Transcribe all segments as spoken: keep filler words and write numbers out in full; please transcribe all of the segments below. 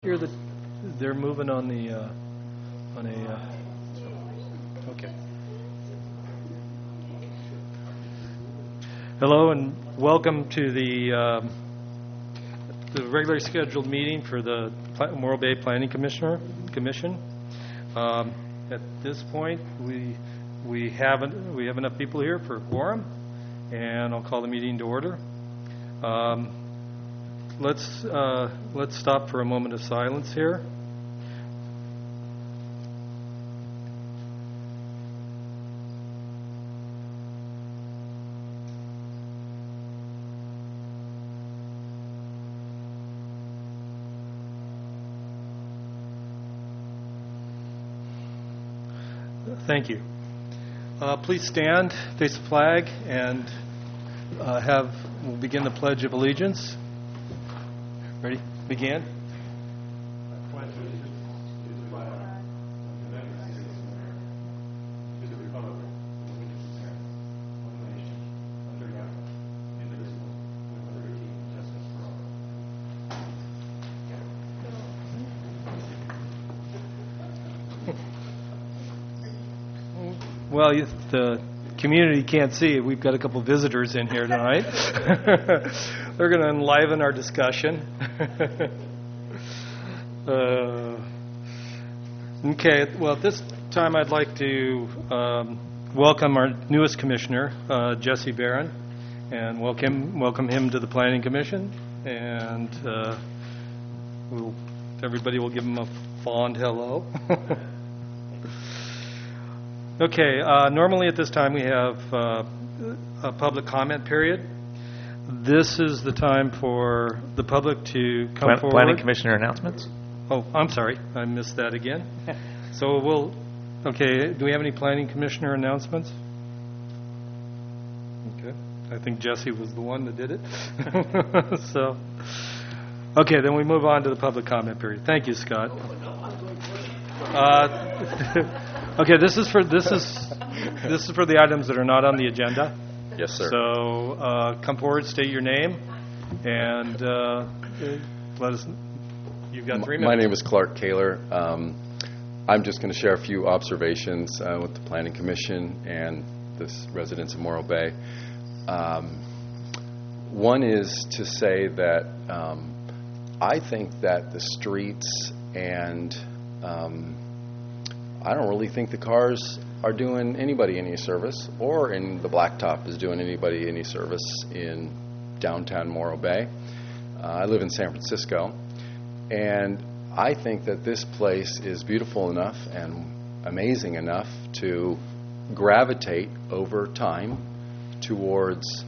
Hear that they're moving on the uh, on a uh, okay. Hello and welcome to the um, the regularly scheduled meeting for the Morro Bay Planning Commissioner Commission. Um, at this point, we we haven't we have enough people here for a quorum, and I'll call the meeting to order. Um, Let's uh, let's stop for a moment of silence here. Thank you. Uh, please stand, face the flag, and uh, have we'll begin the Pledge of Allegiance. Ready? Begin. I pledge allegiance to the flag of the United States of America, to the republic for which it stands, one nation, under God, indivisible, with liberty and justice for all. Well, if the community can't see it, we've got a couple visitors in here tonight. They're going to enliven our discussion. uh, okay, well, at this time I'd like to um, welcome our newest commissioner, uh, Jesse Barron, and welcome welcome him to the Planning Commission. And uh, we'll, everybody will give him a fond hello. Okay, uh, normally at this time we have uh, a public comment period. This is the time for the public to come Plan- forward. Planning Commissioner announcements? Oh, I'm sorry. I missed that again. So we'll, okay, do we have any Planning Commissioner announcements? Okay. I think Jesse was the one that did it. So, okay, then we move on to the public comment period. Thank you, Scott. Uh, okay, this is for this is this is for the items that are not on the agenda. Yes, sir. So uh, come forward, state your name, and uh, let us. You've got three minutes. My name is Clark Kaler. Um, I'm just going to share a few observations uh, with the Planning Commission and the residents of Morro Bay. Um, one is to say that um, I think that the streets and um, I don't really think the cars are doing anybody any service, or in the blacktop is doing anybody any service in downtown Morro Bay. Uh, I live in San Francisco, and I think that this place is beautiful enough and amazing enough to gravitate over time towards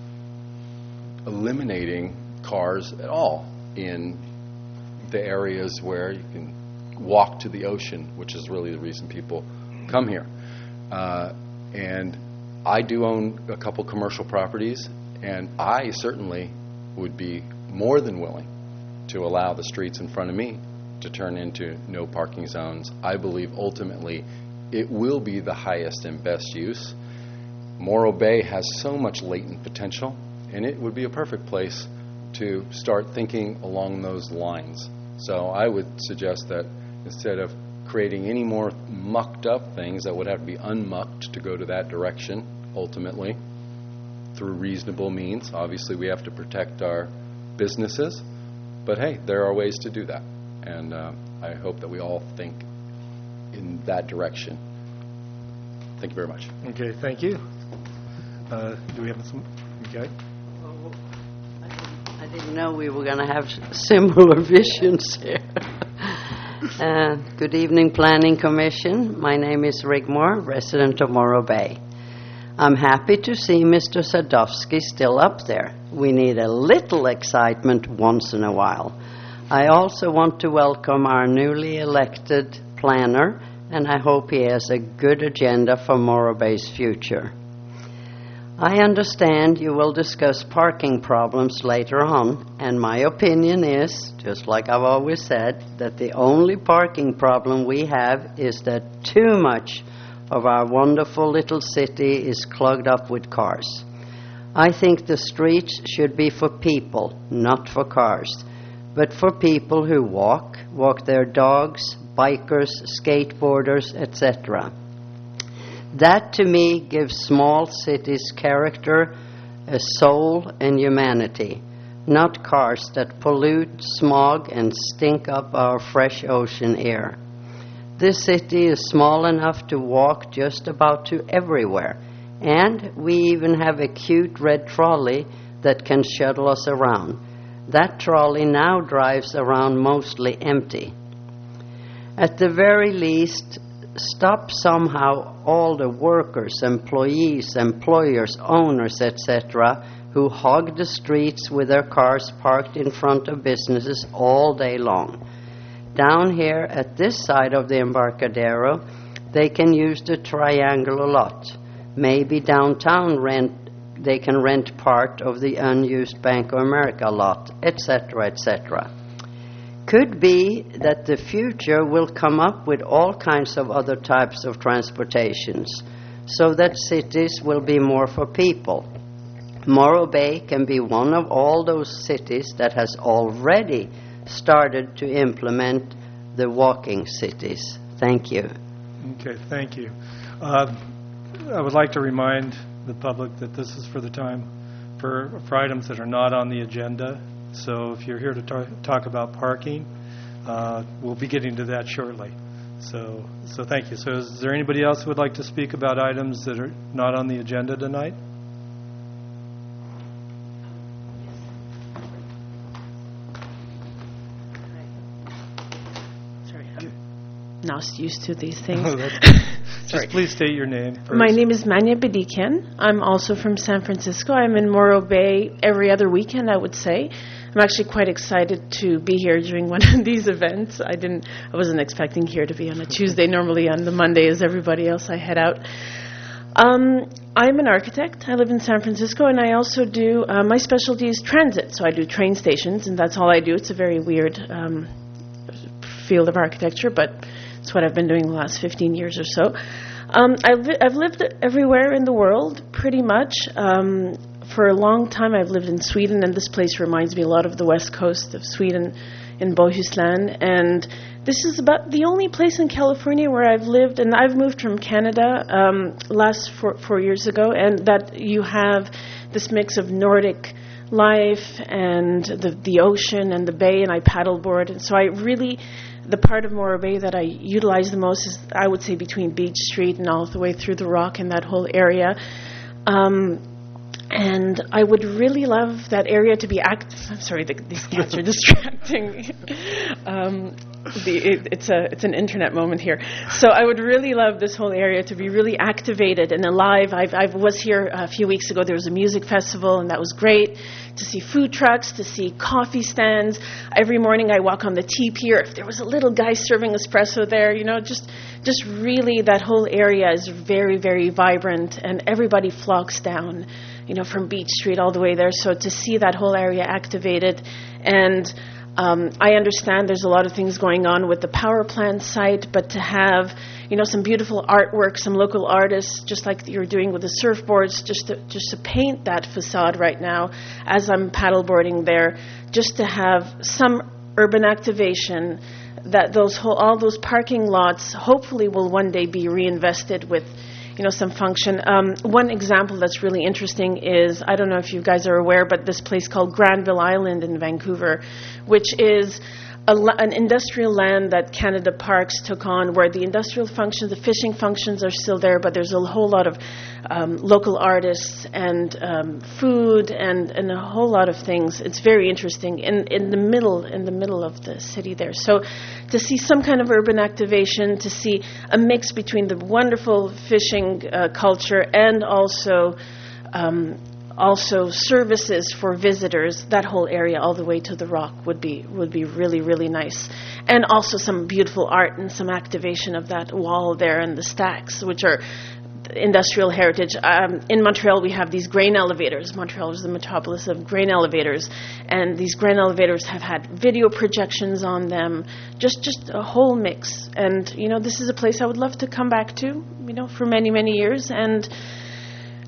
eliminating cars at all in the areas where you can walk to the ocean, which is really the reason people come here. Uh, and I do own a couple commercial properties, and I certainly would be more than willing to allow the streets in front of me to turn into no parking zones. I believe ultimately it will be the highest and best use. Morro Bay has so much latent potential, and it would be a perfect place to start thinking along those lines. So I would suggest that instead of creating any more mucked up things that would have to be unmucked to go to that direction, ultimately, through reasonable means. Obviously, we have to protect our businesses, but hey, there are ways to do that. And uh, I hope that we all think in that direction. Thank you very much. Okay, thank you. Uh, do we have some? Okay. Well, I didn't, I didn't know we were going to have similar visions here. Uh, good evening, Planning Commission. My name is Rigmore, resident of Morro Bay. I'm happy to see Mister Sadowski still up there. We need a little excitement once in a while. I also want to welcome our newly elected planner, and I hope he has a good agenda for Morro Bay's future. I understand you will discuss parking problems later on, and my opinion is, just like I've always said, that the only parking problem we have is that too much of our wonderful little city is clogged up with cars. I think the streets should be for people, not for cars. but for people who walk, walk their dogs, bikers, skateboarders, et cetera. That, to me, gives small cities character, a soul, and humanity, not cars that pollute, smog, and stink up our fresh ocean air. This city is small enough to walk just about to everywhere, and we even have a cute red trolley that can shuttle us around. That trolley now drives around mostly empty. At the very least, stop somehow all the workers, employees, employers, owners, et cetera, who hog the streets with their cars parked in front of businesses all day long. Down here at this side of the Embarcadero, they can use the triangle a lot. Maybe downtown rent, they can rent part of the unused Bank of America lot, et cetera, et cetera. Could be that the future will come up with all kinds of other types of transportations, so that cities will be more for people. Morro Bay can be one of all those cities that has already started to implement the walking cities. Thank you. Okay, thank you. Uh, I would like to remind the public that this is for the time for, for items that are not on the agenda. So if you're here to talk, talk about parking, uh, we'll be getting to that shortly. So, so thank you. So is there anybody else who would like to speak about items that are not on the agenda tonight? Sorry, I'm not used to these things. Oh, that's- Just please state your name first. My name is Manya Bedikian. I'm also from San Francisco. I'm in Morro Bay every other weekend, I would say. I'm actually quite excited to be here during one of these events. I didn't, I wasn't expecting here to be on a Tuesday. Normally on the Monday, as everybody else, I head out. Um, I'm an architect. I live in San Francisco, and I also do, uh, my specialty is transit. So I do train stations, and that's all I do. It's a very weird um, field of architecture, but it's what I've been doing the last fifteen years or so. Um, I've, li- I've lived everywhere in the world, pretty much. Um, for a long time, I've lived in Sweden, and this place reminds me a lot of the west coast of Sweden in Bohuslän. And this is about the only place in California where I've lived, and I've moved from Canada um, last four, four years ago, and that you have this mix of Nordic life and the, the ocean and the bay, and I paddleboard. And so I really... The part of Morro Bay that I utilize the most is, I would say, between Beach Street and all the way through the Rock and that whole area. Um, and I would really love that area to be active. I'm sorry, the, these cats are distracting. um, the, it, it's a it's an internet moment here. So I would really love this whole area to be really activated and alive. I've, I was here a few weeks ago. There was a music festival, and that was great. To see food trucks, to see coffee stands. Every morning I walk on the Tea Pier. If there was a little guy serving espresso there, you know, just just really that whole area is very, very vibrant, and everybody flocks down, you know, from Beach Street all the way there. So to see that whole area activated, and um, I understand there's a lot of things going on with the power plant site, but to have, you know, some beautiful artwork, some local artists, just like you're doing with the surfboards, just to, just to paint that facade right now as I'm paddleboarding there, just to have some urban activation, that those whole, all those parking lots hopefully will one day be reinvested with, you know, some function. Um, one example that's really interesting is, I don't know if you guys are aware, but this place called Granville Island in Vancouver, which is A, an industrial land that Canada Parks took on, where the industrial functions, the fishing functions are still there, but there's a whole lot of um, local artists and um, food and, and a whole lot of things. It's very interesting in, in the middle in the middle of the city there. So to see some kind of urban activation, to see a mix between the wonderful fishing uh, culture and also um, also services for visitors, that whole area all the way to the Rock would be would be really, really nice. And also some beautiful art and some activation of that wall there and the stacks, which are industrial heritage. Um, in Montreal, we have these grain elevators. Montreal is the metropolis of grain elevators, and these grain elevators have had video projections on them, just just a whole mix. And, you know, this is a place I would love to come back to, you know, for many, many years. And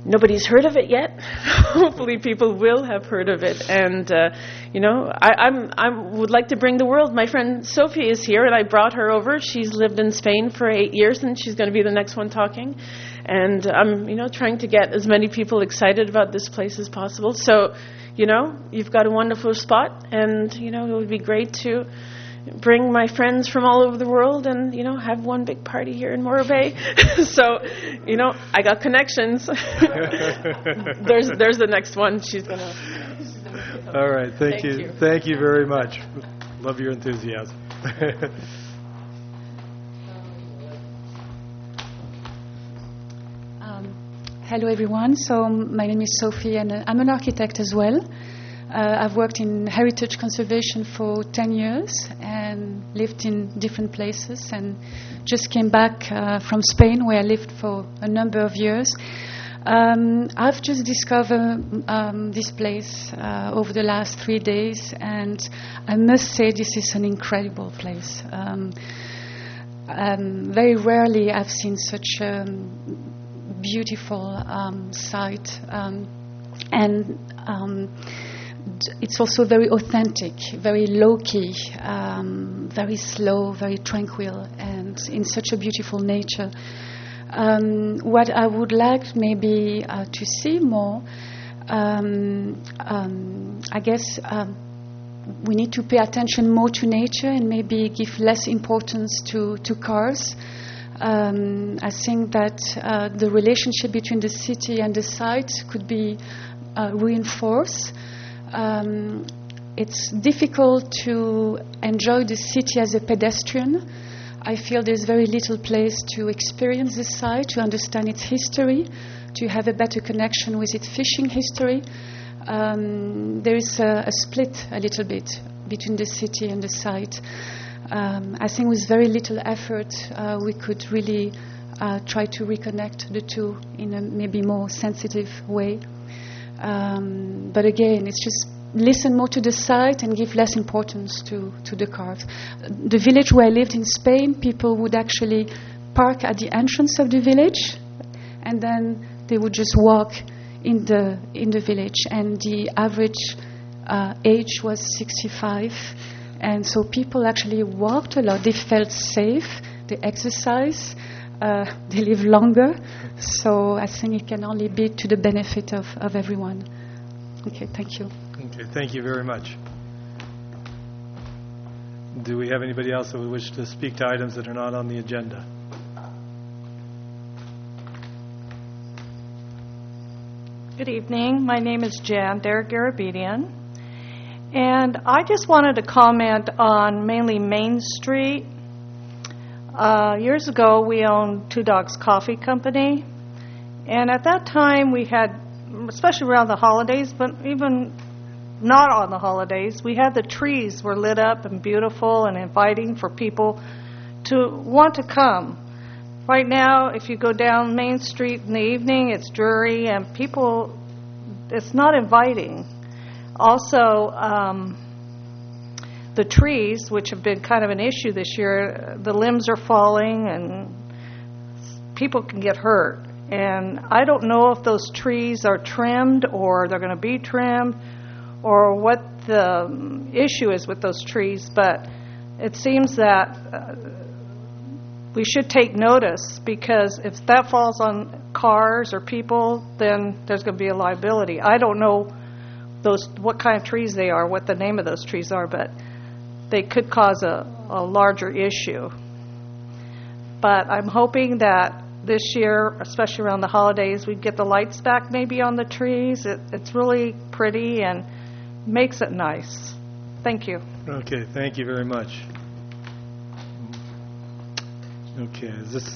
nobody's heard of it yet. Hopefully people will have heard of it. And, uh, you know, I, I'm, I would like to bring the world. My friend Sophie is here, and I brought her over. She's lived in Spain for eight years, and she's going to be the next one talking. And I'm, you know, trying to get as many people excited about this place as possible. So, you know, you've got a wonderful spot, and, you know, it would be great to bring my friends from all over the world and, you know, have one big party here in Morro Bay. So, you know, I got connections. there's there's the next one. She's going to... All right. Thank, Thank you. you. Thank you very much. Love your enthusiasm. Um, hello, everyone. So my name is Sophie, and uh, I'm an architect as well. Uh, I've worked in heritage conservation for ten years and lived in different places, and just came back uh, from Spain, where I lived for a number of years. Um, I've just discovered um, this place uh, over the last three days, and I must say this is an incredible place. Um, um, very rarely I've seen such a beautiful um, site, um, and um, it's also very authentic, very low-key, um, very slow, very tranquil, and in such a beautiful nature. Um, what I would like maybe uh, to see more, um, um, I guess um, we need to pay attention more to nature and maybe give less importance to, to cars. Um, I think that uh, the relationship between the city and the site could be uh, reinforced. Um, it's difficult to enjoy the city as a pedestrian. I feel there's very little place to experience the site, to understand its history, to have a better connection with its fishing history. Um, there is a, a split a little bit between the city and the site. Um, I think with very little effort uh, we could really uh, try to reconnect the two in a maybe more sensitive way. Um, but again, it's just listen more to the site and give less importance to, to the cars. The village where I lived in Spain, people would actually park at the entrance of the village, and then they would just walk in the in the village. And the average uh, age was sixty-five, and so people actually walked a lot. They felt safe. They exercise. Uh, they live longer. So I think it can only be to the benefit of, of everyone. Okay, thank you. Okay, thank you very much. Do we have anybody else that would wish to speak to items that are not on the agenda? Good evening. My name is Jan Derek-Garabedian, and I just wanted to comment on mainly Main Street. Uh, years ago, we owned Two Dogs Coffee Company, and at that time we had, especially around the holidays, but even not on the holidays, we had the trees were lit up and beautiful and inviting for people to want to come. Right now, if you go down Main Street in the evening, it's dreary and people, it's not inviting. Also, um, the trees, which have been kind of an issue this year, the limbs are falling and people can get hurt. And I don't know if those trees are trimmed or they're going to be trimmed or what the issue is with those trees, but it seems that uh, we should take notice, because if that falls on cars or people, then there's going to be a liability. I don't know those what kind of trees they are, what the name of those trees are, but they could cause a, a larger issue. But I'm hoping that this year, especially around the holidays, we get the lights back maybe on the trees. It, it's really pretty and makes it nice. Thank you. Okay, thank you very much. Okay, is this...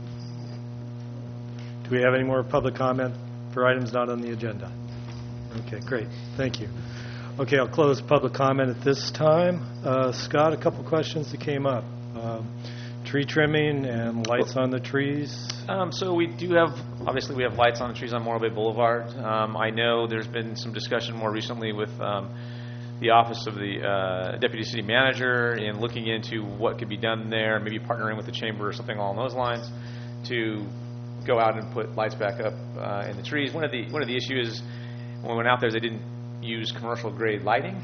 Do we have any more public comment for items not on the agenda? Okay, great. Thank you. Okay, I'll close public comment at this time. Uh, Scott, a couple questions that came up. Um, tree trimming and lights on the trees. Um, so we do have, obviously we have lights on the trees on Morro Bay Boulevard. Um, I know there's been some discussion more recently with um, the Office of the uh, Deputy City Manager in looking into what could be done there, maybe partnering with the Chamber or something along those lines to go out and put lights back up uh, in the trees. One of the one of the issues when we went out there is they didn't use commercial grade lighting,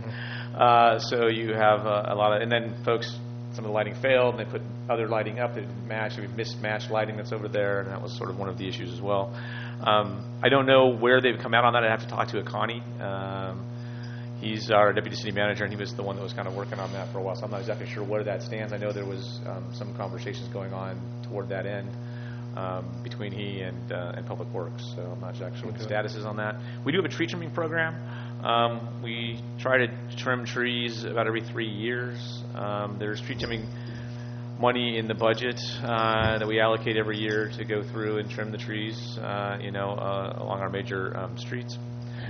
uh, so you have uh, a lot of and then folks some of the lighting failed and they put other lighting up that didn't match. We mismatched lighting that's over there, and that was sort of one of the issues as well. Um, I don't know where they've come out on that. I'd have to talk to Akani. Um, he's our deputy city manager, and he was the one that was kind of working on that for a while, so I'm not exactly sure where that stands. I know there was um, some conversations going on toward that end um, between he and, uh, and Public Works, so I'm not exactly sure what the status is on that. We do have a tree trimming program. Um, we try to trim trees about every three years. Um, there's tree trimming money in the budget uh, that we allocate every year to go through and trim the trees, uh, you know, uh, along our major um, streets.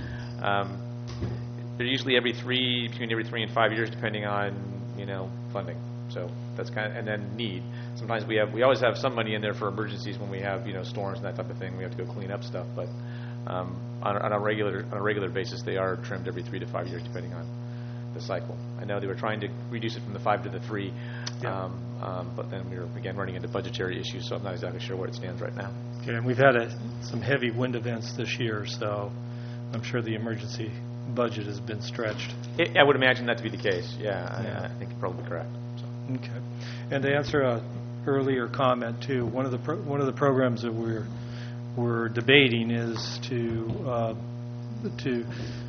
Um, they're usually every three, between every three and five years, depending on, you know, funding. So that's kind of, and then need. Sometimes we have, we always have some money in there for emergencies when we have, you know, storms and that type of thing. We have to go clean up stuff, but um, on, on a regular on a regular basis, they are trimmed every three to five years, depending on the cycle. I know they were trying to reduce it from the five to the three, yeah. um, um, but then we were again running into budgetary issues, so I'm not exactly sure where it stands right now. Okay, and we've had a, some heavy wind events this year, so I'm sure the emergency budget has been stretched. It, I would imagine that to be the case. Yeah, yeah. I, I think you're probably correct. So. Okay, and to answer a earlier comment too, one of the pro- one of the programs that we're we're debating is to uh, to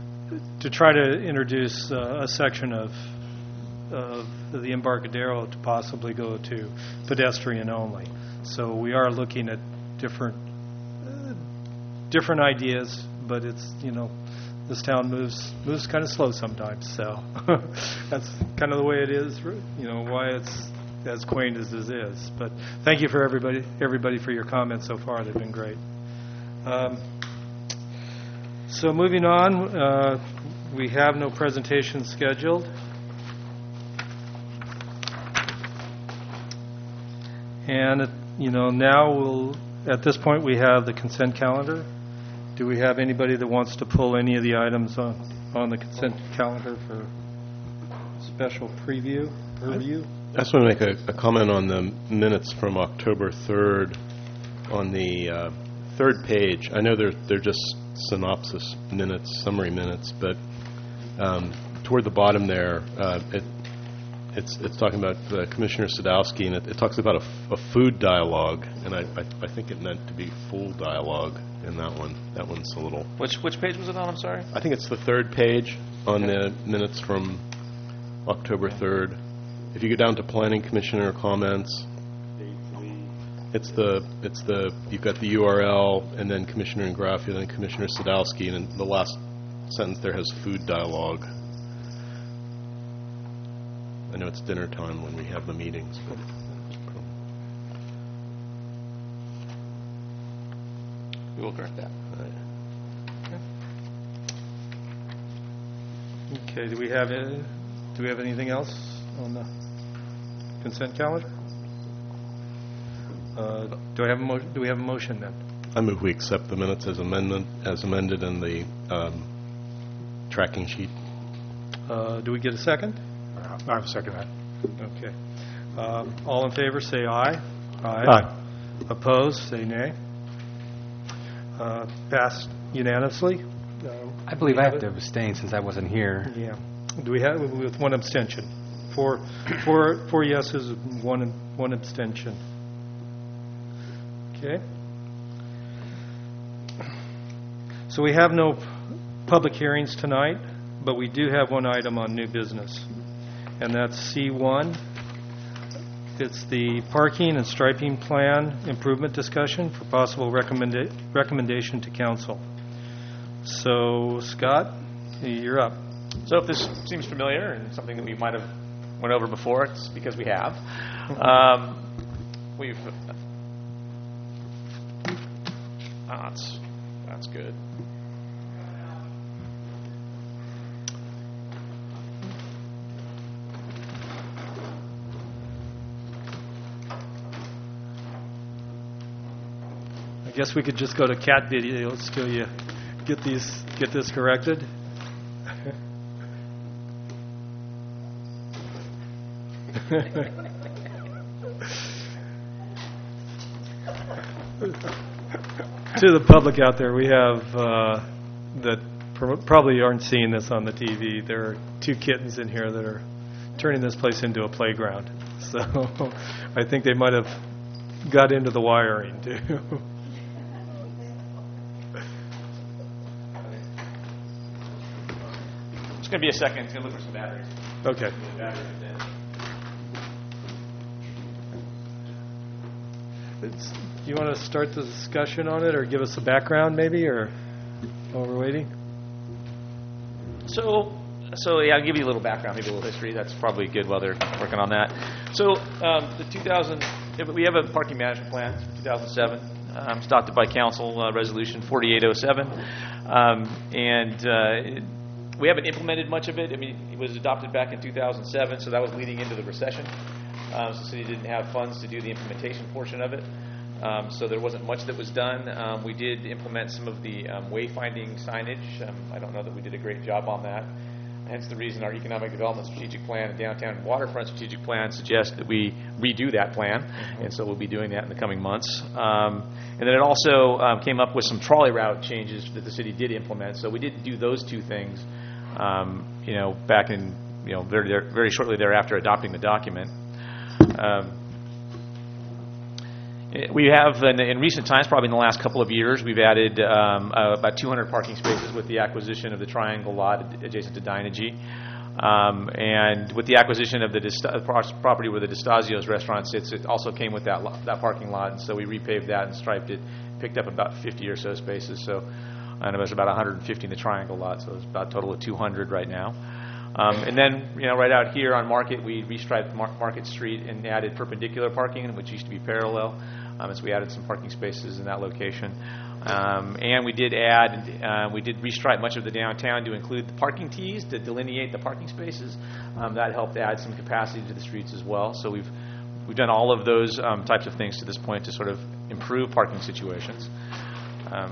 to try to introduce uh, a section of of the Embarcadero to possibly go to pedestrian only. So we are looking at different uh, different ideas, but it's, you know, this town moves moves kind of slow sometimes. So that's kind of the way it is. You know, why it's as quaint as it is. But thank you for everybody everybody for your comments so far. They've been great. Um, so moving on, uh, we have no presentation scheduled. And, it, you know, now we'll, at this point, we have the consent calendar. Do we have anybody that wants to pull any of the items on, on the consent calendar for special preview, review? I just want to make a, a comment on the minutes from October third on the uh, third page. I know they're, they're just synopsis minutes, summary minutes, but um, toward the bottom there, uh, it It's it's talking about uh, Commissioner Sadowski, and it, it talks about a, f- a food dialogue, and I, I I think it meant to be full dialogue in that one. That one's a little... Which which page was it on? I'm sorry? I think it's the third page on the minutes from October third. If you go down to Planning Commissioner comments, it's the, it's the you've got the U R L, and then Commissioner Ingraffia, and then Commissioner Sadowski, and the last sentence there has food dialogue. I know it's dinner time when we have the meetings. But we will correct that. Right. Okay. Do we have uh, do we have anything else on the consent calendar? Uh, do I have a mo- do we have a motion then? I move we accept the minutes as amendment as amended in the um, tracking sheet. Uh, do we get a second? I have a second that. Okay. Um, all in favor, say aye. Aye. Aye. Opposed, say nay. Uh, passed unanimously. Uh, I believe we I have have to it? abstain since I wasn't here. Yeah. Do we have with one abstention? Four, four, four yeses, one one abstention. Okay. So we have no public hearings tonight, but we do have one item on new business, and that's C one. It's the parking and striping plan improvement discussion for possible recommenda- recommendation to council. So, Scott, you're up. So if this seems familiar and something that we might have went over before, it's because we have. Um, we've... Ah, that's, that's good. I guess we could just go to cat videos till you get these get this corrected. to the public out there, we have, uh, that pr- probably aren't seeing this on the T V, there are two kittens in here that are turning this place into a playground. So I think they might have got into the wiring, too. It's going to be a second. It's going to look for some batteries. Okay. The batteries are dead. It's, you want to start the discussion on it, or give us a background, maybe, or while we're waiting? So, so yeah, I'll give you a little background, maybe a little history. That's probably good while they're working on that. So, um, the two thousand, we have a parking management plan for two thousand seven, um, adopted by Council, uh, Resolution forty-eight oh seven, um, and uh, it, we haven't implemented much of it. I mean, it was adopted back in two thousand seven, so that was leading into the recession. Um, so the city didn't have funds to do the implementation portion of it. Um, so there wasn't much that was done. Um, we did implement some of the um, wayfinding signage. Um, I don't know that we did a great job on that. Hence the reason our economic development strategic plan and downtown and waterfront strategic plan suggest that we redo that plan. Mm-hmm. And so we'll be doing that in the coming months. Um, and then it also um, came up with some trolley route changes that the city did implement. So we did do those two things, um, you know, back in, you know, very, very shortly thereafter adopting the document. Um, we have, in, in recent times, probably in the last couple of years, we've added um, uh, about two hundred parking spaces with the acquisition of the Triangle lot adjacent to Dynegy. Um, and with the acquisition of the Dista- property where the Distazio's restaurant sits, it also came with that lo- that parking lot, and so we repaved that and striped it, picked up about fifty or so spaces. So, and it was about one hundred fifty in the Triangle lot, so it's about a total of two hundred right now. Um, and then, you know, right out here on Market, we restriped Mar- Market Street and added perpendicular parking, which used to be parallel. Um, so we added some parking spaces in that location. Um, and we did add, uh, we did restripe much of the downtown to include the parking tees to delineate the parking spaces. Um, that helped add some capacity to the streets as well. So we've we've done all of those um, types of things to this point to sort of improve parking situations. Um,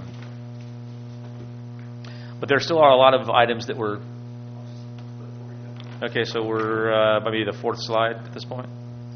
but there still are a lot of items that were. Okay, so we're uh, maybe the fourth slide at this point.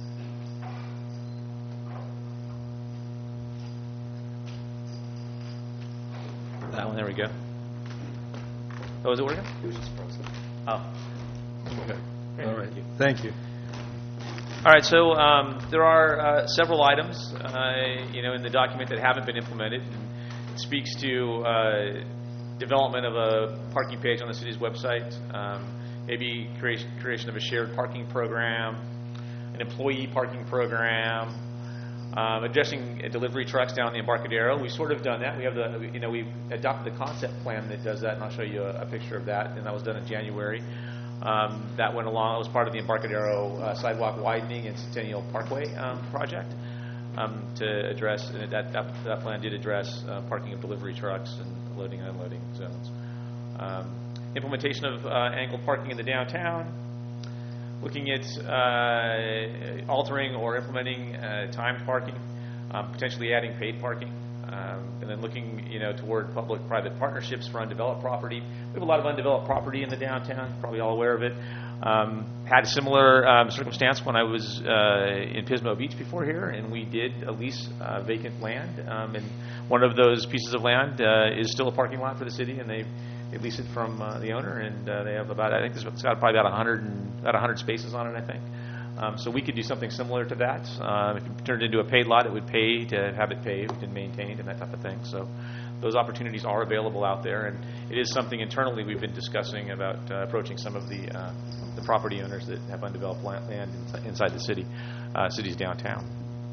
That one, there we go. Oh, is it working? It was just frozen. Oh. Okay. All right. Thank you. All right, so um, there are uh, several items, uh, you know, in the document that haven't been implemented. And it speaks to uh, development of a parking page on the city's website. Um, Maybe creation, creation of a shared parking program, an employee parking program, um, addressing delivery trucks down the Embarcadero. We've sort of done that. We have the, you know, we've adopted the concept plan that does that, and I'll show you a, a picture of that. And that was done in January. Um, that went along. It was part of the Embarcadero uh, sidewalk widening and Centennial Parkway um, project um, to address. And that, that that plan did address uh, parking of delivery trucks and loading and unloading zones. Um, Implementation of uh, angled parking in the downtown, looking at uh, altering or implementing uh, timed parking, um, potentially adding paid parking, um, and then looking, you know, toward public-private partnerships for undeveloped property. We have a lot of undeveloped property in the downtown, probably all aware of it. Um, had a similar um, circumstance when I was uh, in Pismo Beach before here, and we did a lease uh, vacant land, um, and one of those pieces of land uh, is still a parking lot for the city, and they They lease it from uh, the owner, and uh, they have about, I think it's got probably about one hundred and, about one hundred spaces on it, I think. Um, so we could do something similar to that. Um, if it turned into a paid lot, it would pay to have it paved and maintained and that type of thing. So those opportunities are available out there, and it is something internally we've been discussing about uh, approaching some of the uh, the property owners that have undeveloped land inside, inside the city, uh, city's downtown.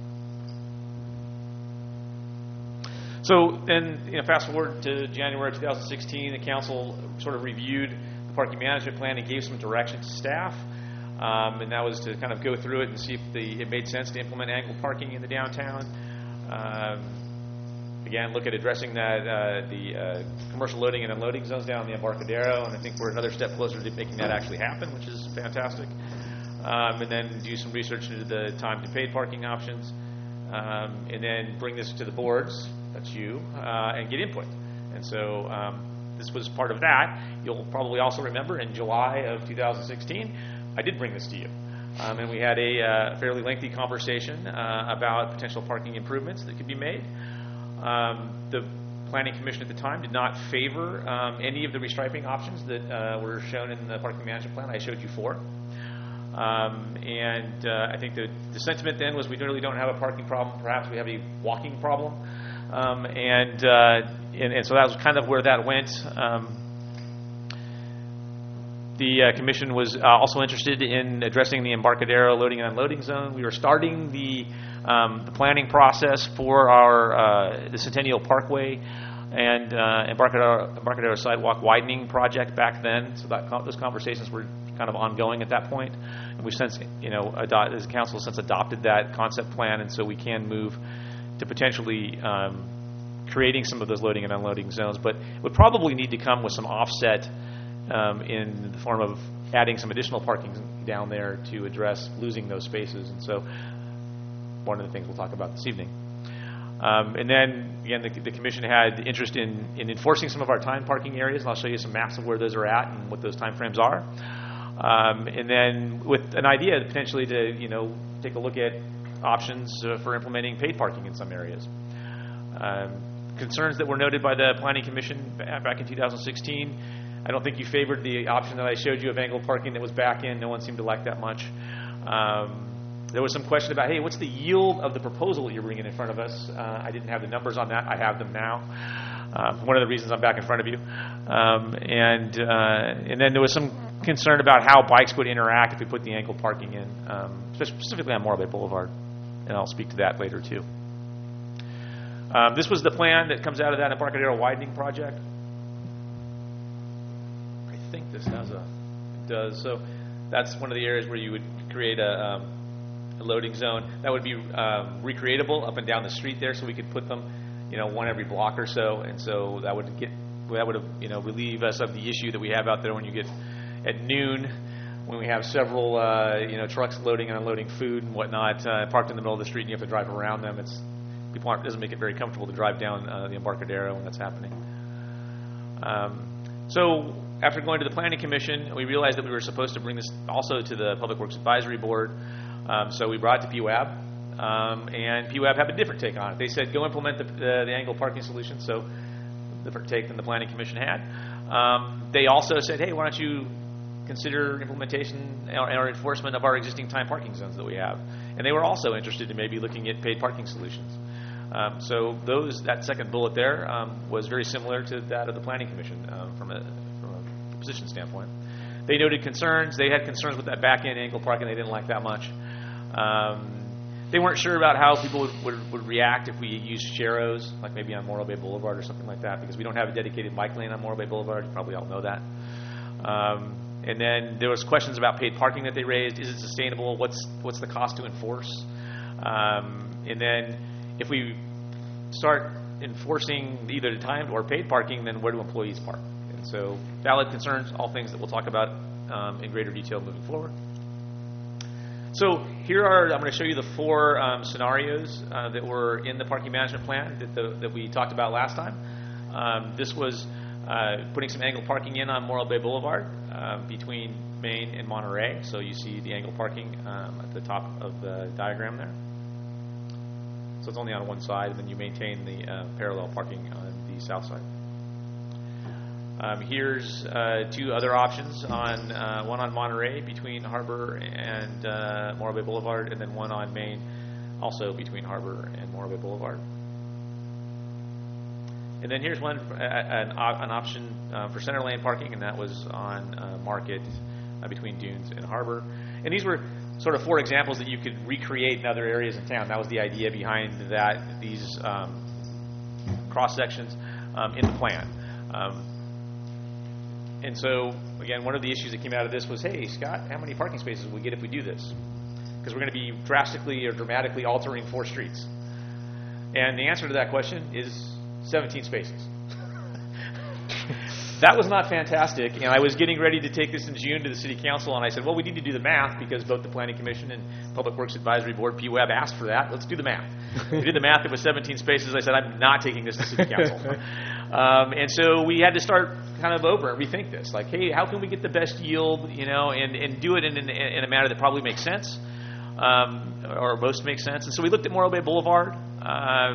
So then, you know, fast forward to January two thousand sixteen, the council sort of reviewed the parking management plan and gave some direction to staff, um, and that was to kind of go through it and see if the, it made sense to implement angled parking in the downtown. Um, again, look at addressing that uh, the uh, commercial loading and unloading zones down in the Embarcadero, and I think we're another step closer to making that actually happen, which is fantastic. Um, and then do some research into the time to paid parking options, um, and then bring this to the boards. That's you, uh, and get input. And so um, this was part of that. You'll probably also remember in July of two thousand sixteen, I did bring this to you. Um, and we had a uh, fairly lengthy conversation uh, about potential parking improvements that could be made. Um, the Planning Commission at the time did not favor um, any of the restriping options that uh, were shown in the parking management plan. I showed you four. Um, and uh, I think the, the sentiment then was we really don't have a parking problem. Perhaps we have a walking problem. Um, and, uh, and and so that was kind of where that went. Um, the uh, commission was uh, also interested in addressing the Embarcadero loading and unloading zone. We were starting the um, the planning process for our uh, the Centennial Parkway and uh, Embarcadero, Embarcadero sidewalk widening project back then. So that those conversations were kind of ongoing at that point. And we've since, you know, adopt, as a council, since adopted that concept plan, and so we can move to potentially um, creating some of those loading and unloading zones, but it would probably need to come with some offset um, in the form of adding some additional parking down there to address losing those spaces. And so one of the things we'll talk about this evening. Um, and then, again, the, the commission had interest in, in enforcing some of our time parking areas, and I'll show you some maps of where those are at and what those time frames are. Um, and then with an idea potentially to, you know, take a look at options uh, for implementing paid parking in some areas. Um, concerns that were noted by the Planning Commission back in two thousand sixteen. I don't think you favored the option that I showed you of angled parking that was back in. No one seemed to like that much. Um, there was some question about, hey, what's the yield of the proposal that you're bringing in front of us? Uh, I didn't have the numbers on that. I have them now. Um, one of the reasons I'm back in front of you. Um, and uh, and then there was some concern about how bikes would interact if we put the angled parking in, um, specifically on Morro Bay Boulevard. And I'll speak to that later, too. Um, this was the plan that comes out of that Embarcadero widening project. I think this has a, it does. So that's one of the areas where you would create a, um, a loading zone. That would be um, recreatable up and down the street there, so we could put them, you know, one every block or so. And so that would get, that would, you know, relieve us of the issue that we have out there when you get at noon, when we have several, uh, you know, trucks loading and unloading food and whatnot, uh, parked in the middle of the street, and you have to drive around them. It's people aren't, it doesn't make it very comfortable to drive down uh, the Embarcadero when that's happening. Um, so after going to the Planning Commission, we realized that we were supposed to bring this also to the Public Works Advisory Board. Um, so we brought it to P W A B, um, and P W A B had a different take on it. They said, go implement the, the, the angled parking solution, so different take than the Planning Commission had. Um, they also said, hey, why don't you consider implementation or, or enforcement of our existing time parking zones that we have. And they were also interested in maybe looking at paid parking solutions. Um, so those that second bullet there um, was very similar to that of the Planning Commission um, from, a, from a position standpoint. They noted concerns. They had concerns with that back-end angle parking. They didn't like that much. Um, they weren't sure about how people would, would, would react if we used sharrows, like maybe on Morro Bay Boulevard or something like that, because we don't have a dedicated bike lane on Morro Bay Boulevard. You probably all know that. Um, And then there was questions about paid parking that they raised. Is it sustainable? What's what's the cost to enforce? Um, and then if we start enforcing either the timed or paid parking, then where do employees park? And so valid concerns, all things that we'll talk about um, in greater detail moving forward. So here are, I'm going to show you the four um, scenarios uh, that were in the parking management plan that, the, that we talked about last time. Um, this was Uh, putting some angled parking in on Morro Bay Boulevard uh, between Main and Monterey. So you see the angled parking um, at the top of the diagram there. So it's only on one side, and then you maintain the uh, parallel parking on the south side. Um, here's uh, two other options, on uh, one on Monterey between Harbor and uh, Morro Bay Boulevard, and then one on Main also between Harbor and Morro Bay Boulevard. And then here's one, uh, an, an option uh, for center lane parking, and that was on uh, Market uh, between Dunes and Harbor. And these were sort of four examples that you could recreate in other areas in town. That was the idea behind that, these um, cross sections um, in the plan. Um, and so, again, one of the issues that came out of this was, hey, Scott, how many parking spaces will we get if we do this? Because we're going to be drastically or dramatically altering four streets. And the answer to that question is seventeen spaces. That was not fantastic, and I was getting ready to take this in June to the City Council, and I said, well, we need to do the math, because both the Planning Commission and Public Works Advisory Board, P W A B, asked for that. Let's do the math. We did the math. It was seventeen spaces. I said, I'm not taking this to City Council. um, and so we had to start kind of over and rethink this. Like, hey, how can we get the best yield, you know, and, and do it in, in, in a manner that probably makes sense, um, or most makes sense. And so we looked at Morro Bay Boulevard. Um,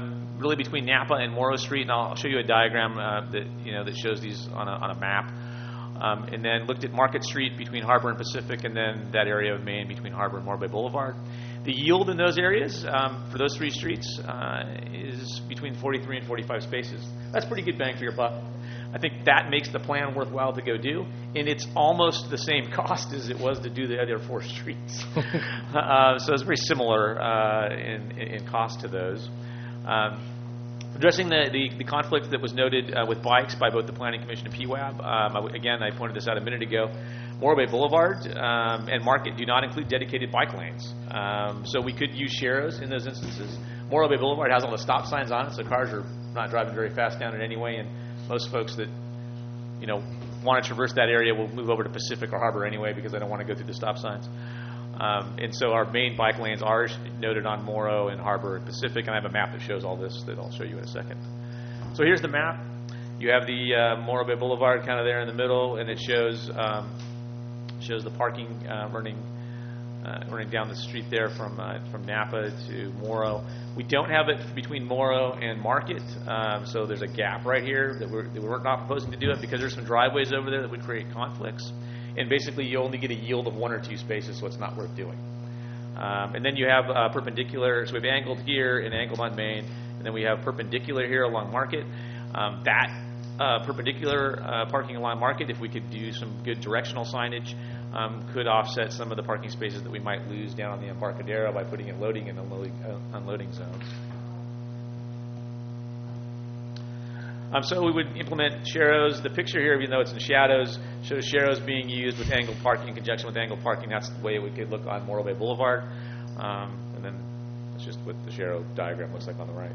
really between Napa and Morrow Street, and I'll I'll show you a diagram uh, that you know that shows these on a, on a map. Um, and then looked at Market Street between Harbor and Pacific, and then that area of Maine between Harbor and Morro Bay Boulevard. The yield in those areas um, for those three streets uh, is between forty-three and forty-five spaces. That's pretty good bang for your buck. I think that makes the plan worthwhile to go do, and it's almost the same cost as it was to do the other four streets. uh, so it's very similar uh, in, in cost to those. Um, addressing the, the, the conflict that was noted uh, with bikes by both the Planning Commission and P W A B, um, I, again, I pointed this out a minute ago. Morro Bay Boulevard um, and Market do not include dedicated bike lanes, um, so we could use Sharrows in those instances. Morro Bay Boulevard has all the stop signs on it, so cars are not driving very fast down it anyway, and most folks that, you know, want to traverse that area will move over to Pacific or Harbor anyway because they don't want to go through the stop signs. Um, and so our main bike lanes are noted on Morrow and Harbor and Pacific, and I have a map that shows all this that I'll show you in a second. So here's the map. You have the uh, Morro Bay Boulevard kind of there in the middle, and it shows um, shows the parking uh, running uh, running down the street there from uh, from Napa to Morrow. We don't have it between Morrow and Market, um, so there's a gap right here that we're, that we're not proposing to do it because there's some driveways over there that would create conflicts. And basically, you only get a yield of one or two spaces, so it's not worth doing. Um, and then you have uh, perpendicular, so we have angled here and angled on Main, and then we have perpendicular here along Market. Um, that uh, perpendicular uh, parking along Market, if we could do some good directional signage, um, could offset some of the parking spaces that we might lose down on the Embarcadero by putting in loading and unloading, uh, unloading zones. Um, so we would implement Sharrows. The picture here, even though it's in shadows, shows Sharrows being used with angled parking in conjunction with angled parking. That's the way it could look on Morro Bay Boulevard. Um, and then that's just what the Sharrow diagram looks like on the right.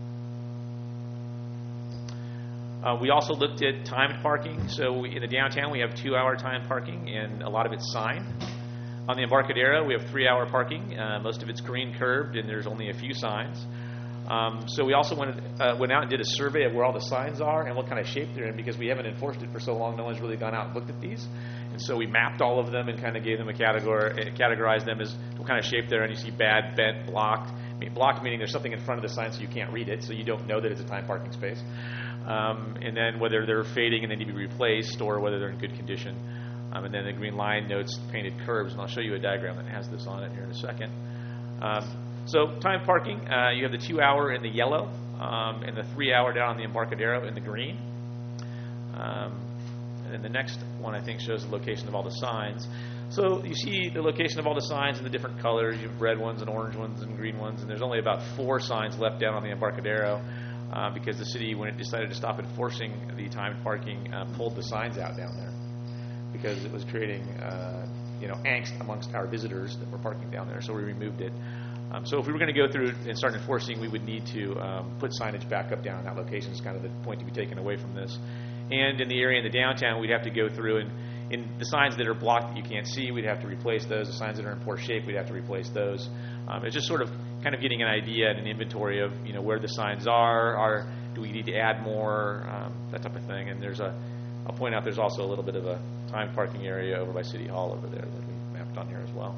Uh, we also looked at timed parking. So we, in the downtown, we have two-hour timed parking, and a lot of it's signed. On the Embarcadero, we have three-hour parking. Uh, most of it's green curbed, and there's only a few signs. Um, so we also went, uh, went out and did a survey of where all the signs are and what kind of shape they're in because we haven't enforced it for so long. No one's really gone out and looked at these. And so we mapped all of them and kind of gave them a category, categorized them as what kind of shape they're in. You see bad, bent, blocked. I mean, blocked meaning there's something in front of the sign so you can't read it, so you don't know that it's a time parking space. Um, and then whether they're fading and they need to be replaced or whether they're in good condition. Um, and then the green line notes painted curbs, and I'll show you a diagram that has this on it here in a second. Um, So time parking, uh, you have the two-hour in the yellow um, and the three-hour down on the Embarcadero in the green. Um, and then the next one, I think, shows the location of all the signs. So you see the location of all the signs in the different colors. You have red ones and orange ones and green ones. And there's only about four signs left down on the Embarcadero uh, because the city, when it decided to stop enforcing the timed parking, uh, pulled the signs out down there because it was creating uh, you know, angst amongst our visitors that were parking down there. So we removed it. Um, so if we were going to go through and start enforcing, we would need to um, put signage back up down in that location. Is kind of the point to be taken away from this. And in the area in the downtown, we'd have to go through and in the signs that are blocked that you can't see, we'd have to replace those. The signs that are in poor shape, we'd have to replace those. Um, it's just sort of kind of getting an idea and an inventory of you know where the signs are. Are do we need to add more? Um, that type of thing. And there's a, I'll point out there's also a little bit of a timed parking area over by City Hall over there that we mapped on here as well.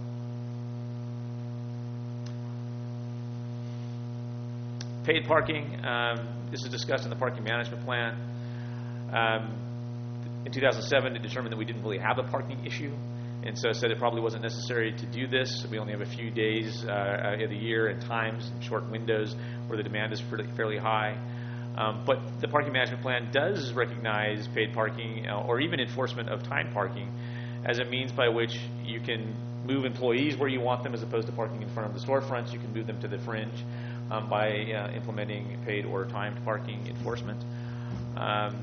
Paid parking, um, this is discussed in the parking management plan. Um, in two thousand seven, it determined that we didn't really have a parking issue, and so it said it probably wasn't necessary to do this. We only have a few days uh, of the year and times and short windows where the demand is fairly high. Um, but the parking management plan does recognize paid parking uh, or even enforcement of timed parking as a means by which you can move employees where you want them as opposed to parking in front of the storefronts. You can move them to the fringe. Um, by uh, implementing paid or timed parking enforcement. Um,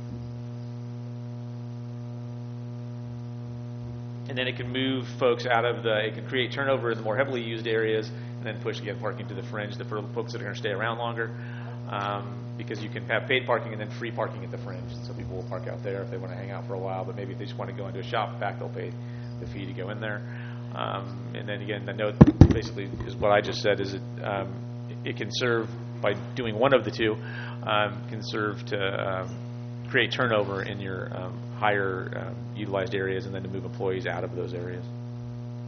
and then it can move folks out of the, it can create turnover in the more heavily used areas and then push again parking to the fringe, the folks that are going to stay around longer um, because you can have paid parking and then free parking at the fringe. So people will park out there if they want to hang out for a while, but maybe if they just want to go into a shop, in fact, they'll pay the fee to go in there. Um, and then again, the note basically is what I just said is it, um, it can serve, by doing one of the two, um, can serve to um, create turnover in your um, higher um, utilized areas and then to move employees out of those areas.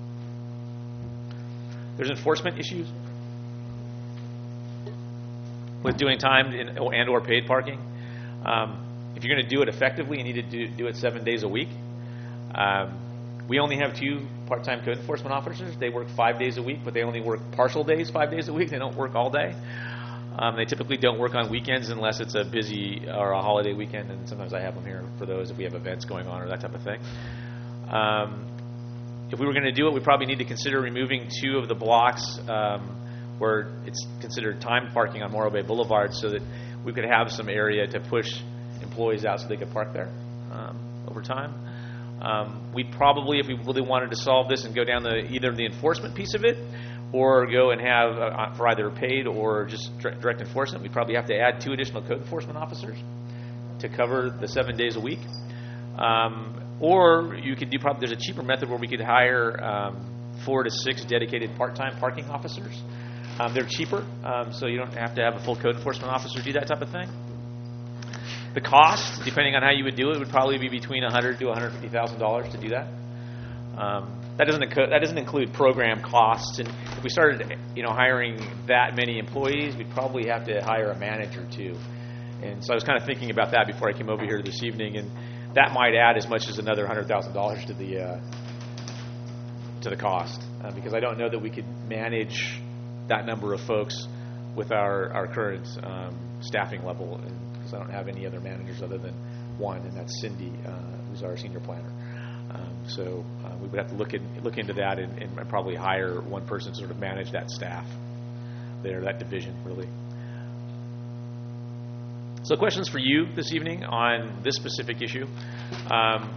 There's enforcement issues. with doing timed and, and or paid parking. Um, if you're going to do it effectively, you need to do, do it seven days a week. Um, we only have two part-time code enforcement officers. They work five days a week, but they only work partial days five days a week. They don't work all day. Um, they typically don't work on weekends unless it's a busy or a holiday weekend, and sometimes I have them here for those if we have events going on or that type of thing. Um, if we were going to do it, we probably need to consider removing two of the blocks um, where it's considered timed parking on Morro Bay Boulevard so that we could have some area to push employees out so they could park there um, over time. Um, we probably, if we really wanted to solve this and go down the either the enforcement piece of it or go and have uh, for either paid or just direct, direct enforcement, we probably have to add two additional code enforcement officers to cover the seven days a week. Um, or you could do probably, there's a cheaper method where we could hire um, four to six dedicated part-time parking officers. Um, they're cheaper, um, so you don't have to have a full code enforcement officer do that type of thing. The cost, depending on how you would do it, would probably be between one hundred thousand dollars to one hundred fifty thousand dollars to do that. Um, that doesn't inc- that doesn't include program costs, and if we started, you know, hiring that many employees, we'd probably have to hire a manager too. And so I was kind of thinking about that before I came over here this evening, and that might add as much as another one hundred thousand dollars to the uh, to the cost, uh, because I don't know that we could manage that number of folks with our our current um, staffing level. And, I don't have any other managers other than one, and that's Cindy, uh, who's our senior planner. Um, so uh, we would have to look in, look into that and, and probably hire one person to sort of manage that staff there, that division, really. So questions for you this evening on this specific issue. Um,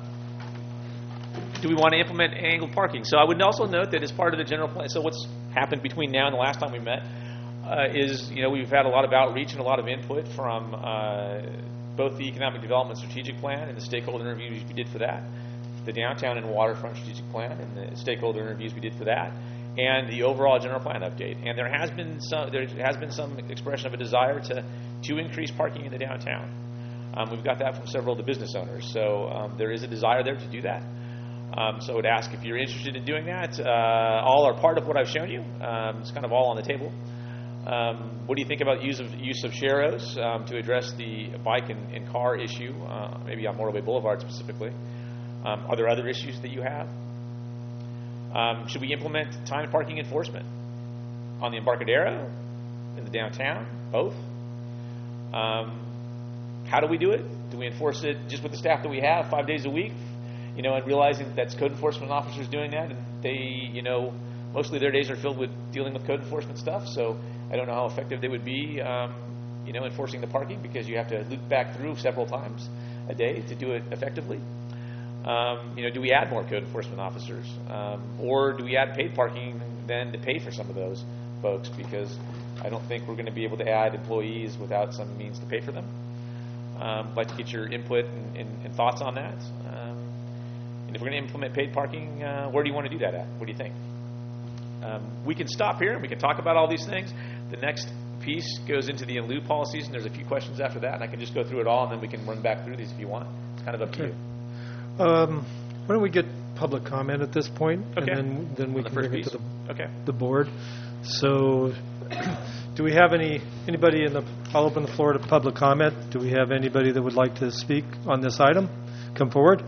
do we want to implement angled parking? So I would also note that as part of the general plan, so what's happened between now and the last time we met, Uh, is, you know, we've had a lot of outreach and a lot of input from uh, both the Economic Development Strategic Plan and the stakeholder interviews we did for that, the Downtown and Waterfront Strategic Plan and the stakeholder interviews we did for that, and the overall general plan update. And there has been some there has been some expression of a desire to to increase parking in the downtown. Um, we've got that from several of the business owners. So um, there is a desire there to do that. Um, so I would ask if you're interested in doing that. Uh, all are part of what I've shown you. Um, it's kind of all on the table. Um, what do you think about use of use of sharrows um, to address the bike and, and car issue, uh, maybe on Morro Bay Boulevard specifically? Um, are there other issues that you have? Um, should we implement timed parking enforcement on the Embarcadero, in the downtown, both? Um, how do we do it? Do we enforce it just with the staff that we have, five days a week? You know, and realizing that that's code enforcement officers doing that, and they, you know, mostly their days are filled with dealing with code enforcement stuff, so I don't know how effective they would be, um, you know, enforcing the parking because you have to loop back through several times a day to do it effectively. Um, you know, do we add more code enforcement officers? Um, or do we add paid parking then to pay for some of those folks? Because I don't think we're going to be able to add employees without some means to pay for them. Um, I'd like to get your input and, and, and thoughts on that. Um, and if we're going to implement paid parking, uh, where do you want to do that at? What do you think? Um, we can stop here and we can talk about all these things. The next piece goes into the in lieu policies, and there's a few questions after that, and I can just go through it all, and then we can run back through these if you want. It's kind of up okay. to you. Um, why don't we get public comment at this point, Okay. and then then we On the can first bring piece? it to the Okay. the board. So, do we have any anybody in the? I'll open the floor to public comment. Do we have anybody that would like to speak on this item? Come forward.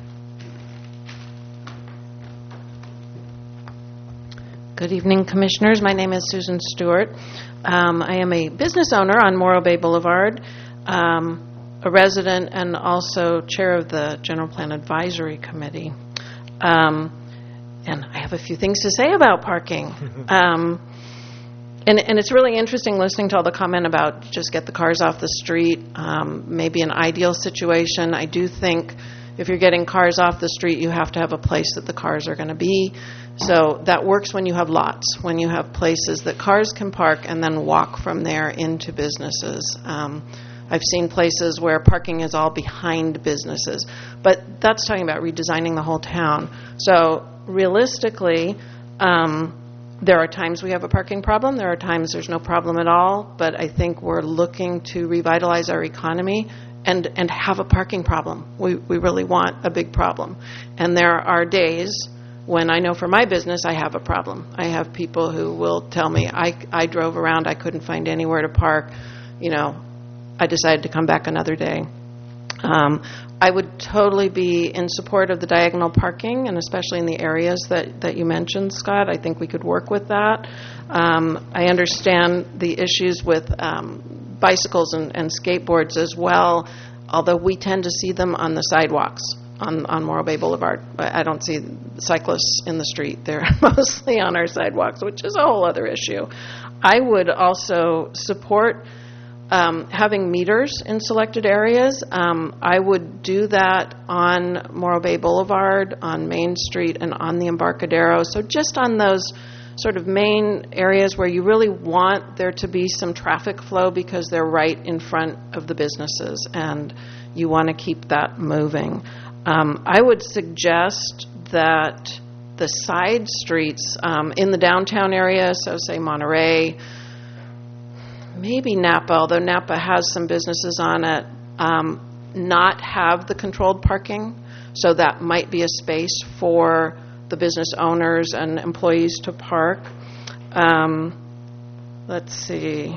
Good evening, Commissioners. My name is Susan Stewart. Um, I am a business owner on Morro Bay Boulevard, um, a resident, and also chair of the General Plan Advisory Committee. Um, and I have a few things to say about parking. Um, and, and it's really interesting listening to all the comment about just get the cars off the street, um, maybe an ideal situation. I do think if you're getting cars off the street, you have to have a place that the cars are going to be. So that works when you have lots, when you have places that cars can park and then walk from there into businesses. Um, I've seen places where parking is all behind businesses, but that's talking about redesigning the whole town. So realistically, um, there are times we have a parking problem. There are times there's no problem at all, but I think we're looking to revitalize our economy and, and have a parking problem. We, we really want a big problem. And there are days when I know for my business I have a problem. I have people who will tell me, I, I drove around, I couldn't find anywhere to park. you know, I decided to come back another day. Um, I would totally be in support of the diagonal parking, and especially in the areas that, that you mentioned, Scott. I think we could work with that. Um, I understand the issues with um, bicycles and, and skateboards as well, although we tend to see them on the sidewalks on, on Morro Bay Boulevard. I I don't see cyclists in the street. They're mostly on our sidewalks, which is a whole other issue. I would also support Um, having meters in selected areas. Um, I would do that on Morro Bay Boulevard, on Main Street, and on the Embarcadero. So just on those sort of main areas where you really want there to be some traffic flow because they're right in front of the businesses and you want to keep that moving. Um, I would suggest that the side streets um, in the downtown area, so say Monterey, maybe Napa, although Napa has some businesses on it, um, not have the controlled parking. So that might be a space for the business owners and employees to park. Um, let's see.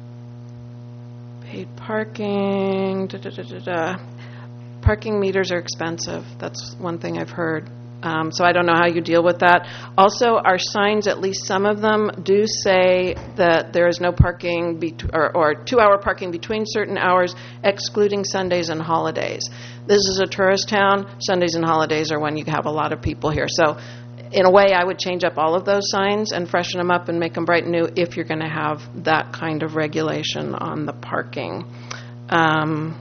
Paid parking. Da, da, da, da, da. Parking meters are expensive. That's one thing I've heard. Um, so I don't know how you deal with that. Also, our signs, at least some of them, do say that there is no parking bet- or, or two-hour parking between certain hours, excluding Sundays and holidays. This is a tourist town. Sundays and holidays are when you have a lot of people here. So in a way, I would change up all of those signs and freshen them up and make them bright and new if you're going to have that kind of regulation on the parking. Um,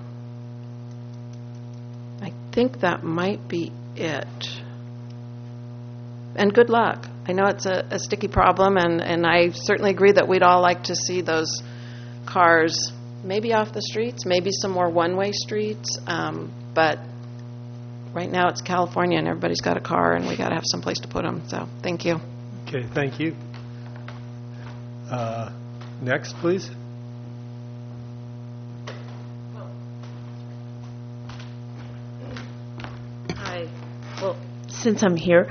I think that might be it. And good luck. I know it's a, a sticky problem, and, and I certainly agree that we'd all like to see those cars maybe off the streets, maybe some more one-way streets, um, but right now it's California and everybody's got a car and we got to have some place to put them. So thank you. Okay, thank you. Uh, next, please. Hi. Well, since I'm here,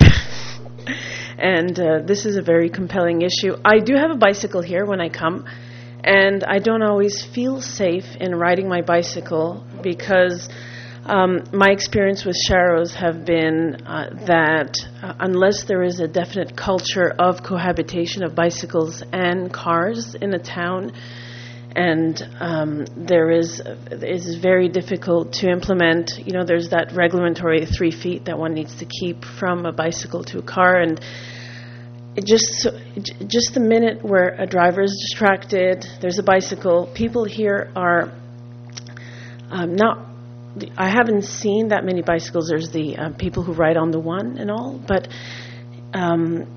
and uh, this is a very compelling issue, I do have a bicycle here when I come, and I don't always feel safe in riding my bicycle because um, my experience with Sharrows have been uh, that uh, unless there is a definite culture of cohabitation of bicycles and cars in a town, and um, there is it is very difficult to implement. You know, there's that regulatory three feet that one needs to keep from a bicycle to a car, and it just just the minute where a driver is distracted, there's a bicycle. People here are um, not. I haven't seen that many bicycles. There's the uh, people who ride on the one and all, but um,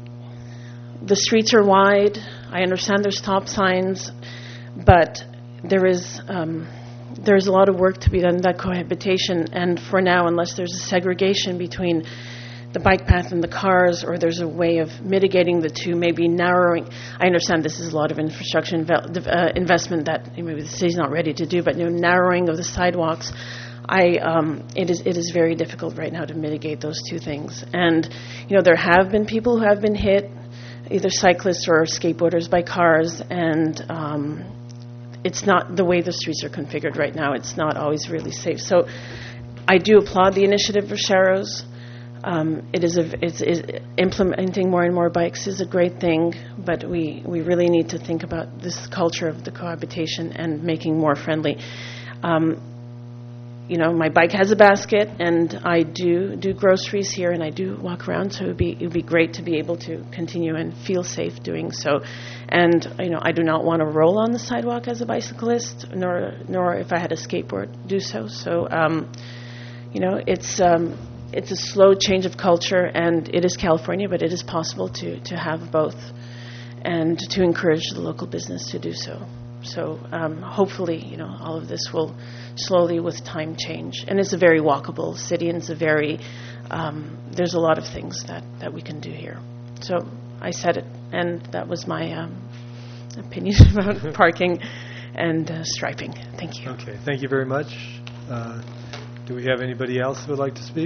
the streets are wide. I understand there's stop signs. But there is um, there's a lot of work to be done in that cohabitation, and for now, unless there's a segregation between the bike path and the cars, or there's a way of mitigating the two, maybe narrowing. I understand this is a lot of infrastructure inve- uh, investment that maybe the city's not ready to do, but you know, narrowing of the sidewalks, I um, it is it is very difficult right now to mitigate those two things. And you know, there have been people who have been hit, either cyclists or skateboarders, by cars, and um, it's not the way the streets are configured right now. It's not always really safe. So I do applaud the initiative of Sharrows. Um, it is a, it's, it's implementing more and more bikes is a great thing, but we, we really need to think about this culture of the cohabitation and making more friendly. Um, you know, my bike has a basket, and I do do groceries here, and I do walk around, so it would be, it would be great to be able to continue and feel safe doing so. And, you know, I do not want to roll on the sidewalk as a bicyclist, nor nor if I had a skateboard do so. So, um, you know, it's um, it's a slow change of culture, and it is California, but it is possible to, to have both and to encourage the local business to do so. So um, hopefully, you know, all of this will slowly with time change. And it's a very walkable city, and it's a very, um, there's a lot of things that, that we can do here. So I said it, and that was my um, opinion about parking and uh, striping. Thank you. Okay, thank you very much. Uh, do we have anybody else who would like to speak?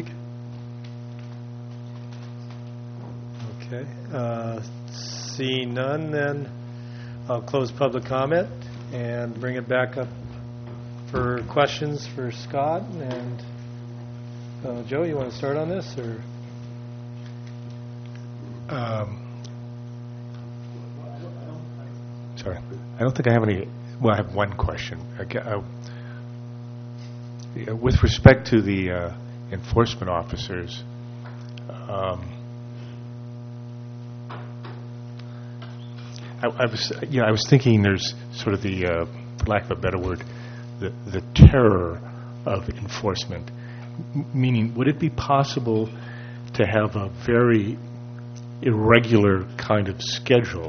Okay. Uh, seeing none, then I'll close public comment. and bring it back up for questions for Scott. And uh, Joe, you want to start on this? Or Um, sorry, I don't think I have any. Well, I have one question. I, ca- I, yeah, with respect to the uh, enforcement officers, um, I, I was, you know, I was thinking there's sort of the, uh, for lack of a better word, the the terror of enforcement. M- meaning, would it be possible to have a very irregular kind of schedule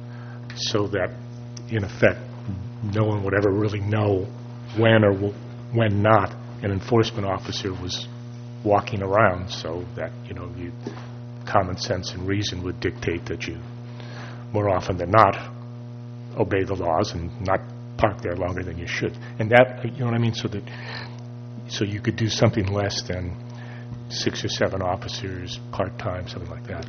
so that, in effect, no one would ever really know when or w- when not an enforcement officer was walking around, so that, you know, you, common sense and reason would dictate that you, more often than not, obey the laws and not park there longer than you should. And that, you know what I mean, so that so you could do something less than six or seven officers part-time, something like that.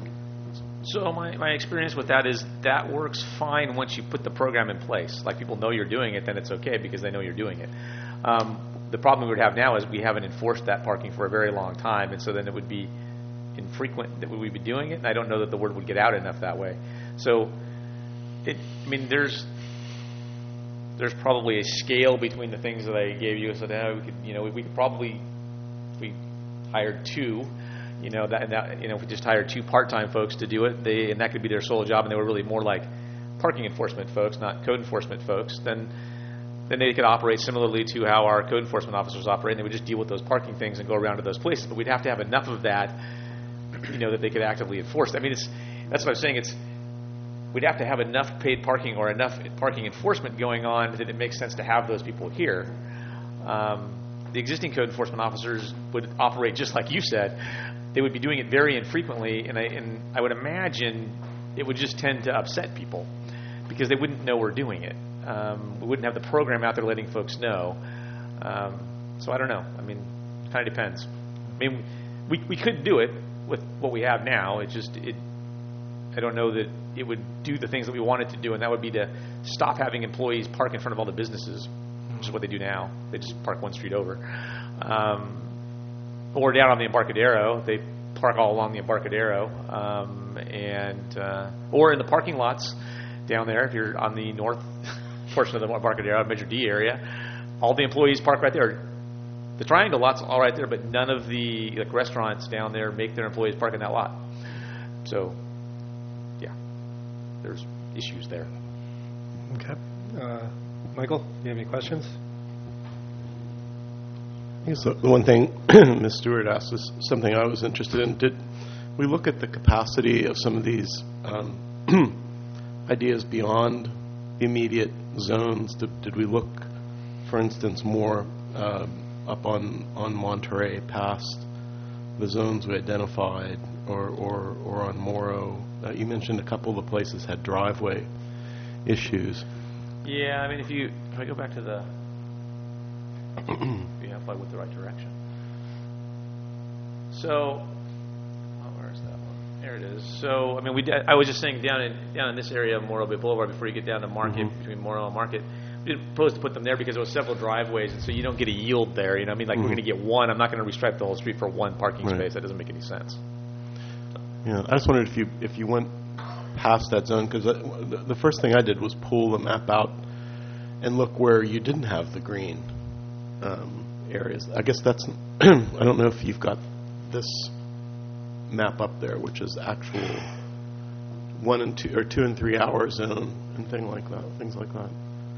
So my, my experience with that is that works fine once you put the program in place. Like, people know you're doing it, then it's okay because they know you're doing it. Um, the problem we would have now is we haven't enforced that parking for a very long time, and so then it would be infrequent that we would be doing it, and I don't know that the word would get out enough that way. So, it, I mean, there's there's probably a scale between the things that I gave you. So now we could, you know, we, we could probably, if we hired two, you know, that, and that, you know, if we just hired two part-time folks to do it, they, and that could be their sole job, and they were really more like parking enforcement folks, not code enforcement folks, then then they could operate similarly to how our code enforcement officers operate, and they would just deal with those parking things and go around to those places. But we'd have to have enough of that, you know, that they could actively enforce. I mean, it's that's what I'm saying. It's we'd have to have enough paid parking or enough parking enforcement going on that it makes sense to have those people here. Um, the existing code enforcement officers would operate just like you said. They would be doing it very infrequently, and I, and I would imagine it would just tend to upset people because they wouldn't know we're doing it. Um, we wouldn't have the program out there letting folks know. Um, so I don't know. I mean, it kind of depends. I mean, we we could do it with what we have now. It just it. I don't know that it would do the things that we want it to do, and that would be to stop having employees park in front of all the businesses, which is what they do now. They just park one street over. Um, or down on the Embarcadero, they park all along the Embarcadero, um, and uh, or in the parking lots down there. If you're on the north portion of the Embarcadero, Measure D area, all the employees park right there. The Triangle lot's all right there, but none of the like restaurants down there make their employees park in that lot. So, yeah, there's issues there. okay, uh, Michael, do you have any questions? I guess the the one thing Miz Stewart asked is something I was interested in. Did we look at the capacity of some of these um, ideas beyond the immediate zones? Did, did we look, for instance, more uh, up on, on Monterey past the zones we identified, or, or, or on Morro? Uh, you mentioned a couple of the places had driveway issues. Yeah, I mean, if you if I go back to the, yeah, if I went the right direction. So, oh, where is that one? There it is. So, I mean, we did, I was just saying down in down in this area of Morro Bay Boulevard before you get down to Market, Mhm. between Morro and Market, we didn't propose to put them there because there was several driveways, and so you don't get a yield there. You know, what I mean, like Mhm. we're going to get one. I'm not going to restripe the whole street for one parking Right. space. That doesn't make any sense. Yeah, I just wondered if you if you went past that zone, because the, the first thing I did was pull the map out and look where you didn't have the green um, areas. I guess that's I don't know if you've got this map up there, which is actual one and two or two and three hour zone and thing like that, things like that.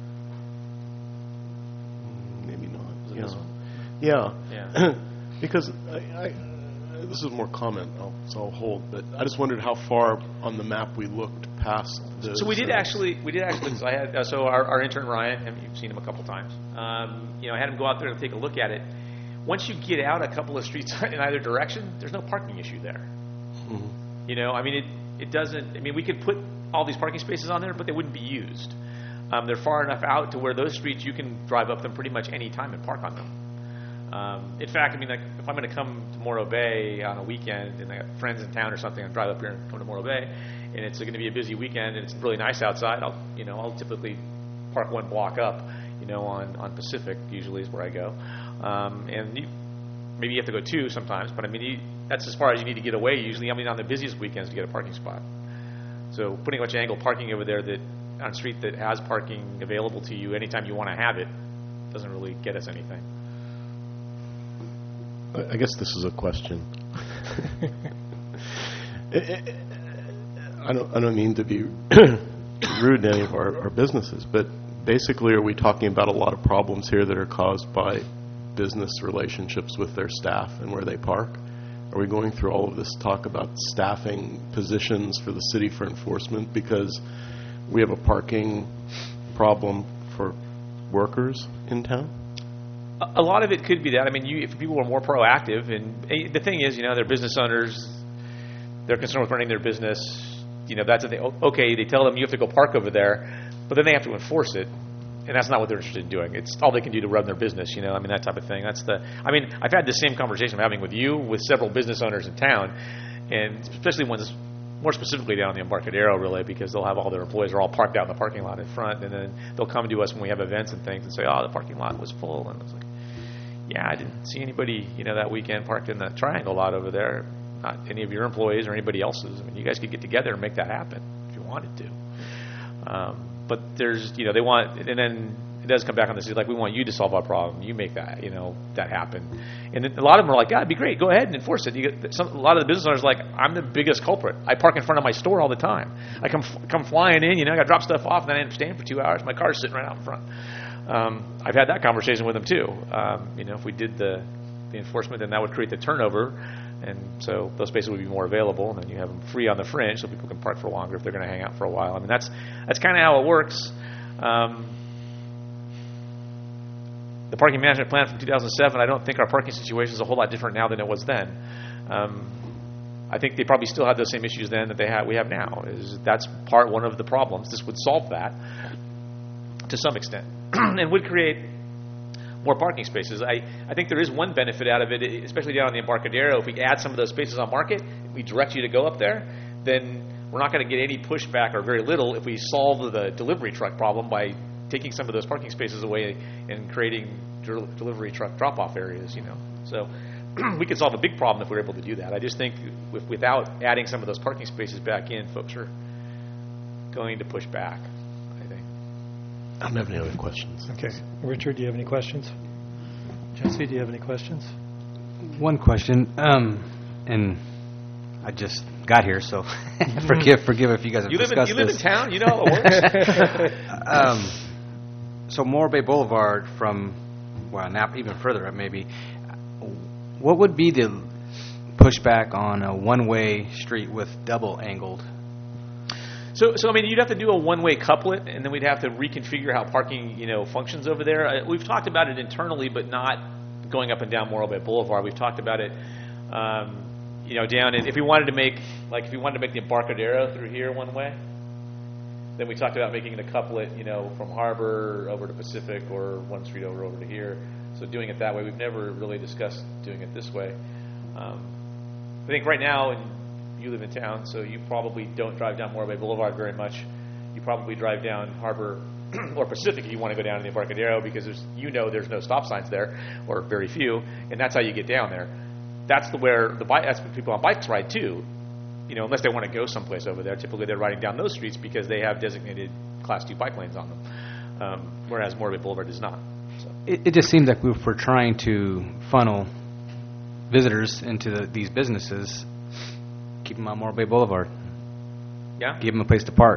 Mm, Maybe not. Is it yeah. this one? Yeah. Yeah. Because I, I, this is more comment, I'll, so I'll hold. But I just wondered how far on the map we looked past. The So we did zones. actually, we did actually. So I had, uh, so our, our intern Ryan, and you've seen him a couple times. Um, you know, I had him go out there and take a look at it. Once you get out a couple of streets in either direction, there's no parking issue there. Mhm. You know, I mean, it it doesn't. I mean, we could put all these parking spaces on there, but they wouldn't be used. Um, they're far enough out to where those streets you can drive up them pretty much any time and park on them. Um, in fact, I mean, like, if I'm going to come to Morro Bay on a weekend and I got friends in town or something, I'll drive up here and come to Morro Bay, and it's going to be a busy weekend and it's really nice outside, I'll, you know, I'll typically park one block up, you know, on, on Pacific usually is where I go. Um, and you, maybe you have to go two sometimes, but I mean, you, that's as far as you need to get away usually. I mean, on the busiest weekends to get a parking spot. So putting a bunch of angled parking over there that on a street that has parking available to you anytime you want to have it doesn't really get us anything. I guess this is a question. I don't, I don't mean to be rude to any of our, our businesses, but basically are we talking about a lot of problems here that are caused by business relationships with their staff and where they park? Are we going through all of this talk about staffing positions for the city for enforcement because we have a parking problem for workers in town? A lot of it could be that. I mean, you, if people were more proactive, and eh, the thing is, you know, they're business owners, they're concerned with running their business. You know, that's the thing. Okay, they tell them you have to go park over there, but then they have to enforce it, and that's not what they're interested in doing. It's all they can do to run their business. You know, I mean, that type of thing. That's the. I mean, I've had the same conversation I'm having with you with several business owners in town, and especially ones more specifically down in the Embarcadero, really, because they'll have all their employees are all parked out in the parking lot in front, and then they'll come to us when we have events and things and say, "Oh, the parking lot was full," and it's like, "Yeah, I didn't see anybody, you know, that weekend parked in the Triangle lot over there. Not any of your employees or anybody else's. I mean, you guys could get together and make that happen if you wanted to." Um, but there's, you know, they want, and then it does come back on this. Like, we want you to solve our problem. You make that, you know, that happen. And then a lot of them are like, "Yeah, it'd be great. Go ahead and enforce it." You get some, a lot of the business owners are like, "I'm the biggest culprit. I park in front of my store all the time. I come come flying in, you know, I got to drop stuff off, and then I end up staying for two hours. My car's sitting right out in front." Um, I've had that conversation with them too. Um, you know, if we did the, the enforcement, then that would create the turnover, and so those spaces would be more available, and then you have them free on the fringe, so people can park for longer if they're going to hang out for a while. I mean, that's that's kind of how it works. Um, the parking management plan from two thousand seven, I don't think our parking situation is a whole lot different now than it was then. Um, I think they probably still had those same issues then that they have we have now. Is that's part one of the problems. This would solve that to some extent, and would create more parking spaces. I, I think there is one benefit out of it, especially down on the Embarcadero. If we add some of those spaces on Market, we direct you to go up there, then we're not going to get any pushback or very little if we solve the delivery truck problem by taking some of those parking spaces away and creating del- delivery truck drop-off areas, you know. So we could solve a big problem if we're able to do that. I just think if, without adding some of those parking spaces back in, folks are going to push back. I don't have any other questions. Okay. Richard, do you have any questions? Jesse, do you have any questions? One question, um, and I just got here, so forgive forgive if you guys have you live discussed in, you this. live in town, you know how it works. um, so Morro Bay Boulevard from, well, Napa, even further up maybe, what would be the pushback on a one-way street with double angled? So, so I mean, you'd have to do a one-way couplet, and then we'd have to reconfigure how parking, you know, functions over there. Uh, we've talked about it internally, but not going up and down Morro Bay Boulevard. We've talked about it, um, you know, down in, if we wanted to make, like, if we wanted to make the Embarcadero through here one way, then we talked about making the couplet, you know, from Harbor over to Pacific or one street over over to here. So doing it that way. We've never really discussed doing it this way. Um, I think right now, and you live in town, so you probably don't drive down Morro Bay Boulevard very much. You probably drive down Harbor or Pacific if you want to go down to the Embarcadero because there's, you know, there's no stop signs there, or very few, and that's how you get down there. That's the where the bike. That's where people on bikes ride too. You know, unless they want to go someplace over there. Typically, they're riding down those streets because they have designated Class Two bike lanes on them, um, whereas Morro Bay Boulevard does not. So. It, it just seems like if we're trying to funnel visitors into the, these businesses, keep them on Morro Bay Boulevard. Yeah. Give them a place to park.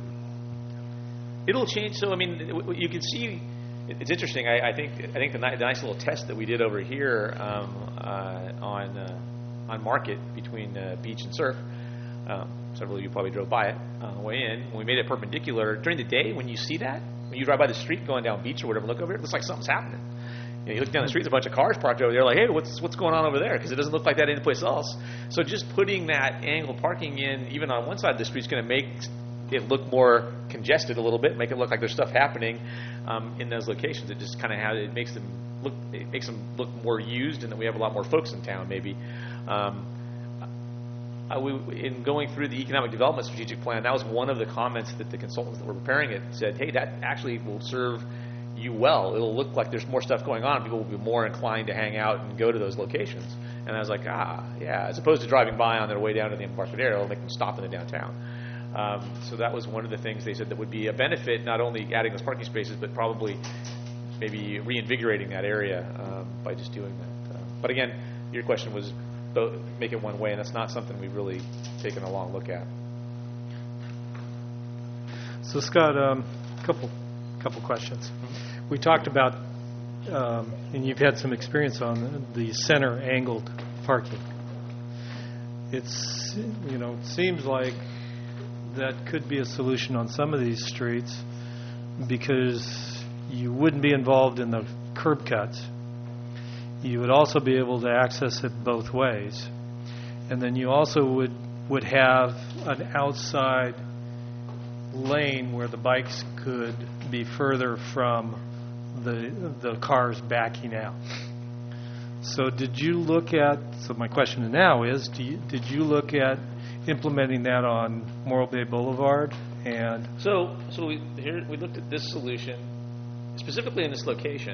It'll change. So I mean, you can see. It's interesting. I, I think. I think the, ni- the nice little test that we did over here um, uh, on uh, on Market between uh, Beach and Surf. Um, several of you probably drove by it on the way in. When we made it perpendicular during the day, when you see that, when you drive by the street going down Beach or whatever, look over it, it looks like something's happening. You know, you look down the street, there's a bunch of cars parked over there. Like, hey, what's what's going on over there? Because it doesn't look like that anyplace else. So just putting that angled parking in, even on one side of the street, is going to make it look more congested a little bit, make it look like there's stuff happening um, in those locations. It just kind of has it makes them look it makes them look more used, and that we have a lot more folks in town. Maybe um, uh, we, in going through the economic development strategic plan, that was one of the comments that the consultants that were preparing it said, hey, that actually will serve you well. It'll look like there's more stuff going on. People will be more inclined to hang out and go to those locations. And I was like, ah, yeah, as opposed to driving by on their way down to the Embarcadero, it'll make them stop in the downtown. Um, so that was one of the things they said that would be a benefit, not only adding those parking spaces, but probably maybe reinvigorating that area um, by just doing that. Uh, but again, your question was both, make it one way, and that's not something we've really taken a long look at. So Scott, a um, couple couple questions. We talked about, um, and you've had some experience on the center angled parking. It's, you know, it seems like that could be a solution on some of these streets because you wouldn't be involved in the curb cuts. You would also be able to access it both ways. And then you also would, would have an outside lane where the bikes could be further from the the cars backing out. So did you look at, so my question now is, do you, did you look at implementing that on Morro Bay Boulevard? And So so we, here we looked at this solution, specifically in this location.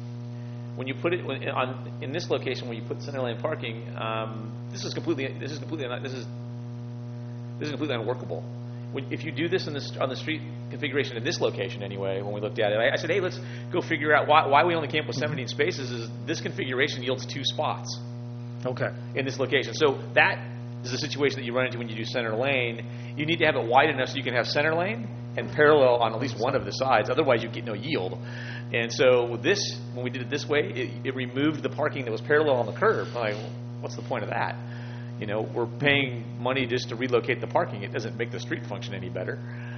When you put it when, on in this location, when you put center lane parking, um, this is completely this is completely this is this is completely unworkable. When, if you do this in this on the street configuration in this location anyway, when we looked at it, I, I said, hey, let's go figure out why, why we only came up with seventeen spaces. Is this configuration yields two spots? Okay. In this location, so that is the situation that you run into when you do center lane. You need to have it wide enough so you can have center lane and parallel on at least one of the sides. Otherwise, you get no yield. And so this, when we did it this way, it, it removed the parking that was parallel on the curb. I'm like, well, what's the point of that? You know, we're paying money just to relocate the parking. It doesn't make the street function any better.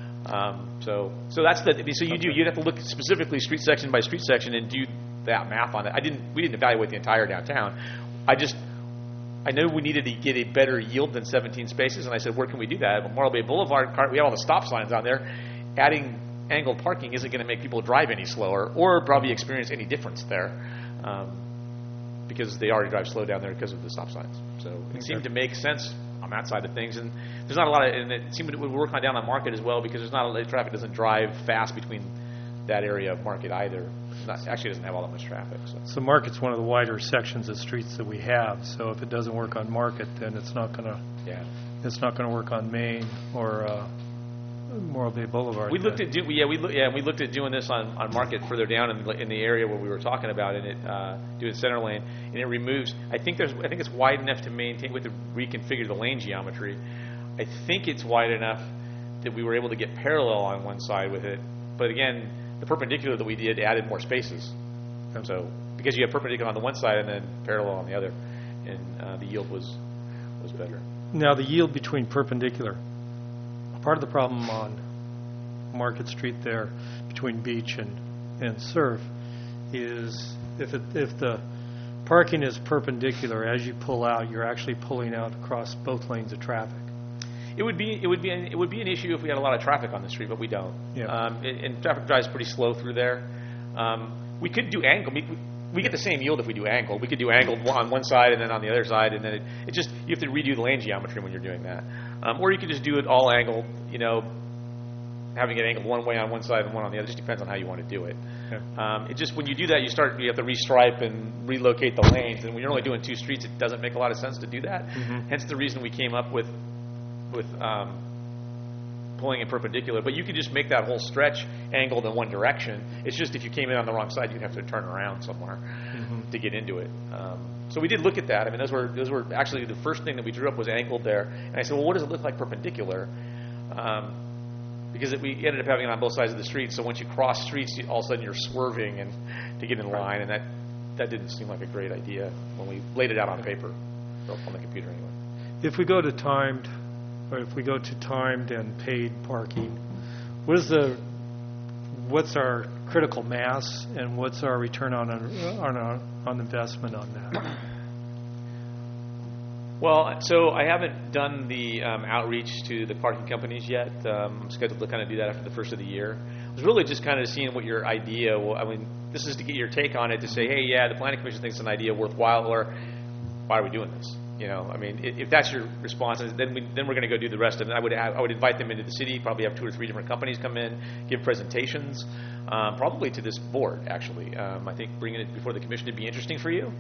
Um, so, so that's the. So you do. You'd have to look specifically street section by street section and do that math on it. I didn't. We didn't evaluate the entire downtown. I just. I know we needed to get a better yield than seventeen spaces, and I said, where can we do that? At Morro Bay Boulevard, we have all the stop signs on there. Adding angled parking isn't going to make people drive any slower or probably experience any difference there. Um, because they already drive slow down there because of the stop signs. So it Okay. seemed to make sense on that side of things. And there's not a lot of, and it seemed to would work on down on Market as well because there's not a lot of traffic doesn't drive fast between that area of Market either. It's not, actually doesn't have all that much traffic. So. so Market's one of the wider sections of streets that we have. So if it doesn't work on Market, then it's not going to Yeah. it's not going to work on Main or uh, Morro Bay Boulevard. We looked then. at do, yeah we look, yeah we looked at doing this on, on Market further down in the, in the area where we were talking about in it uh, doing center lane, and it removes. I think there's I think it's wide enough to maintain with the reconfigure the lane geometry. I think it's wide enough that we were able to get parallel on one side with it, but again the perpendicular that we did added more spaces. Okay. So because you have perpendicular on the one side and then parallel on the other, and uh, the yield was was better. Now the yield between perpendicular. Part of the problem on Market Street there between Beach and, and Surf is if it, if the parking is perpendicular, as you pull out, you're actually pulling out across both lanes of traffic. It would be it would be an, it would be an issue if we had a lot of traffic on the street, but we don't. Yeah. Um, and, and traffic drives pretty slow through there. Um, we could do angle. We, we get the same yield if we do angle. We could do angled on one side and then on the other side, and then it, it just you have to redo the lane geometry when you're doing that. Um, or you could just do it all angled. You know, having it angled one way on one side and one on the other. It just depends on how you want to do it. Yeah. Um, it just when you do that, you start you have to restripe and relocate the lanes. And when you're only doing two streets, it doesn't make a lot of sense to do that. Mhm. Hence the reason we came up with with um, pulling it perpendicular. But you could just make that whole stretch angled in one direction. It's just if you came in on the wrong side, you'd have to turn around somewhere Mhm. to get into it. Um, so we did look at that. I mean, those were those were actually the first thing that we drew up was angled there. And I said, well, what does it look like perpendicular? Um, because it, we ended up having it on both sides of the street. So once you cross streets, you, all of a sudden you're swerving and to get in line, and that that didn't seem like a great idea when we laid it out on paper, or on the computer anyway. If we go to timed, or if we go to timed and paid parking, what is the what's our critical mass and what's our return on on on, on investment on that? Well, so I haven't done the um, outreach to the parking companies yet. Um, I'm scheduled to kind of do that after the first of the year. It was really just kind of seeing what your idea. Well, I mean, this is to get your take on it. To say, hey, yeah, the planning commission thinks it's an idea worthwhile, or why are we doing this? You know, I mean, i- if that's your response, then we, then we're going to go do the rest of it. I would have, I would invite them into the city. Probably have two or three different companies come in, give presentations, um, probably to this board. Actually, um, I think bringing it before the commission would be interesting for you.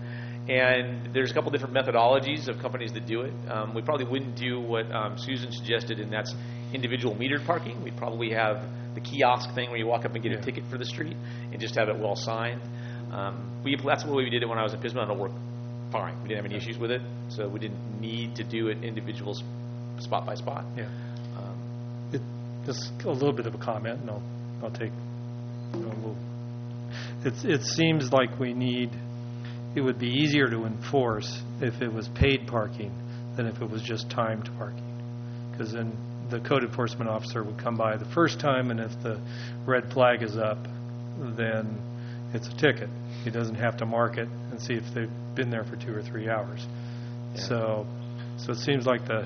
And there's a couple different methodologies of companies that do it. Um, we probably wouldn't do what um, Susan suggested, and that's individual metered parking. We'd probably have the kiosk thing where you walk up and get Yeah. a ticket for the street and just have it well signed. Um, we, that's the way we did it when I was in Pismo, and it worked fine. We didn't have any issues with it, so we didn't need to do it individual s- spot by spot. Yeah. Um, It, just a little bit of a comment, and I'll, I'll take, you know, a little. It's, it seems like we need, it would be easier to enforce if it was paid parking than if it was just timed parking. Because then the code enforcement officer would come by the first time, and if the red flag is up, then it's a ticket. He doesn't have to mark it and see if they've been there for two or three hours. Yeah. So, so it seems like the,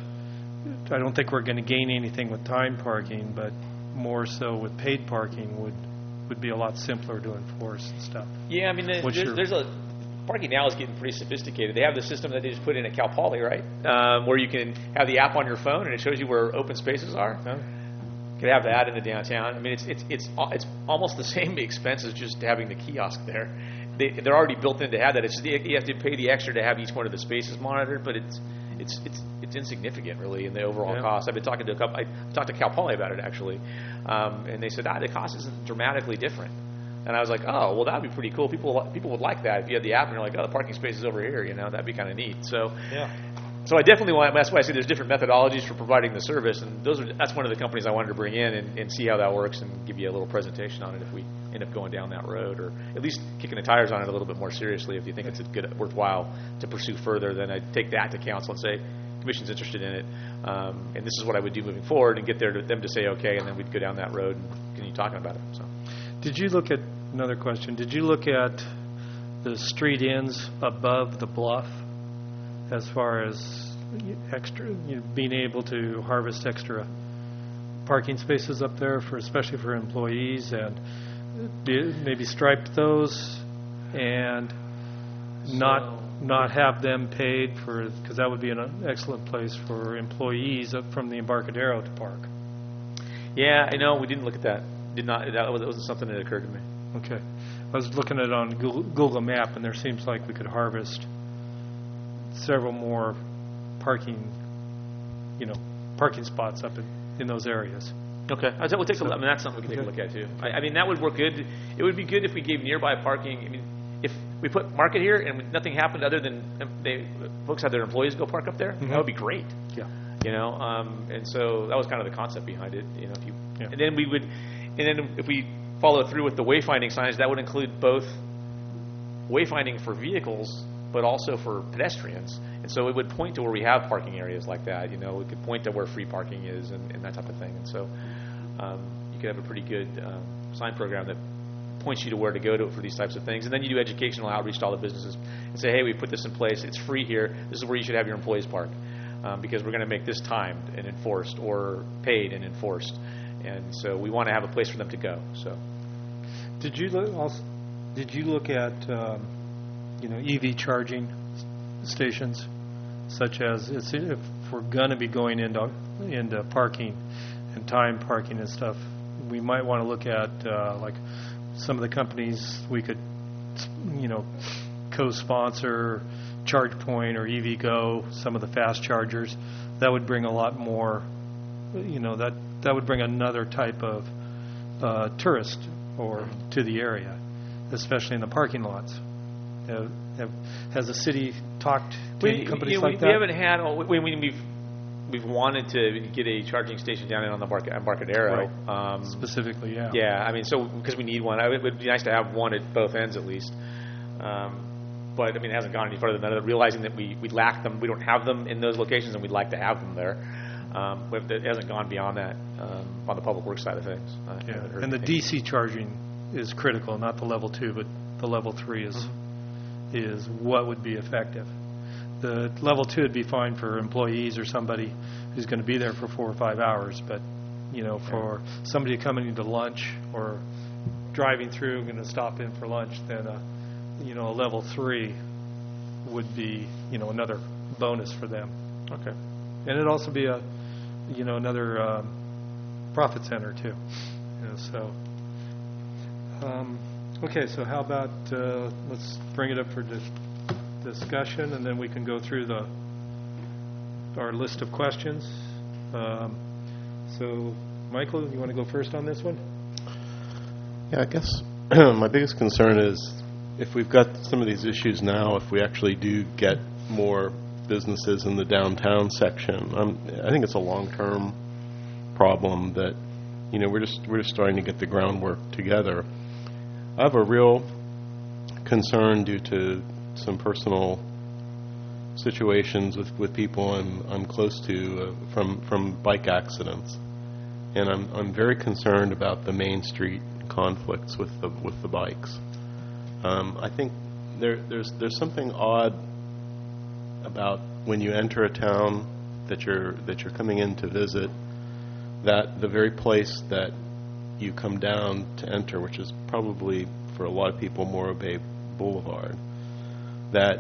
I don't think we're going to gain anything with time parking, but more so with paid parking would, would be a lot simpler to enforce and stuff. yeah, I mean, the, What's there's, your- there's a parking now is getting pretty sophisticated. They have the system that they just put in at Cal Poly, right, um, where you can have the app on your phone and it shows you where open spaces are. No? Could have that in the downtown. I mean, it's it's it's al- it's almost the same expense as just having the kiosk there. They they're already built in to have that. It's just, you have to pay the extra to have each one of the spaces monitored, but it's it's it's it's insignificant really in the overall Yeah. cost. I've been talking to a couple. I talked to Cal Poly about it actually, um, and they said ah, the cost isn't dramatically different. And I was like, oh, well, that'd be pretty cool. People people would like that if you had the app and you're like, oh, the parking space is over here. You know, that'd be kind of neat. So Yeah. So I definitely want. That's why I say there's different methodologies for providing the service, and those are that's one of the companies I wanted to bring in and, and see how that works and give you a little presentation on it if we end up going down that road, or at least kicking the tires on it a little bit more seriously. If you think it's a good, worthwhile to pursue further, then I'd take that to council and say, commission's interested in it, um, and this is what I would do moving forward, and get there to them to say okay, and then we'd go down that road and continue talking about it. So Did you look at, another question, did you look at the street ends above the bluff as far as extra, you know, being able to harvest extra parking spaces up there for, especially for employees, and do- maybe stripe those and not, not have them paid for, because that would be an excellent place for employees up from the Embarcadero to park. yeah, I know we didn't look at that. Did not. That was- that wasn't something that occurred to me. Okay. I was looking at it on Google, Google Map, and there seems like we could harvest several more parking, you know, parking spots up in, in those areas. Okay, I we'll take a So- look. I mean, that's something we can take a Okay. look at too. I, I mean, that would work good. It would be good if we gave nearby parking. I mean, if we put market here and nothing happened other than um, they folks had their employees go park up there, Mhm. that would be great. Yeah. You know, um, and so that was kind of the concept behind it. You know, if you Yeah. and then we would, and then if we follow through with the wayfinding signs, that would include both wayfinding for vehicles, but also for pedestrians. And so it would point to where we have parking areas like that. You know, it could point to where free parking is and, and that type of thing. And so um, you could have a pretty good um, sign program that points you to where to go to for these types of things. And then you do educational outreach to all the businesses and say, hey, we put this in place. It's free here. This is where you should have your employees park, um, because we're going to make this timed and enforced, or paid and enforced. And so we want to have a place for them to go. So Did you look also, did you look at, um, you know, E V charging s- stations, such as, it's, if we're going to be going into, into parking and time parking and stuff, we might want to look at, uh, like, some of the companies we could, you know, co-sponsor, ChargePoint or EVgo, some of the fast chargers. That would bring a lot more, you know, that, that would bring another type of uh, tourist or to the area, especially in the parking lots. Have, have, has the city talked to any companies you know, like we, that? we haven't had. We, we, we've we've wanted to get a charging station down in on the Embarc- Embarcadero. Right. Um, Specifically, yeah. Yeah, I mean, so because we need one, I, it would be nice to have one at both ends at least. Um, but I mean, it hasn't gone any further than that. Realizing that we, we lack them, we don't have them in those locations, and we'd like to have them there. Um, but it hasn't gone beyond that um, on the public works side of things. I Yeah. haven't heard And the anything. D C charging is critical, not the level two, but the level three is Mm-hmm. is what would be effective. The level two would be fine for employees or somebody who's going to be there for four or five hours, but you know, for somebody coming into lunch or driving through, going to stop in for lunch, then a, you know, a level three would be, you know, another bonus for them. Okay. And it'd also be a, you know, another um, profit center too. You know, so, um, okay, so how about, uh, let's bring it up for dis- discussion, and then we can go through the our list of questions. Um, so, Michael, you want to go first on this one? Yeah, I guess my biggest concern is if we've got some of these issues now, if we actually do get more businesses in the downtown section, I'm, I think it's a long-term problem that, you know, we're just we're just starting to get the groundwork together. I have a real concern due to some personal situations with, with people I'm I'm close to uh, from from bike accidents, and I'm I'm very concerned about the Main Street conflicts with the with the bikes. Um, I think there there's there's something odd about when you enter a town that you're that you're coming in to visit, that the very place that you come down to enter, which is probably for a lot of people Morro Bay Boulevard, that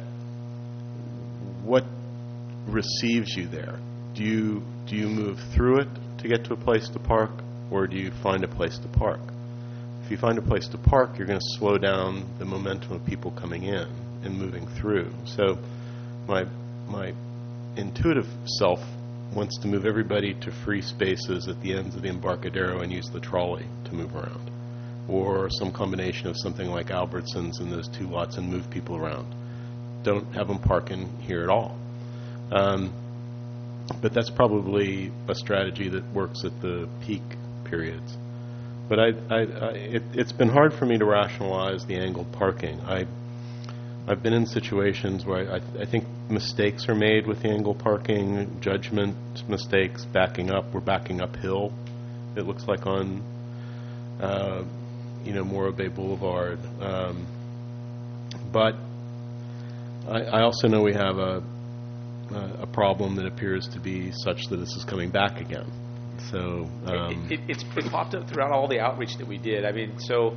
what receives you there? Do you do you move through it to get to a place to park, or do you find a place to park? If you find a place to park, you're going to slow down the momentum of people coming in and moving through. So my my intuitive self wants to move everybody to free spaces at the ends of the Embarcadero and use the trolley to move around, or some combination of something like Albertsons in those two lots and move people around. Don't have them park in here at all. Um, but that's probably a strategy that works at the peak periods. But I, I, I, it, it's been hard for me to rationalize the angled parking. I, I've been in situations where I, I think mistakes are made with the angled parking, judgment mistakes, backing up. We're backing uphill, it looks like, on uh, you know, Morro Bay Boulevard. Um, but I, I also know we have a, a problem that appears to be such that this is coming back again. So um, it, it, it's it popped up throughout all the outreach that we did. I mean, so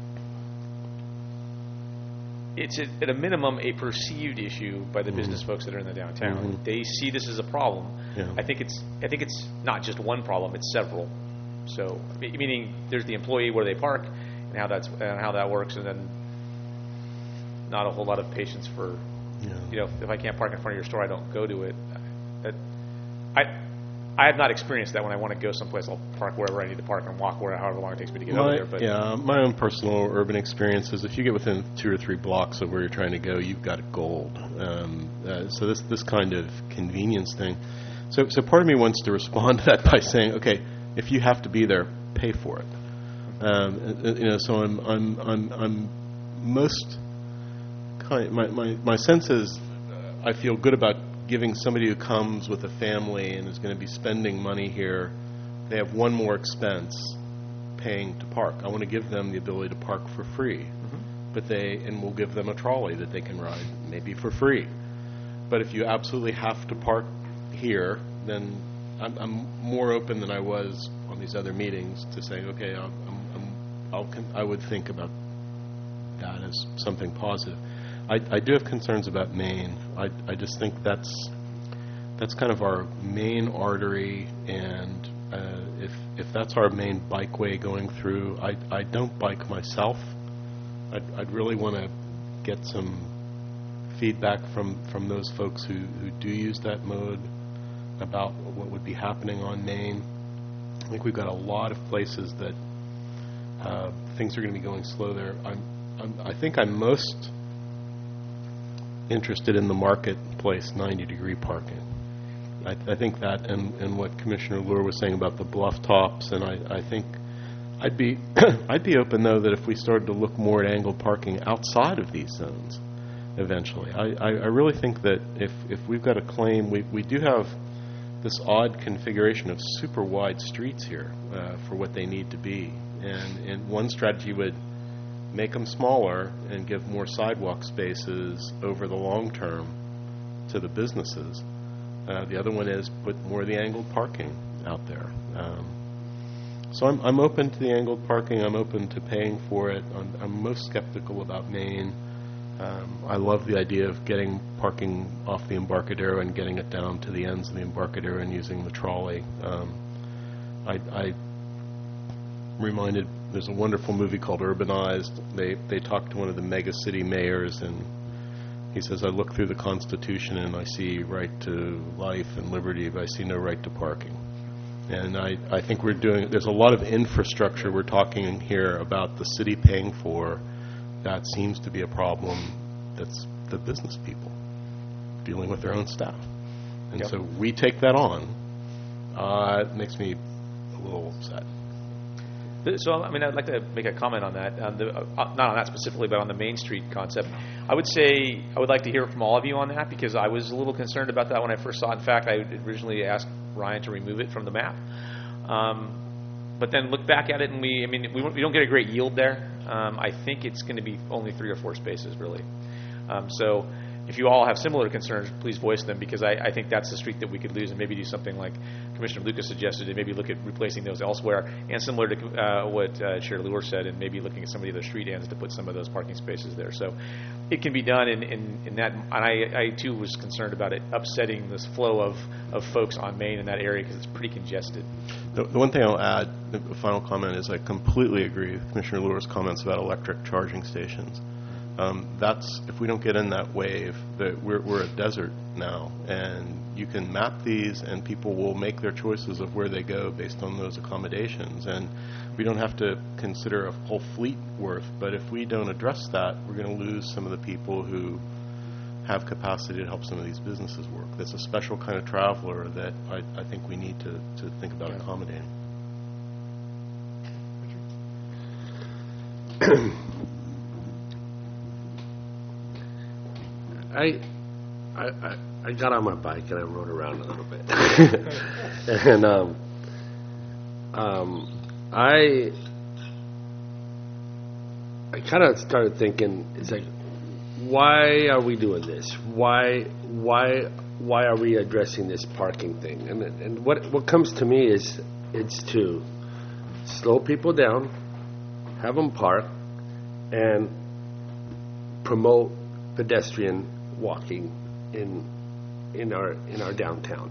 it's a, at a minimum a perceived issue by the mm-hmm. business folks that are in the downtown. Mm-hmm. They see this as a problem. Yeah. I think it's I think it's not just one problem; it's several. So meaning there's the employee where they park and how that's and how that works, and then not a whole lot of patience for yeah. you know, if I can't park in front of your store, I don't go to it. That I. I have not experienced that. When I want to go someplace, I'll park wherever I need to park and walk where however long it takes me to get my, over there. But yeah, my own personal urban experience is if you get within two or three blocks of where you're trying to go, you've got gold. Um, uh, so this this kind of convenience thing. So so part of me wants to respond to that by saying, okay, if you have to be there, pay for it. Um, you know, so I'm I'm I'm I'm most kind. My my my sense is, uh, I feel good about giving somebody who comes with a family and is going to be spending money here, they have one more expense paying to park. I want to give them the ability to park for free, mm-hmm. but they and we'll give them a trolley that they can ride, maybe for free. But if you absolutely have to park here, then I'm, I'm more open than I was on these other meetings to saying, okay, I'm, I'm, I'll, I would think about that as something positive. I, I do have concerns about Main. I, I just think that's that's kind of our main artery, and uh, if if that's our main bikeway going through, I I don't bike myself. I'd, I'd really want to get some feedback from, from those folks who, who do use that mode about what would be happening on Main. I think we've got a lot of places that uh, things are going to be going slow there. I'm, I'm I think I'm most interested in the marketplace ninety degree parking. I, I think that and, and what Commissioner Lure was saying about the bluff tops, and I, I think I'd be I'd be open though that if we started to look more at angled parking outside of these zones eventually. I, I, I really think that if, if we've got a claim, we, we do have this odd configuration of super wide streets here uh, for what they need to be, and, and one strategy would make them smaller and give more sidewalk spaces over the long term to the businesses. Uh, the other one is put more of the angled parking out there. Um, so I'm, I'm open to the angled parking. I'm open to paying for it. I'm, I'm most skeptical about Main. Um, I love the idea of getting parking off the Embarcadero and getting it down to the ends of the Embarcadero and using the trolley. Um, I, I reminded, there's a wonderful movie called Urbanized. They they talked to one of the mega city mayors, and he says, I look through the Constitution and I see right to life and liberty, but I see no right to parking. And I, I think we're doing, there's a lot of infrastructure we're talking here about the city paying for. That seems to be a problem that's the business people dealing with their own staff. And Yep. so we take that on. Uh, it makes me a little upset. So, I mean, I'd like to make a comment on that, on the, uh, not on that specifically, but on the Main Street concept. I would say I would like to hear from all of you on that, because I was a little concerned about that when I first saw it. In fact, I originally asked Ryan to remove it from the map. Um, but then look back at it, and we, I mean, we, we don't get a great yield there. Um, I think it's going to be only three or four spaces, really. Um, so if you all have similar concerns, please voice them, because I, I think that's the street that we could lose, and maybe do something like Commissioner Lucas suggested, and maybe look at replacing those elsewhere, and similar to uh, what uh, Chair Lure said, and maybe looking at some of the other street ends to put some of those parking spaces there. So it can be done in, in, in that, and I, I too was concerned about it upsetting this flow of, of folks on Main in that area, because it's pretty congested. The, the one thing I'll add, the final comment, is I completely agree with Commissioner Lure's comments about electric charging stations. Um, that's, if we don't get in that wave, that we're, we're a desert now, and you can map these, and people will make their choices of where they go based on those accommodations, and we don't have to consider a whole fleet worth, but if we don't address that, we're going to lose some of the people who have capacity to help some of these businesses work. That's a special kind of traveler that I, I think we need to, to think about accommodating. I, I, I, I got on my bike and I rode around a little bit, and um, um, I, I kind of started thinking, it's like, why are we doing this? Why, why, why are we addressing this parking thing? And and what what comes to me is it's to slow people down, have them park, and promote pedestrian walking in in our in our downtown.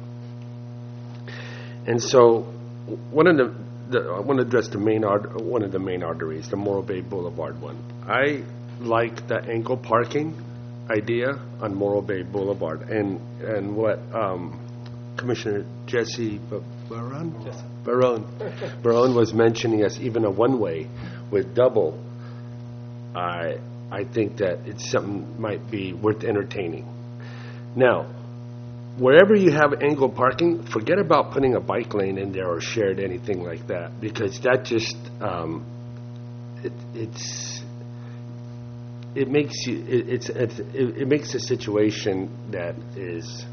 And so one of the, the I want to address the main art, one of the main arteries, the Morro Bay Boulevard one. I like the angle parking idea on Morro Bay Boulevard, and and what um, Commissioner Jesse Barone Barone Barone was mentioning as even a one way with double. I I think that it's something might be worth entertaining. Now, wherever you have angle parking, forget about putting a bike lane in there or shared anything like that, because that just um, it, it's it makes you it, it's, it's it, it makes a situation that is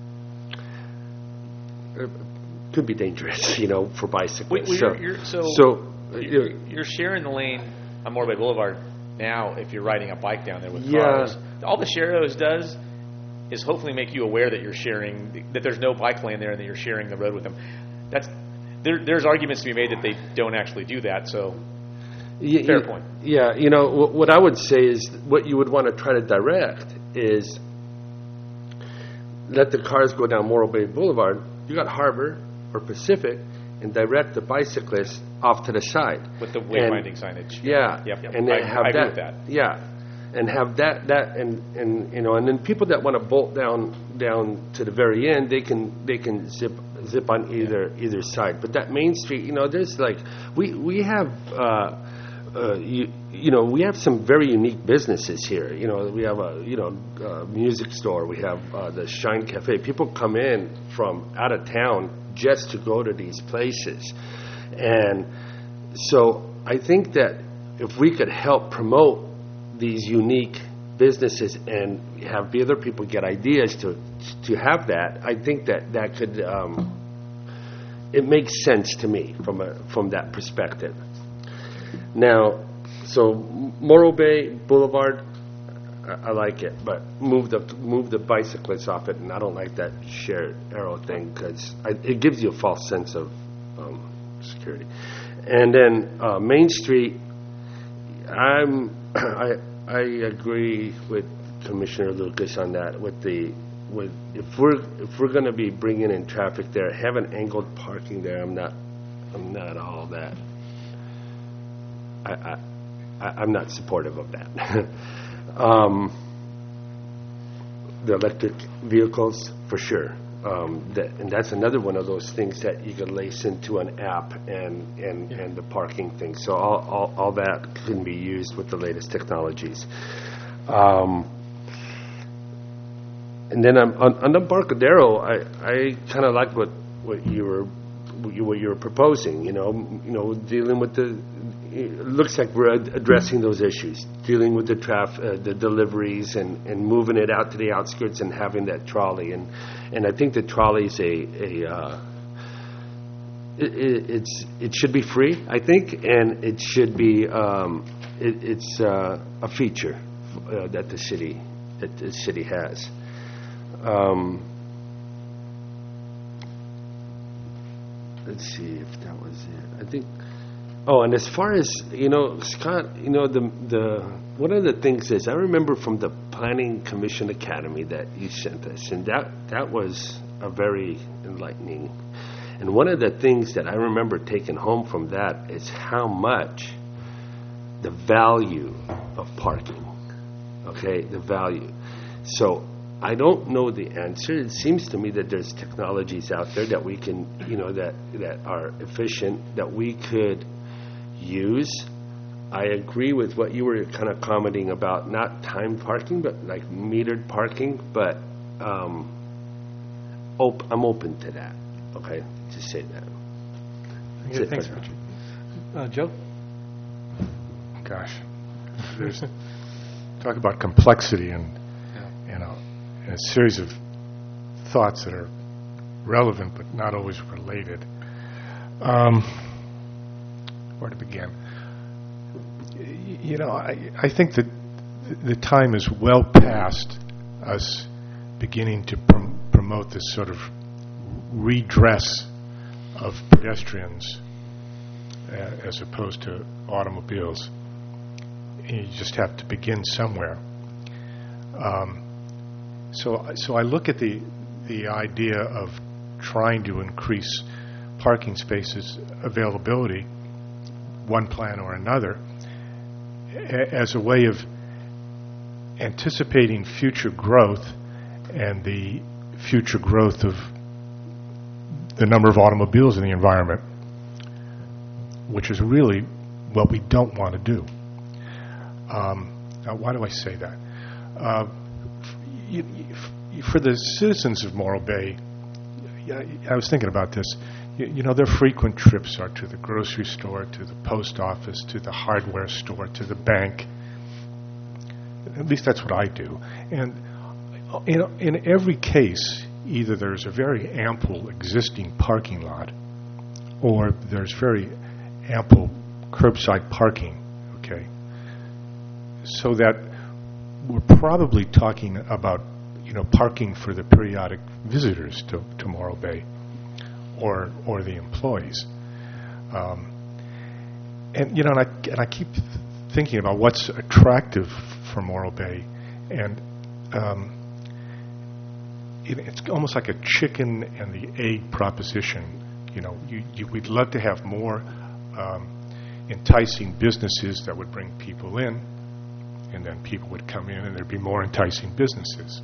uh, could be dangerous, you know, for bicyclists. Wait, well, you're, you're, so so you're, you're sharing the lane on Morro Bay Boulevard now if you're riding a bike down there with Yeah. cars. All the Sharrows does is hopefully make you aware that you're sharing, that there's no bike lane there and that you're sharing the road with them. That's there, there's arguments to be made that they don't actually do that, so Yeah, fair yeah, point. Yeah, you know, what, what I would say is what you would want to try to direct is let the cars go down Morro Bay Boulevard. You got Harbor or Pacific, and direct the bicyclists off to the side. With the And- wayfinding signage. Yeah, Yep, yep. and then I- have I agree that, with that. Yeah, and have that that and, and you know, and then people that want to bolt down down to the very end, they can they can zip zip on either either side. But that Main Street, you know, there's like we we have. Uh, Uh, you, you know, we have some very unique businesses here. You know, we have a, you know, uh, music store. We have uh, the Shine Cafe. People come in from out of town just to go to these places. And so I think that if we could help promote these unique businesses and have the other people get ideas to to have that, I think that that could, um, it makes sense to me from a, from that perspective. Now, so Morro Bay Boulevard, I, I like it, but move the move the bicyclists off it, and I don't like that shared arrow thing because it gives you a false sense of um, security. And then uh, Main Street, I'm I I agree with Commissioner Lucas on that. With the with if we're if we're going to be bringing in traffic there, having angled parking there, I'm not I'm not all that. I, I I- I'm not supportive of that. um, the electric vehicles, for sure. Um, that, and that's another one of those things that you can lace into an app and, and, and the parking thing. So all, all, all that can be used with the latest technologies. Um, and then on, on, on the Embarcadero, I, I kind of like what, what you were what you, what you were proposing. You know, you know, dealing with the. It looks like we're ad- addressing those issues, dealing with the traf- uh, the deliveries, and, and moving it out to the outskirts, and having that trolley. And and I think the trolley's a a. Uh, it, it, it's it should be free, I think, and it should be um, it, it's uh, a feature uh, that the city that the city has. Um, let's see if that was it. I think. Oh, and as far as you know, Scott, you know the the one of the things is I remember from the Planning Commission Academy that you sent us, and that that was a very enlightening. And one of the things that I remember taking home from that is how much the value of parking. Okay, the value. So I don't know the answer. It seems to me that there's technologies out there that we can, you know, that that are efficient that we could use. I agree with what you were kind of commenting about, not timed parking, but like metered parking. But um, op- I'm open to that. Okay, just say that. That's Okay, it thanks, for now. Richard. Uh, Joe? Gosh, there's talk about complexity and you know, and a series of thoughts that are relevant but not always related. Um, where to begin? Y- You know, I, I think that the time is well past us beginning to prom- promote this sort of redress of pedestrians uh, as opposed to automobiles. You just have to begin somewhere. Um, so, so I look at the the idea of trying to increase parking spaces availability, one plan or another, a- as a way of anticipating future growth and the future growth of the number of automobiles in the environment, which is really what we don't want to do. Um, now, why do I say that? Uh, f- you, you, f- for the citizens of Morro Bay, I, I was thinking about this. You, you know, their frequent trips are to the grocery store, to the post office, to the hardware store, to the bank. At least that's what I do. And in, in every case, either there's a very ample existing parking lot, or there's very ample curbside parking. Okay. So that we're probably talking about, you know, parking for the periodic visitors to, to Morro Bay, or or the employees. Um, and you know, and I and I keep thinking about what's attractive for Morro Bay, and um, it, it's almost like a chicken and the egg proposition. You know, you, you, we'd love to have more um, enticing businesses that would bring people in. And then people would come in and there'd be more enticing businesses.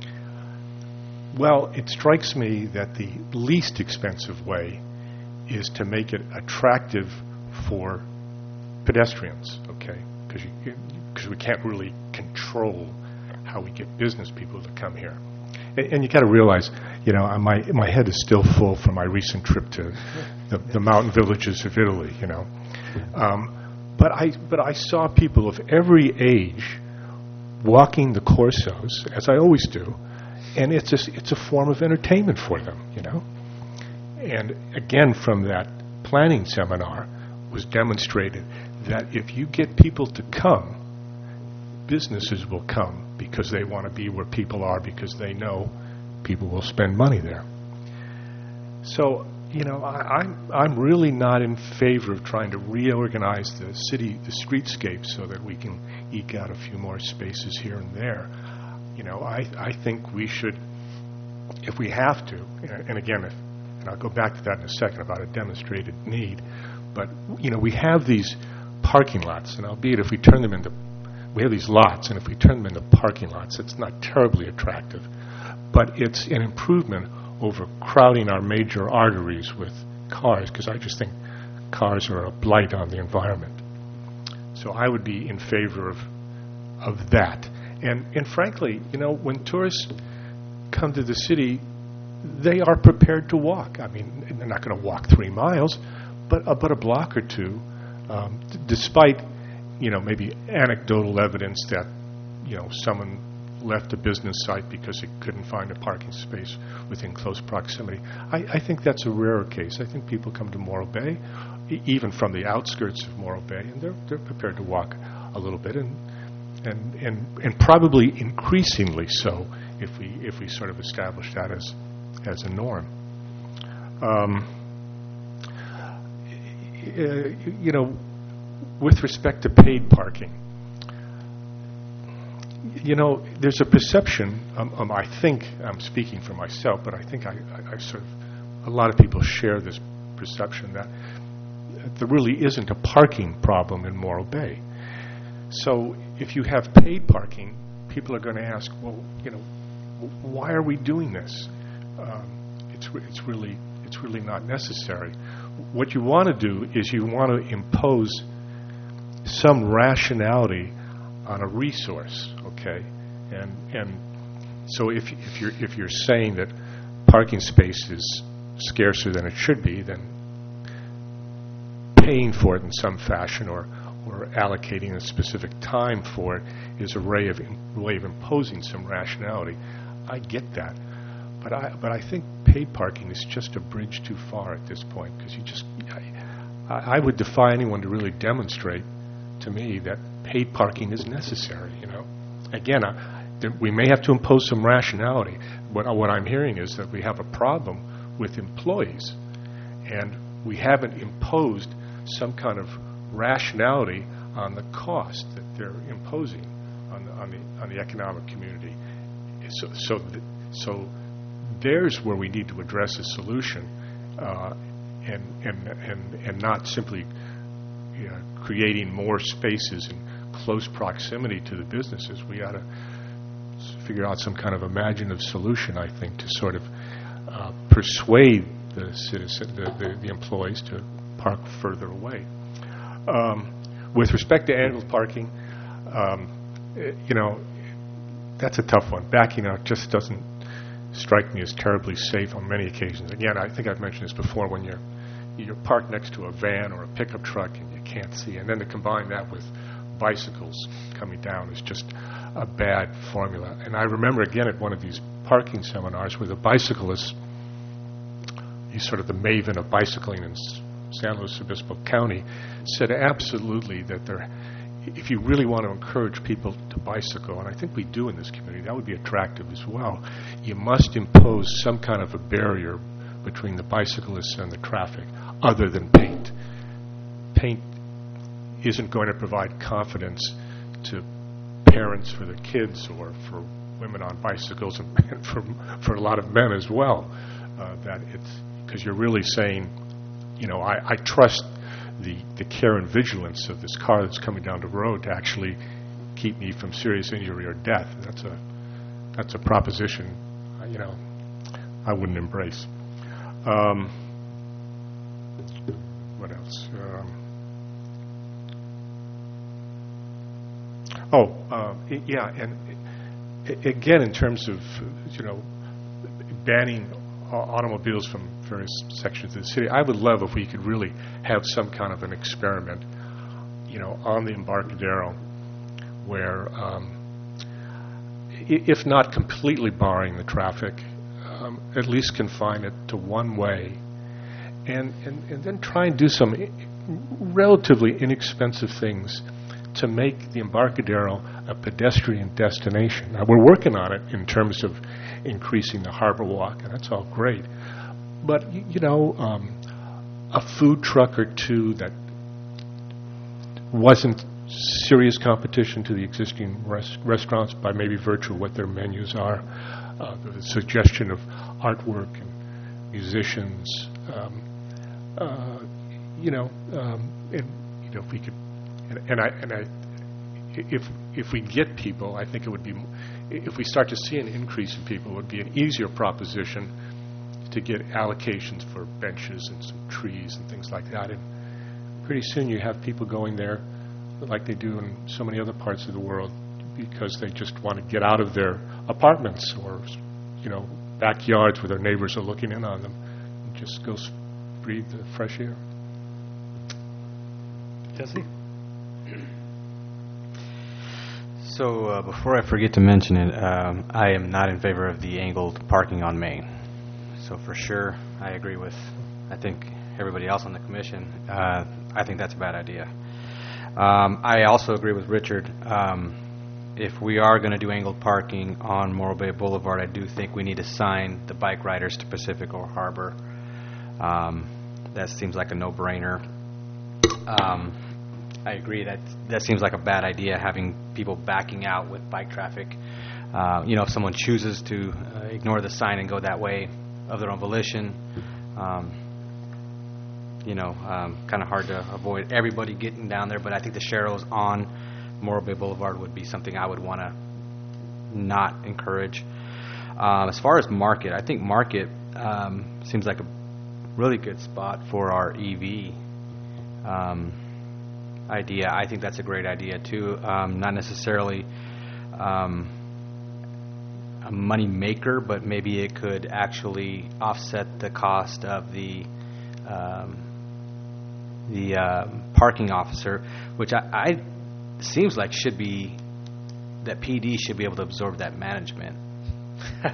Well, it strikes me that the least expensive way is to make it attractive for pedestrians, okay? Because you, because we can't really control how we get business people to come here. And, and you got to realize, you know, my my head is still full from my recent trip to the, the mountain villages of Italy, you know. Um, But I, but I saw people of every age walking the Corsos, as I always do, and it's a, it's a form of entertainment for them, you know. And again, from that planning seminar, was demonstrated that if you get people to come, businesses will come because they want to be where people are, because they know people will spend money there. So, you know, I, I'm I'm really not in favor of trying to reorganize the city, the streetscape, so that we can eke out a few more spaces here and there. You know, I I think we should, if we have to, and, and again, if, and I'll go back to that in a second about a demonstrated need, but you know, we have these parking lots, and albeit if we turn them into, we have these lots, and if we turn them into parking lots, it's not terribly attractive, but it's an improvement over crowding our major arteries with cars, because I just think cars are a blight on the environment. So I would be in favor of of that. And and frankly, you know, when tourists come to the city, they are prepared to walk. I mean, they're not going to walk three miles, but uh, but a block or two, um, d- despite, you know, maybe anecdotal evidence that, you know, someone left a business site because it couldn't find a parking space within close proximity. I, I think that's a rarer case. I think people come to Morro Bay, e- even from the outskirts of Morro Bay, and they're they're prepared to walk a little bit, and and and, and probably increasingly so if we if we sort of establish that as as a norm. Um, you know, with respect to paid parking, you know, there's a perception, um, um, I think, I'm speaking for myself, but I think I, I, I sort of, a lot of people share this perception that there really isn't a parking problem in Morro Bay. So if you have paid parking, people are going to ask, well, you know, why are we doing this? Um, it's re- it's really it's really not necessary. What you want to do is you want to impose some rationality on a resource, okay? And and so if if you're if you're saying that parking space is scarcer than it should be, then paying for it in some fashion or or allocating a specific time for it is a way of way of imposing some rationality. I get that, but I but I think paid parking is just a bridge too far at this point, because you just I, I would defy anyone to really demonstrate to me that paid parking is necessary. You know, again, I, there, we may have to impose some rationality. What what I'm hearing is that we have a problem with employees, and we haven't imposed some kind of rationality on the cost that they're imposing on the, on the on the economic community. So so th- so there's where we need to address a solution, uh, and and and and not simply, you know, creating more spaces in close proximity to the businesses. We ought to figure out some kind of imaginative solution, I think, to sort of uh, persuade the citizen, the, the, the employees to park further away. Um, with respect to annual parking, um, you know, that's a tough one. Backing out just doesn't strike me as terribly safe on many occasions. Again, I think I've mentioned this before, when you're you're parked next to a van or a pickup truck and you can't see, and then to combine that with bicycles coming down is just a bad formula. And I remember again at one of these parking seminars where the bicyclist, he's sort of the maven of bicycling in San Luis Obispo County, said absolutely that there, if you really want to encourage people to bicycle, and I think we do in this community, that would be attractive as well, you must impose some kind of a barrier between the bicyclists and the traffic other than paint. Paint isn't going to provide confidence to parents for their kids or for women on bicycles, and for, for a lot of men as well, uh, that it's because you're really saying, you know, I, I trust the, the care and vigilance of this car that's coming down the road to actually keep me from serious injury or death. That's a that's a proposition, uh, you know, I wouldn't embrace. Um, what else? Um, oh, uh, yeah, and uh, again, in terms of, you know, banning automobiles from various sections of the city, I would love if we could really have some kind of an experiment, you know, on the Embarcadero where, um, if not completely barring the traffic, um, at least confine it to one way, and, and, and then try and do some relatively inexpensive things to make the Embarcadero a pedestrian destination. Now, we're working on it in terms of increasing the harbor walk, and that's all great. but y- you know, um, a food truck or two that wasn't serious competition to the existing res- restaurants by maybe virtue of what their menus are, uh, the suggestion of artwork and musicians, um, uh, you know, um, and you know, if we could, and, and I and I, if if we get people, I think it would be, if we start to see an increase in people, it would be an easier proposition to get allocations for benches and some trees and things like that. And pretty soon you have people going there like they do in so many other parts of the world because they just want to get out of their apartments or, you know, backyards where their neighbors are looking in on them and just go s- breathe the fresh air. Jesse? So uh, before I forget to mention it, um, I am not in favor of the angled parking on Main. So for sure, I agree with, I think, everybody else on the commission. Uh, I think that's a bad idea. Um, I also agree with Richard. Um, if we are going to do angled parking on Morro Bay Boulevard, I do think we need to assign the bike riders to Pacific or Harbor. Um, that seems like a no-brainer. Um, I agree that that seems like a bad idea, having people backing out with bike traffic. Uh, you know, if someone chooses to uh, ignore the sign and go that way of their own volition, um, you know, um, kind of hard to avoid everybody getting down there. But I think the Sharrows on Morro Bay Boulevard would be something I would want to not encourage. Um, as far as Market, I think Market um, seems like a really good spot for our E V um, idea. I think that's a great idea too. Um, not necessarily um, a money maker, but maybe it could actually offset the cost of the um, the uh, parking officer, which I, I seems like should be that P D should be able to absorb that management. uh,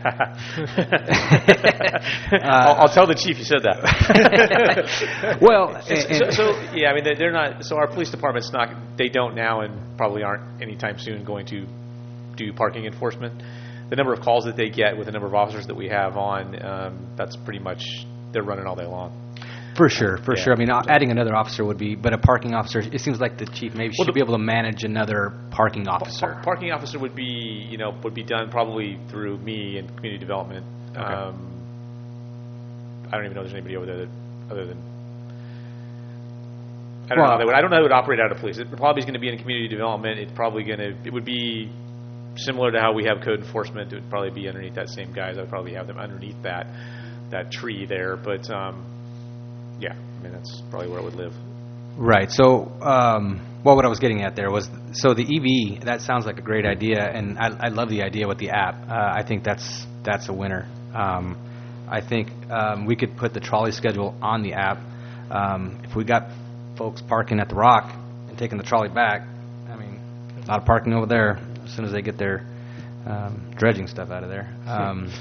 I'll, I'll tell the chief you said that. Well, so, so, so yeah, I mean they're, they're not. So our police department's not. They don't now, and probably aren't anytime soon going to do parking enforcement. The number of calls that they get with the number of officers that we have on, um, that's pretty much they're running all day long. For sure, for Yeah. sure. I mean, uh, adding another officer would be, but a parking officer, it seems like the chief maybe Well, should the- be able to manage another parking officer. Par- parking officer would be, you know, would be done probably through me and community development. Okay. Um, I don't even know if there's anybody over there that, other than. I don't Well- know. How they would, I don't know who would operate out of police. It probably is going to be in community development. It's probably going to. It would be similar to how we have code enforcement. It would probably be underneath that same guys. I would probably have them underneath that that tree there. But um, yeah, I mean that's probably where it would live. Right. So, um, well, what I was getting at there was, so the E V, that sounds like a great idea, and I, I love the idea with the app. Uh, I think that's that's a winner. Um, I think um, we could put the trolley schedule on the app. Um, if we got folks parking at the Rock and taking the trolley back, I mean, a lot of parking over there as soon as they get their um, dredging stuff out of there. Um,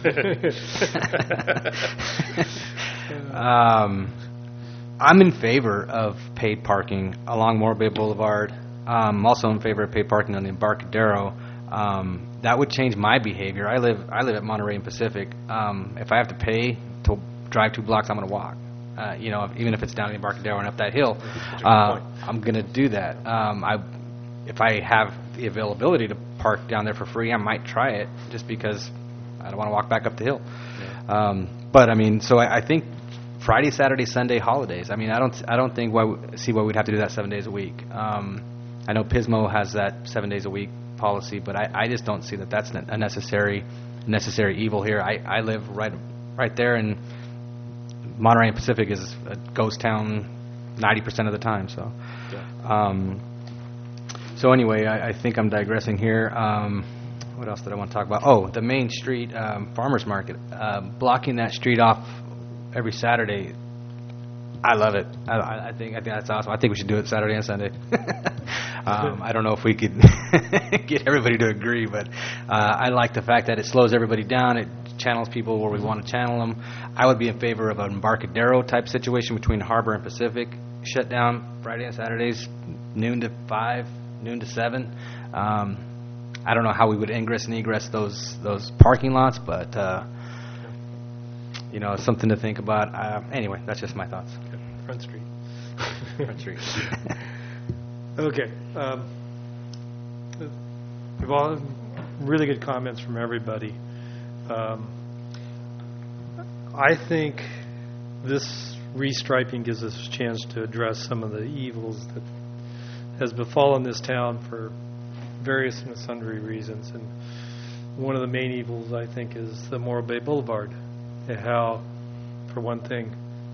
um, I'm in favor of paid parking along Morro Bay Boulevard. I'm also in favor of paid parking on the Embarcadero. Um, that would change my behavior. I live I live at Monterey and Pacific. Um, if I have to pay to drive two blocks, I'm going to walk. Uh, you know, even if it's down the Embarcadero and up that hill, uh, I'm going to do that. Um, I, if I have the availability to park down there for free, I might try it just because I don't want to walk back up the hill. Um, but I mean, so I, I think Friday, Saturday, Sunday, holidays. I mean, I don't I don't think why we, see why we'd have to do that seven days a week. Um, I know Pismo has that seven days a week policy, but I, I just don't see that that's a necessary necessary evil here. I, I live right right there, and Monterey and Pacific is a ghost town ninety percent of the time. So, um, so anyway, I, I think I'm digressing here. Um, what else did I want to talk about? Oh, the main street, um, farmers market, uh, blocking that street off every Saturday. I love it. I, I think I think that's awesome. I think we should do it Saturday and Sunday. um, I don't know if we could get everybody to agree, but uh, I like the fact that it slows everybody down. It channels people where we want to channel them. I would be in favor of an Embarcadero type situation between Harbor and Pacific. Shut down Friday and Saturdays, noon to five, noon to seven. Um, I don't know how we would ingress and egress those those parking lots, but uh, you know, something to think about. Uh, anyway, that's just my thoughts. Okay. Front Street. Front Street. Okay. Um, we've all really good comments from everybody. Um, I think this restriping gives us a chance to address some of the evils that has befallen this town for various and sundry reasons. And one of the main evils, I think, is the Morro Bay Boulevard. And how, for one thing,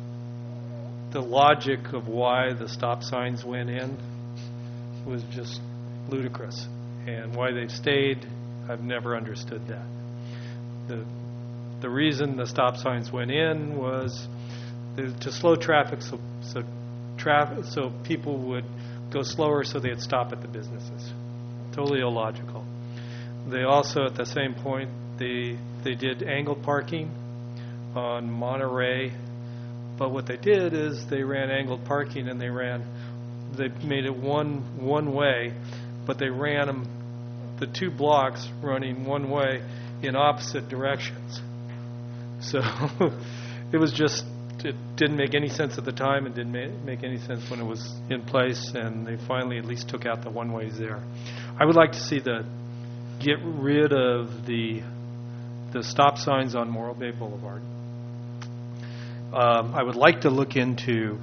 the logic of why the stop signs went in was just ludicrous. And why they've stayed, I've never understood that. The the reason the stop signs went in was to slow traffic, so so traffic so people would go slower, so they'd stop at the businesses. Totally illogical. They also, at the same point, they they did angled parking on Monterey, but what they did is they ran angled parking, and they ran they made it one one way, but they ran them the two blocks running one way in opposite directions. So it was just, it didn't make any sense at the time, and didn't ma- make any sense when it was in place, and they finally at least took out the one-ways there. I would like to see the, get rid of the the stop signs on Morro Bay Boulevard. Um, I would like to look into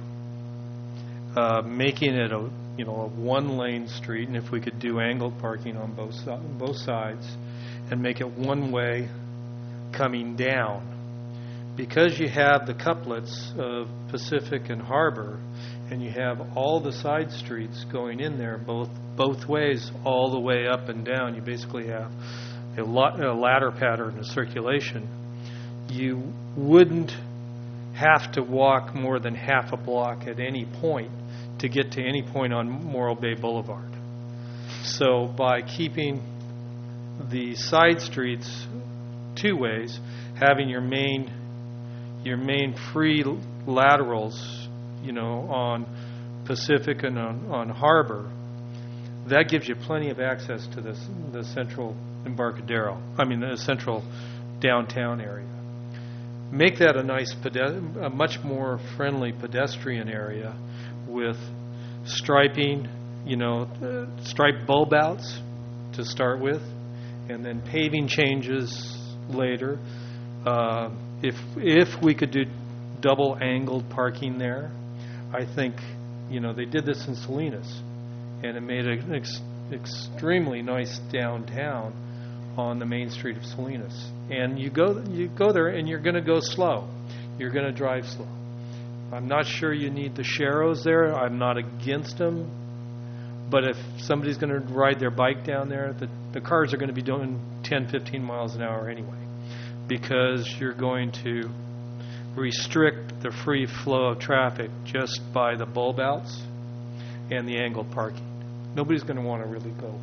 uh, making it a, you know, a one-lane street, and if we could do angled parking on both si- both sides, and make it one-way coming down. Because you have the couplets of Pacific and Harbor, and you have all the side streets going in there both both ways, all the way up and down, you basically have a, lot, a ladder pattern of circulation. You wouldn't have to walk more than half a block at any point to get to any point on Morro Bay Boulevard. So by keeping the side streets two ways, having your main your main free laterals, you know, on Pacific and on, on Harbor, that gives you plenty of access to this, the central Embarcadero, I mean the central downtown area. Make that a nice, pede- a much more friendly pedestrian area with striping, you know, uh, striped bulb outs to start with, and then paving changes later. Uh, if if we could do double angled parking there, I think, you know, they did this in Salinas, and it made an ex- extremely nice downtown on the main street of Salinas. And you go you go there, and you're going to go slow. You're going to drive slow. I'm not sure you need the Sharrows there. I'm not against them. But if somebody's going to ride their bike down there, the, the cars are going to be doing ten, fifteen miles an hour anyway, because you're going to restrict the free flow of traffic just by the bulb outs and the angled parking. Nobody's going to want to really go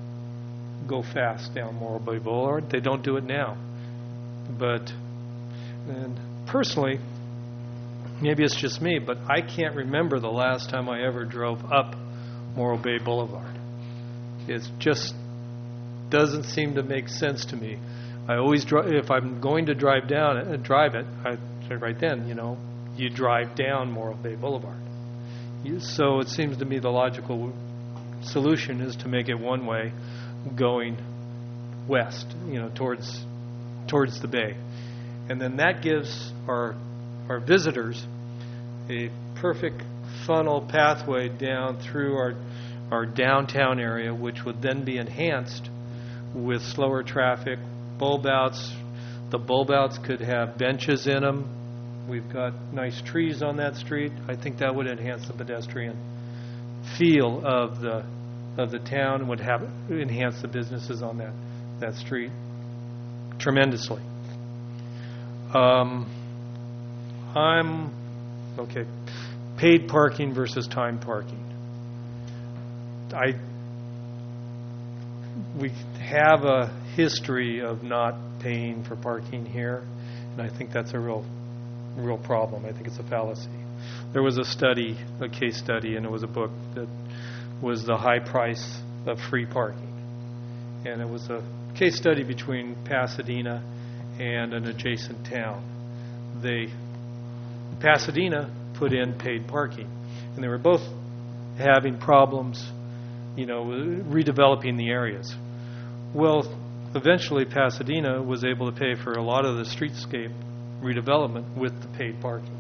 go fast down Morro Bay Boulevard. They don't do it now. But, and personally, maybe it's just me, but I can't remember the last time I ever drove up Morro Bay Boulevard. It just doesn't seem to make sense to me. I always drive, if I'm going to drive down it, uh, drive it, I right then, you know, you drive down Morro Bay Boulevard. You, so it seems to me the logical solution is to make it one way going west, you know, towards towards the bay. And then that gives our our visitors a perfect funnel pathway down through our our downtown area, which would then be enhanced with slower traffic, bulb outs. The bulb outs could have benches in them. We've got nice trees on that street. I think that would enhance the pedestrian feel of the of the town, would have enhance the businesses on that that street tremendously. Um, I'm okay. Paid parking versus time parking. I we have a history of not paying for parking here, and I think that's a real real problem. I think it's a fallacy. There was a study, a case study, and it was a book that was the high price of free parking, and it was a case study between Pasadena and an adjacent town. they Pasadena put in paid parking, and they were both having problems, you know, redeveloping the areas. Well, eventually Pasadena was able to pay for a lot of the streetscape redevelopment with the paid parking,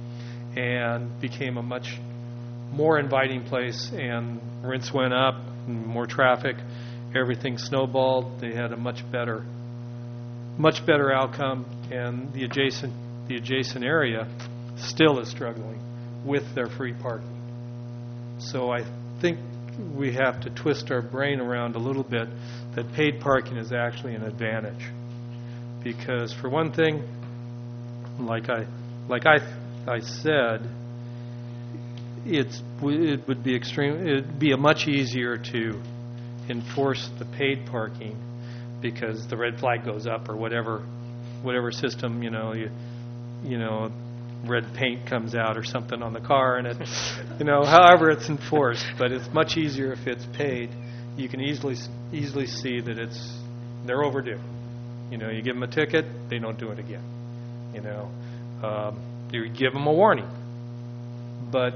and became a much more inviting place, and rents went up, more traffic, everything snowballed. They had a much better much better outcome, and the adjacent the adjacent area still is struggling with their free parking. So I think we have to twist our brain around a little bit that paid parking is actually an advantage, because for one thing, like I like I I said, it's it would be extreme it'd be a much easier to enforce the paid parking, because the red flag goes up, or whatever whatever system, you know, you you know red paint comes out or something on the car, and it you know however it's enforced. But it's much easier if it's paid. You can easily easily see that it's they're overdue. You know, you give them a ticket, they don't do it again. You know, um, you give them a warning. But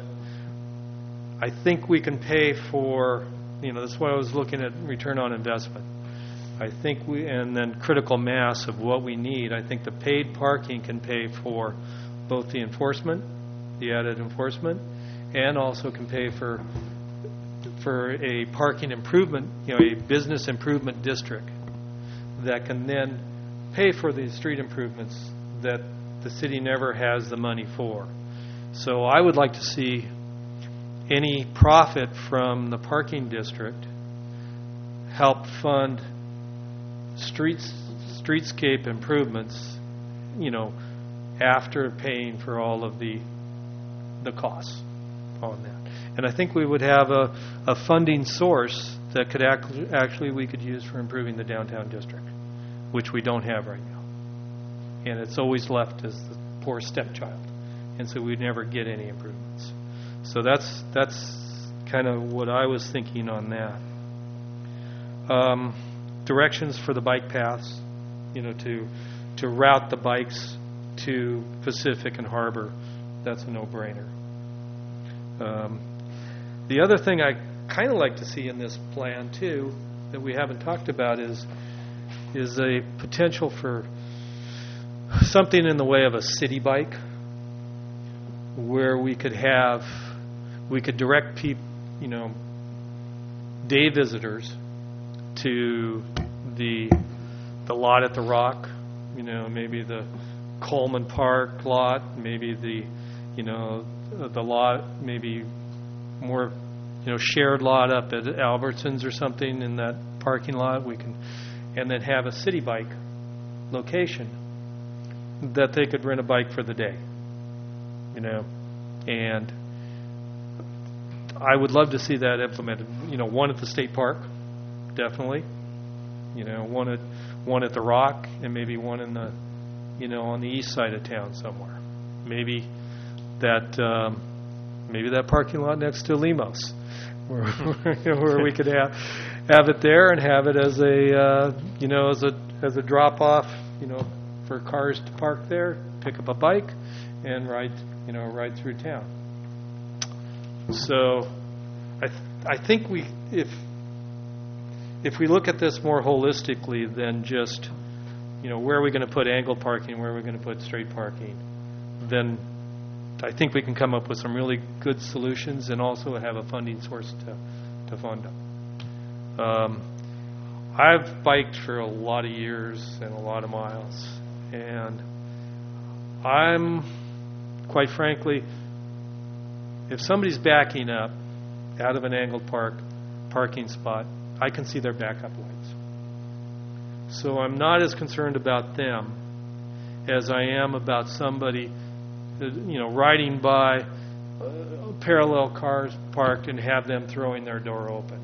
I think we can pay for, you know, that's why I was looking at return on investment. I think we, and then critical mass of what we need. I think the paid parking can pay for both the enforcement, the added enforcement, and also can pay for for a parking improvement, you know, a business improvement district that can then pay for the street improvements that the city never has the money for. So I would like to see any profit from the parking district help fund streets streetscape improvements, you know, after paying for all of the the costs on that. And I think we would have a, a funding source that could act, actually we could use for improving the downtown district, which we don't have right now. And it's always left as the poor stepchild. And so we'd never get any improvements. So that's that's kind of what I was thinking on that. Um, directions for the bike paths, you know, to to route the bikes to Pacific and Harbor, that's a no-brainer. Um, the other thing I kind of like to see in this plan too, that we haven't talked about, is is a potential for something in the way of a city bike, where we could have, we could direct people, you know, day visitors to the the lot at the Rock, you know, maybe the Coleman Park lot, maybe the, you know, the lot, maybe more, you know, shared lot up at Albertsons or something in that parking lot. We can, and then have a city bike location that they could rent a bike for the day, you know, and I would love to see that implemented. You know, one at the state park, definitely. You know, one at one at the Rock, and maybe one in the, you know, on the east side of town somewhere. Maybe that um, maybe that parking lot next to Limos, where where we could have have it there and have it as a uh, you know as a as a drop off, you know, for cars to park there, pick up a bike, and ride you know ride through town. So, I th- I think we if if we look at this more holistically than just, you know, where are we going to put angled parking, where are we going to put straight parking, then I think we can come up with some really good solutions, and also have a funding source to to fund them. Um, I've biked for a lot of years and a lot of miles, and I'm, quite frankly, if somebody's backing up out of an angled park parking spot, I can see their backup lights. So I'm not as concerned about them as I am about somebody, you know, riding by uh, parallel cars parked and have them throwing their door open.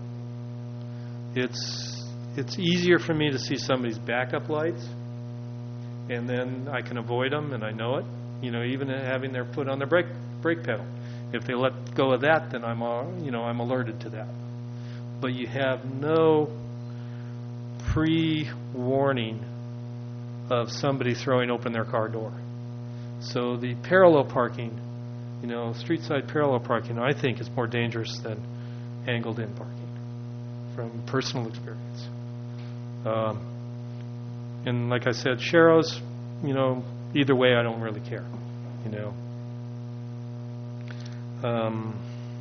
It's it's easier for me to see somebody's backup lights, and then I can avoid them, and I know it. You know, even having their foot on their brake brake pedal. If they let go of that, then I'm, uh, you know, I'm alerted to that. But you have no pre-warning of somebody throwing open their car door. So the parallel parking, you know, street side parallel parking, I think is more dangerous than angled in parking from personal experience. Um, and like I said, Sharrows, you know, either way, I don't really care, you know. Um,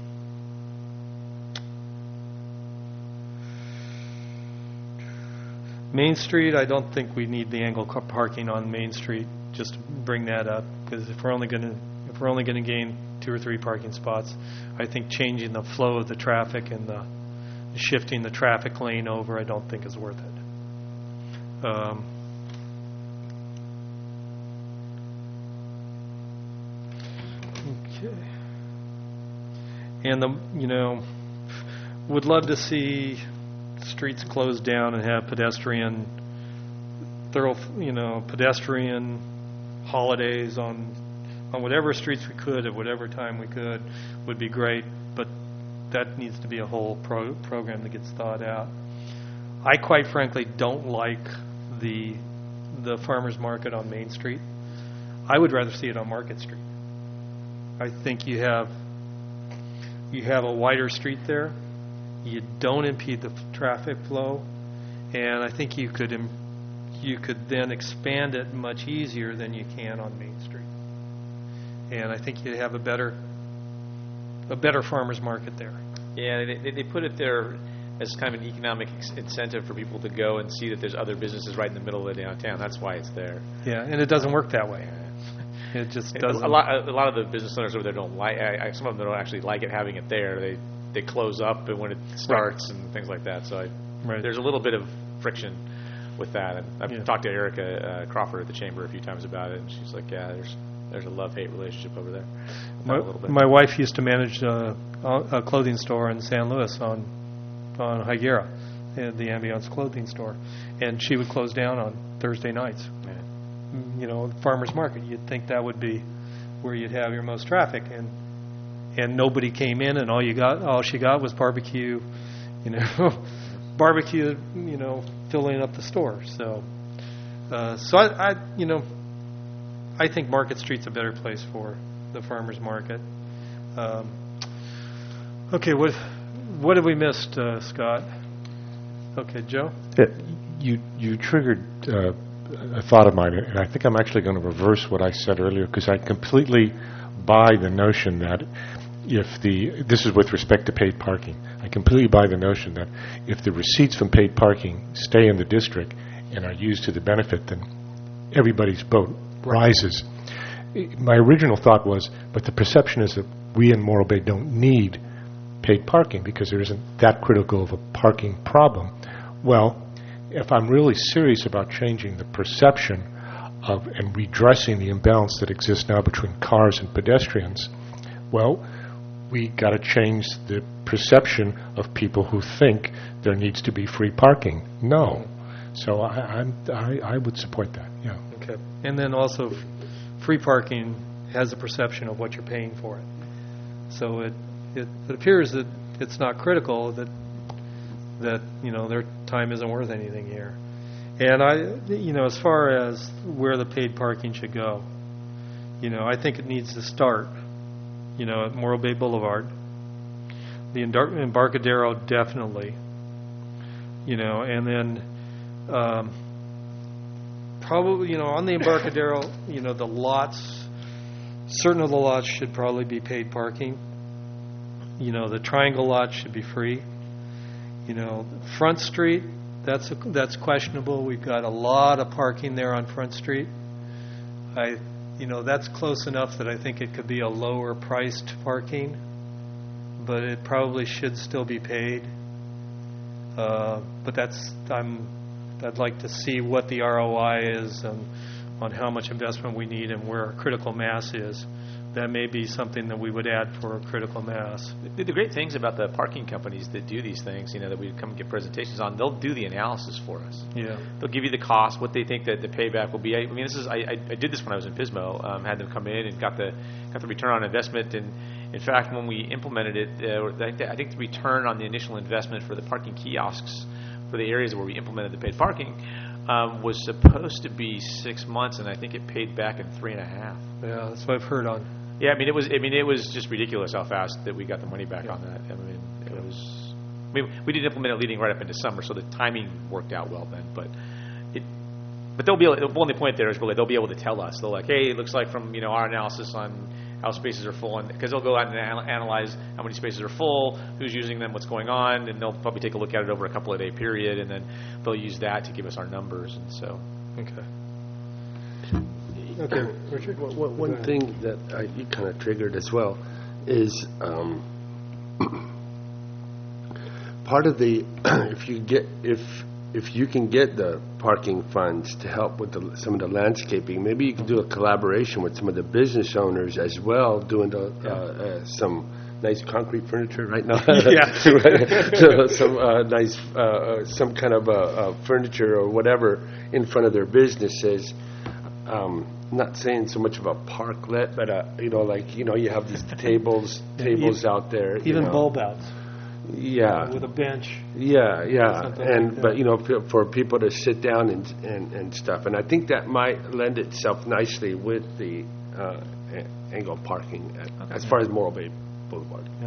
Main Street, I don't think we need the angle car parking on Main Street. Just to bring that up, because if we're only going to if we're only going to gain two or three parking spots, I think changing the flow of the traffic and the shifting the traffic lane over, I don't think is worth it. Um, okay. And the, you know, would love to see streets closed down and have pedestrian, thorough, you know, pedestrian holidays on on whatever streets we could at whatever time we could would be great, but that needs to be a whole pro- program that gets thought out. I quite frankly don't like the the farmers market on Main Street. I would rather see it on Market Street. I think you have you have a wider street there. You don't impede the f- traffic flow, and I think you could im- you could then expand it much easier than you can on Main Street. And I think you'd have a better a better farmers market there. Yeah, they, they put it there as kind of an economic ex- incentive for people to go and see that there's other businesses right in the middle of the downtown. That's why it's there. Yeah, and it doesn't work that way. It just doesn't. A lot, a lot of the business owners over there don't like. I, I, some of them don't actually like it having it there. They they close up and when it starts right. and things like that. So I, right. there's a little bit of friction with that. And I've yeah. talked to Erica uh, Crawford at the chamber a few times about it, and she's like, "Yeah, there's there's a love-hate relationship over there." My, a little bit. my wife used to manage a, a clothing store in San Luis on on Higuera, the Ambiance clothing store, and she would close down on Thursday nights. Yeah. You know, farmers market. You'd think that would be where you'd have your most traffic, and and nobody came in, and all you got, all she got was barbecue, you know, barbecue, you know, filling up the store. So, uh, so I, I, you know, I think Market Street's a better place for the farmers market. Um, okay, what what have we missed, uh, Scott? Okay, Joe. Yeah, you you triggered uh, a thought of mine, and I think I'm actually going to reverse what I said earlier, because I completely buy the notion that if the this is with respect to paid parking, I completely buy the notion that if the receipts from paid parking stay in the district and are used to the benefit, then everybody's boat rises. My original thought was, but the perception is that we in Morro Bay don't need paid parking because there isn't that critical of a parking problem. Well, if I'm really serious about changing the perception of and redressing the imbalance that exists now between cars and pedestrians, well, we got to change the perception of people who think there needs to be free parking. No. So I, I'm, I, I would support that, yeah. Okay. And then also, f- free parking has a perception of what you're paying for it. So it, it, it appears that it's not critical, that, that, you know, their time isn't worth anything here. And I, you know, as far as where the paid parking should go, you know, I think it needs to start, you know, at Morro Bay Boulevard. The Embar- Embarcadero, definitely. You know, and then um, probably, you know, on the Embarcadero, you know, the lots, certain of the lots should probably be paid parking. You know, the Triangle lot should be free. You know, Front Street, that's a, that's questionable. We've got a lot of parking there on Front Street. I, you know, that's close enough that I think it could be a lower priced parking, but it probably should still be paid. Uh, but that's I'm I'd like to see what the R O I is and on how much investment we need and where our critical mass is. That may be something that we would add for a critical mass. The, the great things about the parking companies that do these things, you know, that we come and get presentations on, they'll do the analysis for us. Yeah. They'll give you the cost, what they think that the payback will be. I, I mean, this is I, I, I did this when I was in Pismo. Um, had them come in and got the got the return on investment. And in fact, when we implemented it, uh, I, think the, I think the return on the initial investment for the parking kiosks for the areas where we implemented the paid parking um, was supposed to be six months, and I think it paid back in three and a half. Yeah, that's what I've heard on. Yeah, I mean it was. I mean it was just ridiculous how fast that we got the money back on that. I mean it was. I mean we did implement it leading right up into summer, so the timing worked out well then. But it. But they'll be able, the only point there is really they'll be able to tell us. They'll like, hey, it looks like from you know our analysis on how spaces are full, and because they'll go out and anal- analyze how many spaces are full, who's using them, what's going on, and they'll probably take a look at it over a couple of day period, and then they'll use that to give us our numbers. And so. Okay. Okay, Richard. One, one, one thing that I, you kind of triggered as well is um, part of the if you get if if you can get the parking funds to help with the, some of the landscaping, maybe you can do a collaboration with some of the business owners as well, doing the, uh, uh, some nice concrete furniture right now. Yeah. so, some uh, nice, uh, some kind of uh, uh, furniture or whatever in front of their businesses. Um, not saying so much of a parklet, but uh, you know, like you know, you have these tables, tables out there. you Even know. bulb outs. Yeah. With a bench. Yeah, yeah, Something and like that. but you know, for, for people to sit down and, and and stuff, and I think that might lend itself nicely with the uh, a- angle parking at, Okay. as far as Morro Bay Boulevard. Yeah.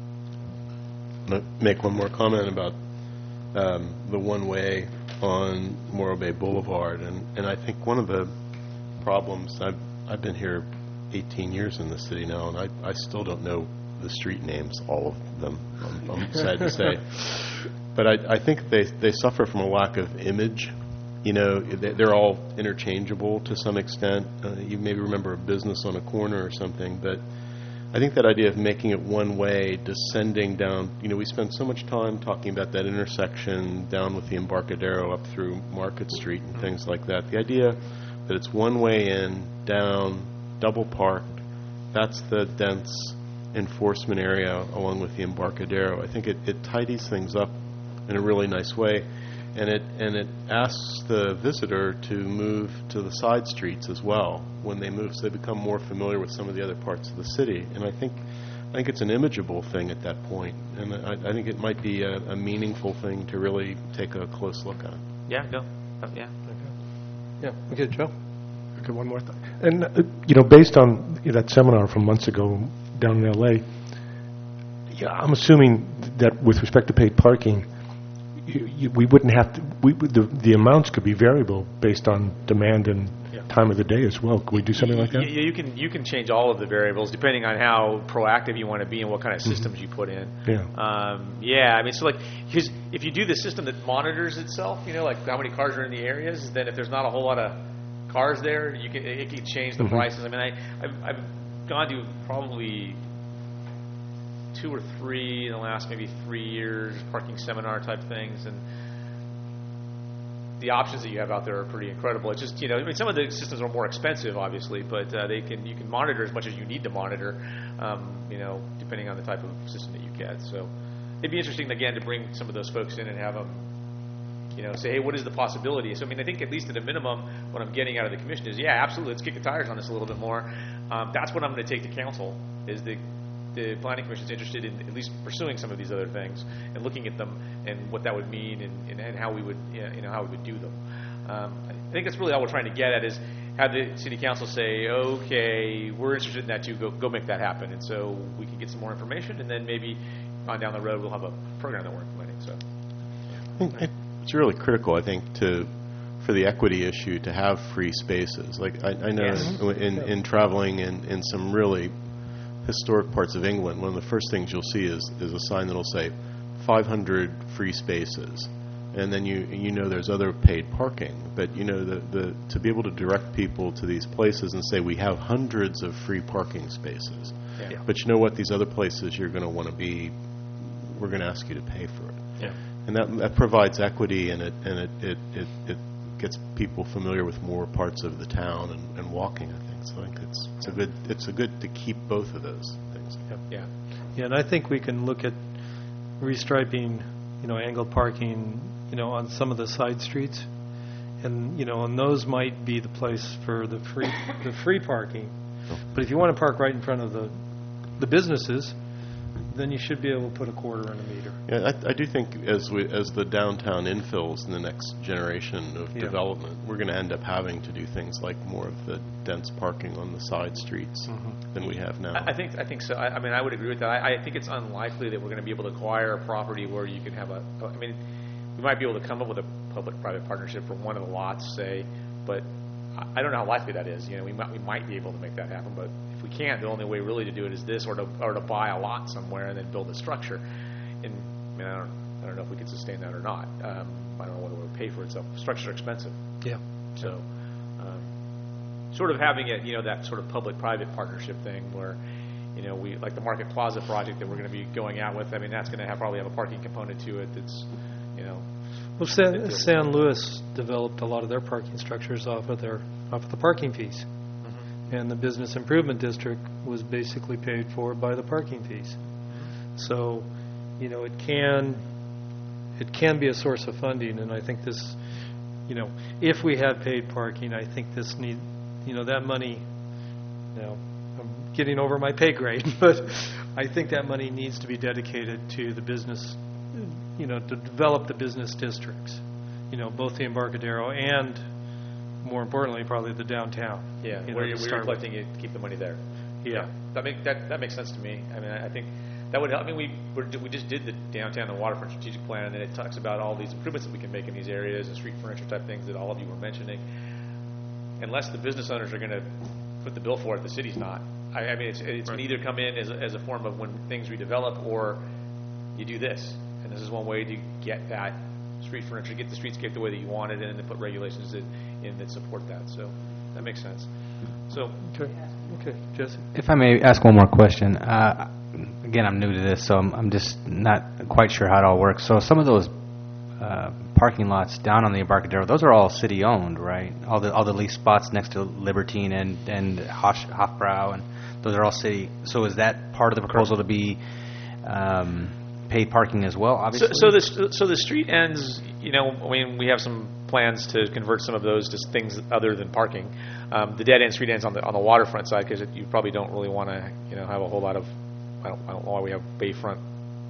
I'm gonna make one more comment about um, the one-way on Morro Bay Boulevard, and, and I think one of the problems, I've, I've been here eighteen years in the city now, and I, I still don't know the street names, all of them, I'm, I'm sad to say. But I, I think they, they suffer from a lack of image. You know, they- they're all interchangeable to some extent. Uh, you maybe remember a business on a corner or something, but I think that idea of making it one way, descending down, you know, we spend so much time talking about that intersection down with the Embarcadero up through Market Street and things like that. The idea that it's one way in, down, double parked, that's the dense enforcement area along with the Embarcadero. I think it, it tidies things up in a really nice way, and it and it asks the visitor to move to the side streets as well when they move, so they become more familiar with some of the other parts of the city. And I think I think it's an imageable thing at that point, and I, I think it might be a, a meaningful thing to really take a close look at. Yeah. Go. Oh, yeah. Yeah. Okay, Joe. Okay, one more thing. And, uh, you know, based on that seminar from months ago down in L A, yeah, I'm assuming that with respect to paid parking, you, you, we wouldn't have to, we, the, the amounts could be variable based on demand and Yeah. time of the day as well. Could we do something like that? Yeah, you can you can change all of the variables depending on how proactive you want to be and what kind of systems you put in. Yeah. Um, yeah, I mean, so like, because if you do the system that monitors itself, you know, like how many cars are in the areas, then if there's not a whole lot of cars there, you can it can change the Mhm. prices. I mean, I I've, I've gone to probably two or three in the last maybe three years parking seminar type things, and the options that you have out there are pretty incredible. It's just, you know, I mean, some of the systems are more expensive, obviously, but uh, they can you can monitor as much as you need to monitor, um, you know, depending on the type of system that you get. So it'd be interesting, again, to bring some of those folks in and have them, you know, say, hey, what is the possibility? So, I mean, I think at least at a minimum, what I'm getting out of the commission is, yeah, absolutely, let's kick the tires on this a little bit more. Um, that's what I'm going to take to council, is the the planning commission is interested in at least pursuing some of these other things and looking at them and what that would mean and, and, and how we would, you know, how we would do them. Um, I think that's really all we're trying to get at, is have the city council say, okay, we're interested in that too, go, go make that happen. And so we can get some more information, and then maybe on down the road we'll have a program that we're implementing. So I think it's really critical, I think, to for the equity issue to have free spaces. Like I, I know Yes. in, in, in traveling in, in some really historic parts of England, one of the first things you'll see is, is a sign that'll say five hundred free spaces, and then you you know there's other paid parking. But you know the, the to be able to direct people to these places and say we have hundreds of free parking spaces, yeah. but you know what, these other places you're going to want to be, we're going to ask you to pay for it. Yeah. And that, that provides equity, and it and it, it, it, it gets people familiar with more parts of the town and, and walking, I think. So I think it's it's a good it's a good to keep both of those things. Yeah. Yeah, and I think we can look at restriping, you know, angled parking, you know, on some of the side streets, and you know, and those might be the place for the free the free parking. But if you want to park right in front of the the businesses, then you should be able to put a quarter in a meter. Yeah, I, I do think as we as the downtown infills in the next generation of Yeah. development, we're going to end up having to do things like more of the dense parking on the side streets than we have now. I I think I think so. I, I mean, I would agree with that. I, I think it's unlikely that we're going to be able to acquire a property where you can have a. I mean, we might be able to come up with a public-private partnership for one of the lots, say, but I- I don't know how likely that is. You know, we might we might be able to make that happen, but if we can't, the only way really to do it is this, or to or to buy a lot somewhere and then build a structure. And I mean, I don't I don't know if we could sustain that or not. Um, I don't know whether we'll pay for it. So structures are expensive. Yeah. So, um, sort of having it, you know, that sort of public-private partnership thing where, you know, we like the Market Plaza project that we're going to be going out with. I mean, that's going to have probably have a parking component to it. That's, you know. Well, San, San Luis developed a lot of their parking structures off of their off of the parking fees, Mm-hmm. and the business improvement district was basically paid for by the parking fees. So, you know, it can it can be a source of funding, and I think this, you know, if we had paid parking, I think this need, you know, that money. Now, I'm getting over my pay grade, but I think that money needs to be dedicated to the business. You know, to develop the business districts, you know, both the Embarcadero and, more importantly, probably the downtown. Yeah, you know, where to you're, where start you're with. collecting it, keep the money there. Yeah. That make that that makes sense to me. I mean, I I think that would help. I mean, we we're, we just did the downtown and waterfront strategic plan, and then it talks about all these improvements that we can make in these areas and street furniture type things that all of you were mentioning. Unless the business owners are going to put the bill for it, the city's not. I, I mean, it's it's Right. can either come in as a, as a form of when things redevelop, or you do this, and this is one way to get that street furniture, get the streetscape the way that you want it, and then put regulations in, in that support that. So that makes sense. So. Okay, okay, Jesse. If I may ask one more question. Uh, again, I'm new to this, so I'm, I'm just not quite sure how it all works. So some of those uh, parking lots down on the Embarcadero, those are all city-owned, right? All the all the lease spots next to Libertine and, and Hof, Hofbrau, and those are all city. So is that part of the proposal to be um, paid parking as well, obviously? So, so the so the street ends. You know, I mean, we have some plans to convert some of those to things other than parking. Um, the dead end street ends on the on the waterfront side because you probably don't really want to, you know, have a whole lot of. I don't, I don't know why we have bayfront,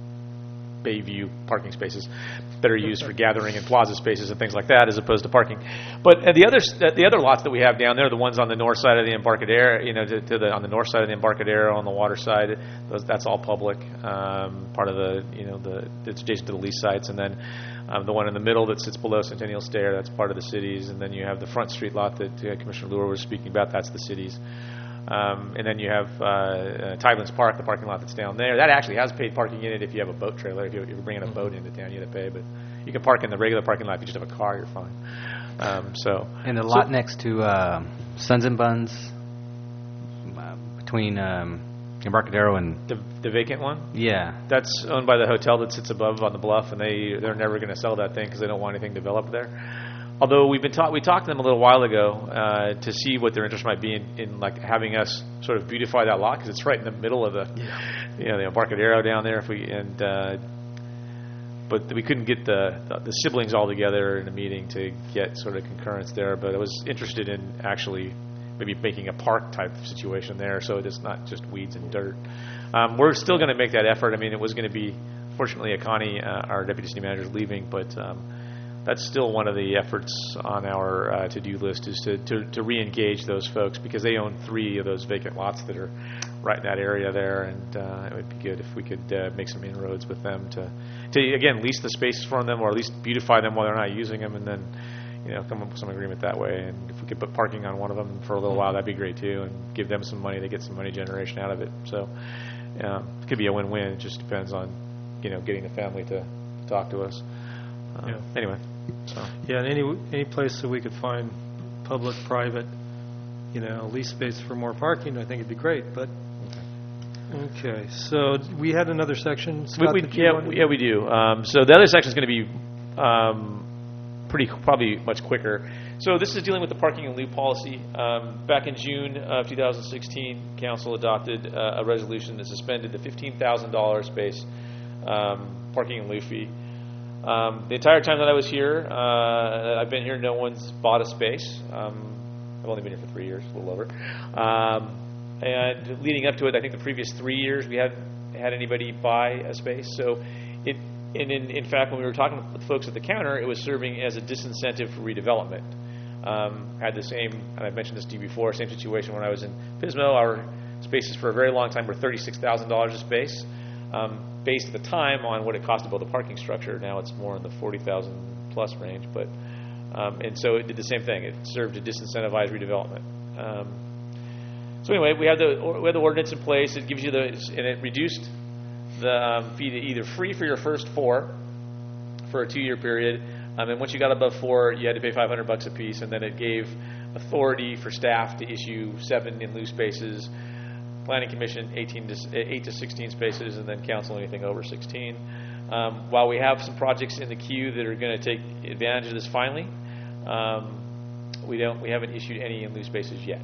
bayview parking spaces that are used for gathering and plaza spaces and things like that, as opposed to parking. But uh, the other the other lots that we have down there, the ones on the north side of the Embarcadero, you know, to, to the on the north side of the Embarcadero on the water side, those, that's all public. Um, part of the you know the it's adjacent to the lease sites, and then um, the one in the middle that sits below Centennial Stair, that's part of the city's, and then you have the front street lot that uh, Commissioner Lure was speaking about, that's the city's. Um, and then you have uh, uh, Tidelands Park, the parking lot that's down there. That actually has paid parking in it if you have a boat trailer. If you're, if you're bringing a boat into town, you have to pay. But you can park in the regular parking lot. If you just have a car, you're fine. Um, so And the so- lot next to uh, Sons and Buns, uh, between um, Embarcadero and... The, the vacant one? Yeah. That's owned by the hotel that sits above on the bluff, and they, they're never going to sell that thing because they don't want anything developed there. Although we've been talk, we talked to them a little while ago uh, to see what their interest might be in, in like having us sort of beautify that lot because it's right in the middle of the, yeah. you know, the Embarcadero down there. If we and uh, but we couldn't get the, the the siblings all together in a meeting to get sort of concurrence there. But I was interested in actually maybe making a park type situation there, so it's not just weeds and dirt. Um, we're still going to make that effort. I mean, it was going to be, fortunately, Akani, uh, our deputy city manager, is leaving, but. Um, That's still one of the efforts on our uh, to-do list is to, to, to re-engage those folks because they own three of those vacant lots that are right in that area there, and uh, it would be good if we could uh, make some inroads with them to, to, again, lease the spaces from them or at least beautify them while they're not using them and then, you know, come up with some agreement that way. And if we could put parking on one of them for a little while, that'd be great too, and give them some money to get some money generation out of it. So um, it could be a win-win. It just depends on, you know, getting the family to talk to us. Uh, Yeah. Anyway. So. Yeah, and any any place that we could find public, private, you know, lease space for more parking, I think it'd be great. But okay, so we had another section. Scott, we, we, that you yeah, wanted- yeah, we do. Um, so the other section is going to be um, pretty probably much quicker. So this is dealing with the parking and lieu policy. Um, back in June of two thousand sixteen, Council adopted uh, a resolution that suspended the fifteen thousand dollars space um, parking and lieu fee. Um, the entire time that I was here, uh, I've been here, no one's bought a space. Um, I've only been here for three years, a little over. Um, and leading up to it, I think the previous three years we had had anybody buy a space. So it, and in, in fact, when we were talking with folks at the counter, it was serving as a disincentive for redevelopment. Um, had the same, and I've mentioned this to you before, same situation when I was in Pismo. Our spaces for a very long time were thirty-six thousand dollars a space, um, based at the time on what it cost to build a parking structure. Now it's more in the forty thousand plus range, but um, and so it did the same thing. It served to disincentivize redevelopment. Um, so anyway, we have the we have the ordinance in place. It gives you the and it reduced the um, fee to either free for your first four for a two-year period. Um, and once you got above four, you had to pay five hundred bucks a piece, and then it gave authority for staff to issue seven in lieu spaces, Planning Commission eighteen to eight to sixteen spaces, and then council anything over sixteen. Um, while we have some projects in the queue that are going to take advantage of this finally, um, we don't we haven't issued any in lieu spaces yet.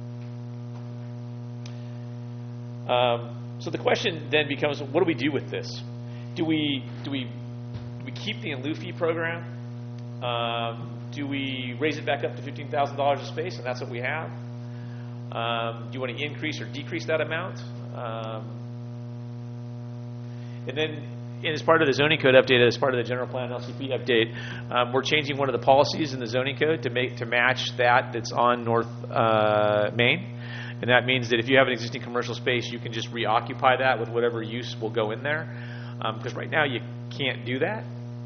Um, so the question then becomes, what do we do with this? Do we do we do we keep the in lieu fee program? Um, do we raise it back up to fifteen thousand dollars a space, and that's what we have? Um, do you want to increase or decrease that amount? Um, and then, and as part of the zoning code update, as part of the general plan L C P update, um, we're changing one of the policies in the zoning code to make to match that that's on North uh, Main. And that means that if you have an existing commercial space, you can just reoccupy that with whatever use will go in there. Because um, right now you can't do that.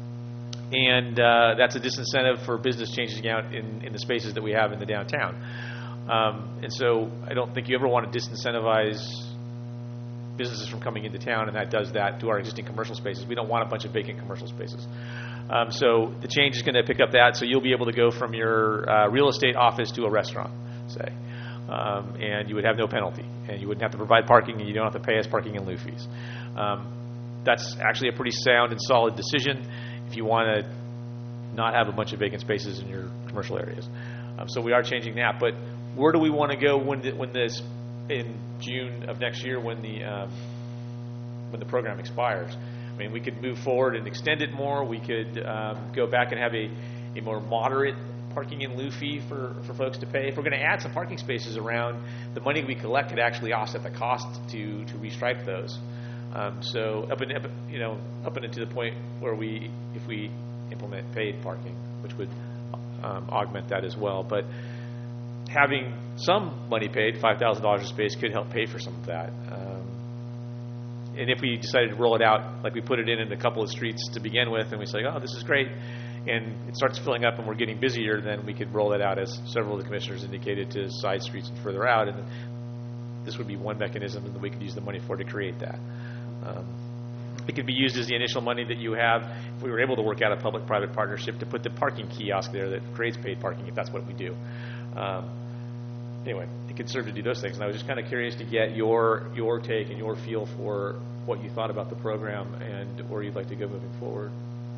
And uh, that's a disincentive for business changing out in, in the spaces that we have in the downtown. Um, and so I don't think you ever want to disincentivize businesses from coming into town, and that does that to our existing commercial spaces. We don't want a bunch of vacant commercial spaces. Um, so the change is going to pick up that, so you'll be able to go from your uh, real estate office to a restaurant, say. Um, and you would have no penalty, and you wouldn't have to provide parking, and you don't have to pay us parking in lieu fees. Um, that's actually a pretty sound and solid decision if you want to not have a bunch of vacant spaces in your commercial areas. Um, so we are changing that. But where do we want to go when the, when this in June of next year when the um, when the program expires? I mean, we could move forward and extend it more. We could um, go back and have a, a more moderate parking in lieu fee for, for folks to pay. If we're going to add some parking spaces around, the money we collect could actually offset the cost to to restripe those. Um, so up and up, you know up and to the point where we, if we implement paid parking, which would um, augment that as well. But having some money paid, five thousand dollars a space, could help pay for some of that. Um, and if we decided to roll it out, like we put it in in a couple of streets to begin with, and we say, oh, this is great, and it starts filling up and we're getting busier, then we could roll it out, as several of the commissioners indicated, to side streets and further out. And this would be one mechanism that we could use the money for to create that. Um, it could be used as the initial money that you have if we were able to work out a public-private partnership to put the parking kiosk there that creates paid parking, if that's what we do. Um, anyway, it could serve to do those things. And I was just kind of curious to get your your take and your feel for what you thought about the program and where you'd like to go moving forward.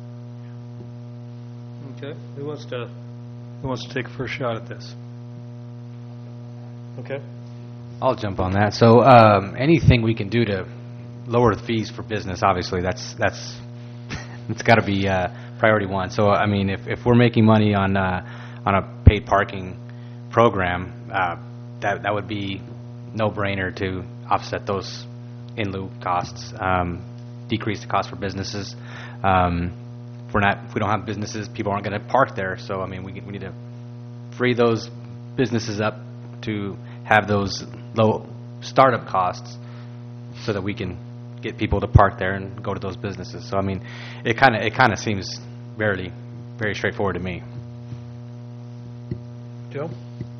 Okay. Who wants to who wants to take a first shot at this? Okay. I'll jump on that. So um, anything we can do to lower the fees for business, obviously, that's that's it's got to be uh, priority one. So I mean, if, if we're making money on uh, on a paid parking program, uh, that that would be no-brainer to offset those in lieu costs, um, decrease the cost for businesses. Um, if we're not, if we don't have businesses, people aren't going to park there. So I mean, we we need to free those businesses up to have those low startup costs, so that we can get people to park there and go to those businesses. So I mean, it kind of it kind of seems very very straightforward to me. Joe?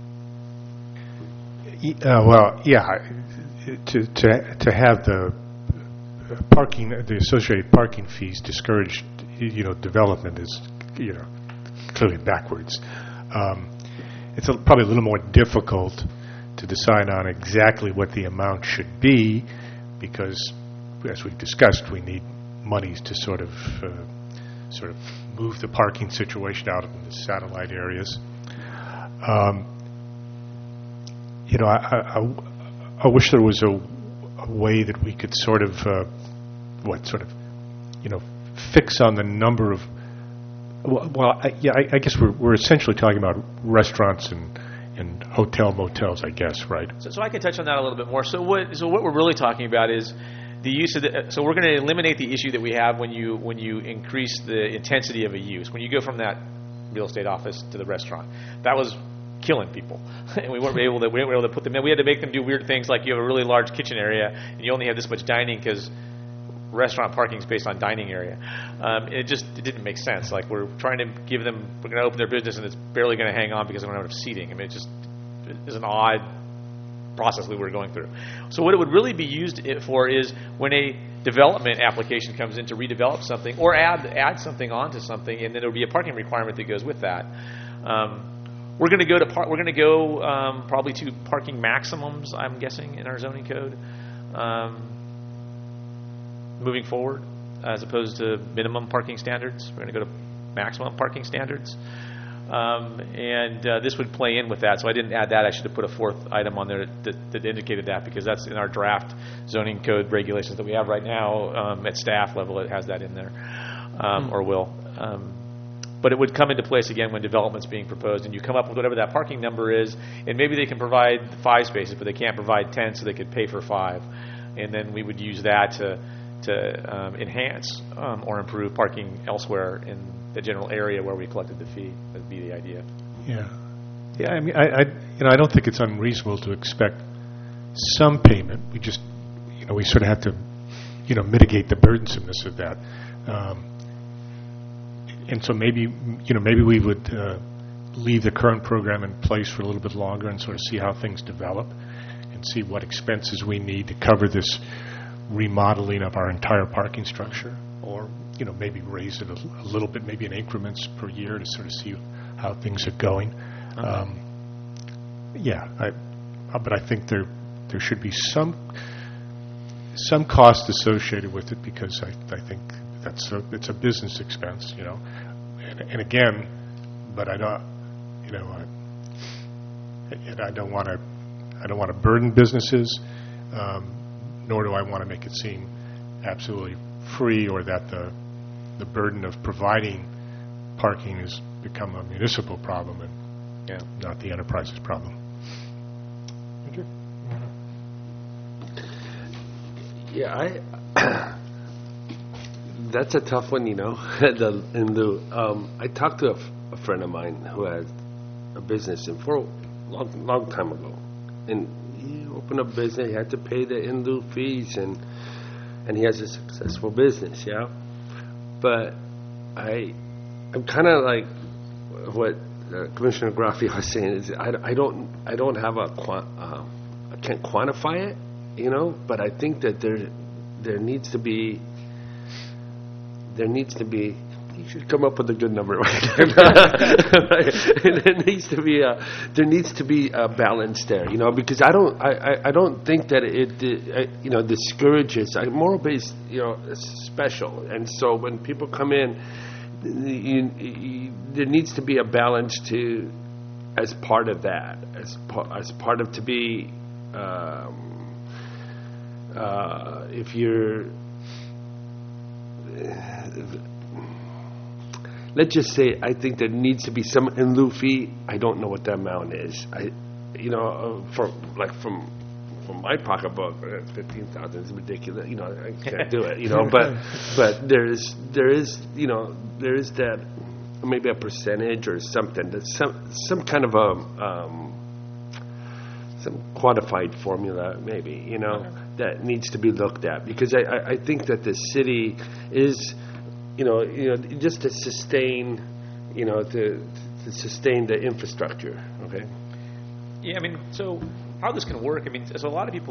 Uh, well, yeah, to to to have the parking, the associated parking fees discourage, you know, development is, you know, clearly backwards. Um, it's a, probably a little more difficult to decide on exactly what the amount should be, because, as we discussed, we need monies to sort of uh, sort of move the parking situation out in the satellite areas. Um, you know, I, I, I wish there was a, a way that we could sort of, uh, what sort of, you know, fix on the number of. Well, well I, yeah, I, I guess we're we're essentially talking about restaurants and and hotel motels, I guess, right? So, so I can touch on that a little bit more. So what so what we're really talking about is the use of the, so we're going to eliminate the issue that we have when you when you increase the intensity of a use. When you go from that real estate office to the restaurant, that was killing people, and we weren't able to we weren't able to put them in. We had to make them do weird things like you have a really large kitchen area and you only have this much dining because restaurant parking is based on dining area. Um, it just it didn't make sense. Like we're trying to give them, we're going to open their business and it's barely going to hang on because we don't have enough seating. I mean, it just is an odd process we were going through. So what it would really be used for is when a development application comes in to redevelop something or add add something onto something, and then there would be a parking requirement that goes with that. Um, we're going to go to par- we're going to go um, probably to parking maximums, I'm guessing, in our zoning code, um, moving forward, as opposed to minimum parking standards. We're going to go to maximum parking standards. Um, and uh, this would play in with that. So I didn't add that. I should have put a fourth item on there that, that indicated that, because that's in our draft zoning code regulations that we have right now um, at staff level. It has that in there, um, or will. Um, but it would come into place again when development's being proposed, and you come up with whatever that parking number is, and maybe they can provide five spaces, but they can't provide ten, so they could pay for five. And then we would use that to to um, enhance um, or improve parking elsewhere in the general area where we collected the fee. That'd be the idea. Yeah, yeah. I mean, I, I, you know, I don't think it's unreasonable to expect some payment. We just, you know, we sort of have to, you know, mitigate the burdensomeness of that. Um, and so maybe, you know, maybe we would uh, leave the current program in place for a little bit longer and sort of see how things develop, and see what expenses we need to cover this remodeling of our entire parking structure, or you know, maybe raise it a, a little bit, maybe in increments per year, to sort of see how things are going. Okay. Um, yeah, I, but I think there there should be some some cost associated with it, because I, I think that's a, it's a business expense, you know. And, and again, but I don't, you know, I, and I don't want to I don't want to burden businesses. Um, nor do I want to make it seem absolutely free, or that the the burden of providing parking has become a municipal problem and yeah. not the enterprise's problem. Thank you. Yeah, I. That's a tough one, you know. the, in the, um, I talked to a, f- a friend of mine who had a business in for a long, long time ago, and he opened up a business. He had to pay the in lieu fees, and and he has a successful business, yeah. But I, I'm kind of like what uh, Commissioner Graffi was saying, is I, I don't I don't have a quant, uh, I can't quantify it, you know. But I think that there there needs to be there needs to be. You should come up with a good number, right? There needs to be a there needs to be a balance there, you know, because I don't I, I, I don't think that it, it you know discourages. I, Morro Bay's, you know, special, and so when people come in, you, you, there needs to be a balance to as part of that, as par, as part of to be um, uh, if you're. Uh, Let's just say I think there needs to be some in lieu fee. I don't know what that amount is. I, you know, uh, for like from from my pocketbook, uh, fifteen thousand is ridiculous. You know, I can't do it. You know, but but there's there is you know there is that maybe a percentage or something. That's some some kind of a um, some quantified formula, maybe. You know, okay. that needs to be looked at, because I, I, I think that the city is. You know, you know, just to sustain, you know, to, to sustain the infrastructure. Okay. Yeah, I mean, so how this can work? I mean, so a lot of people.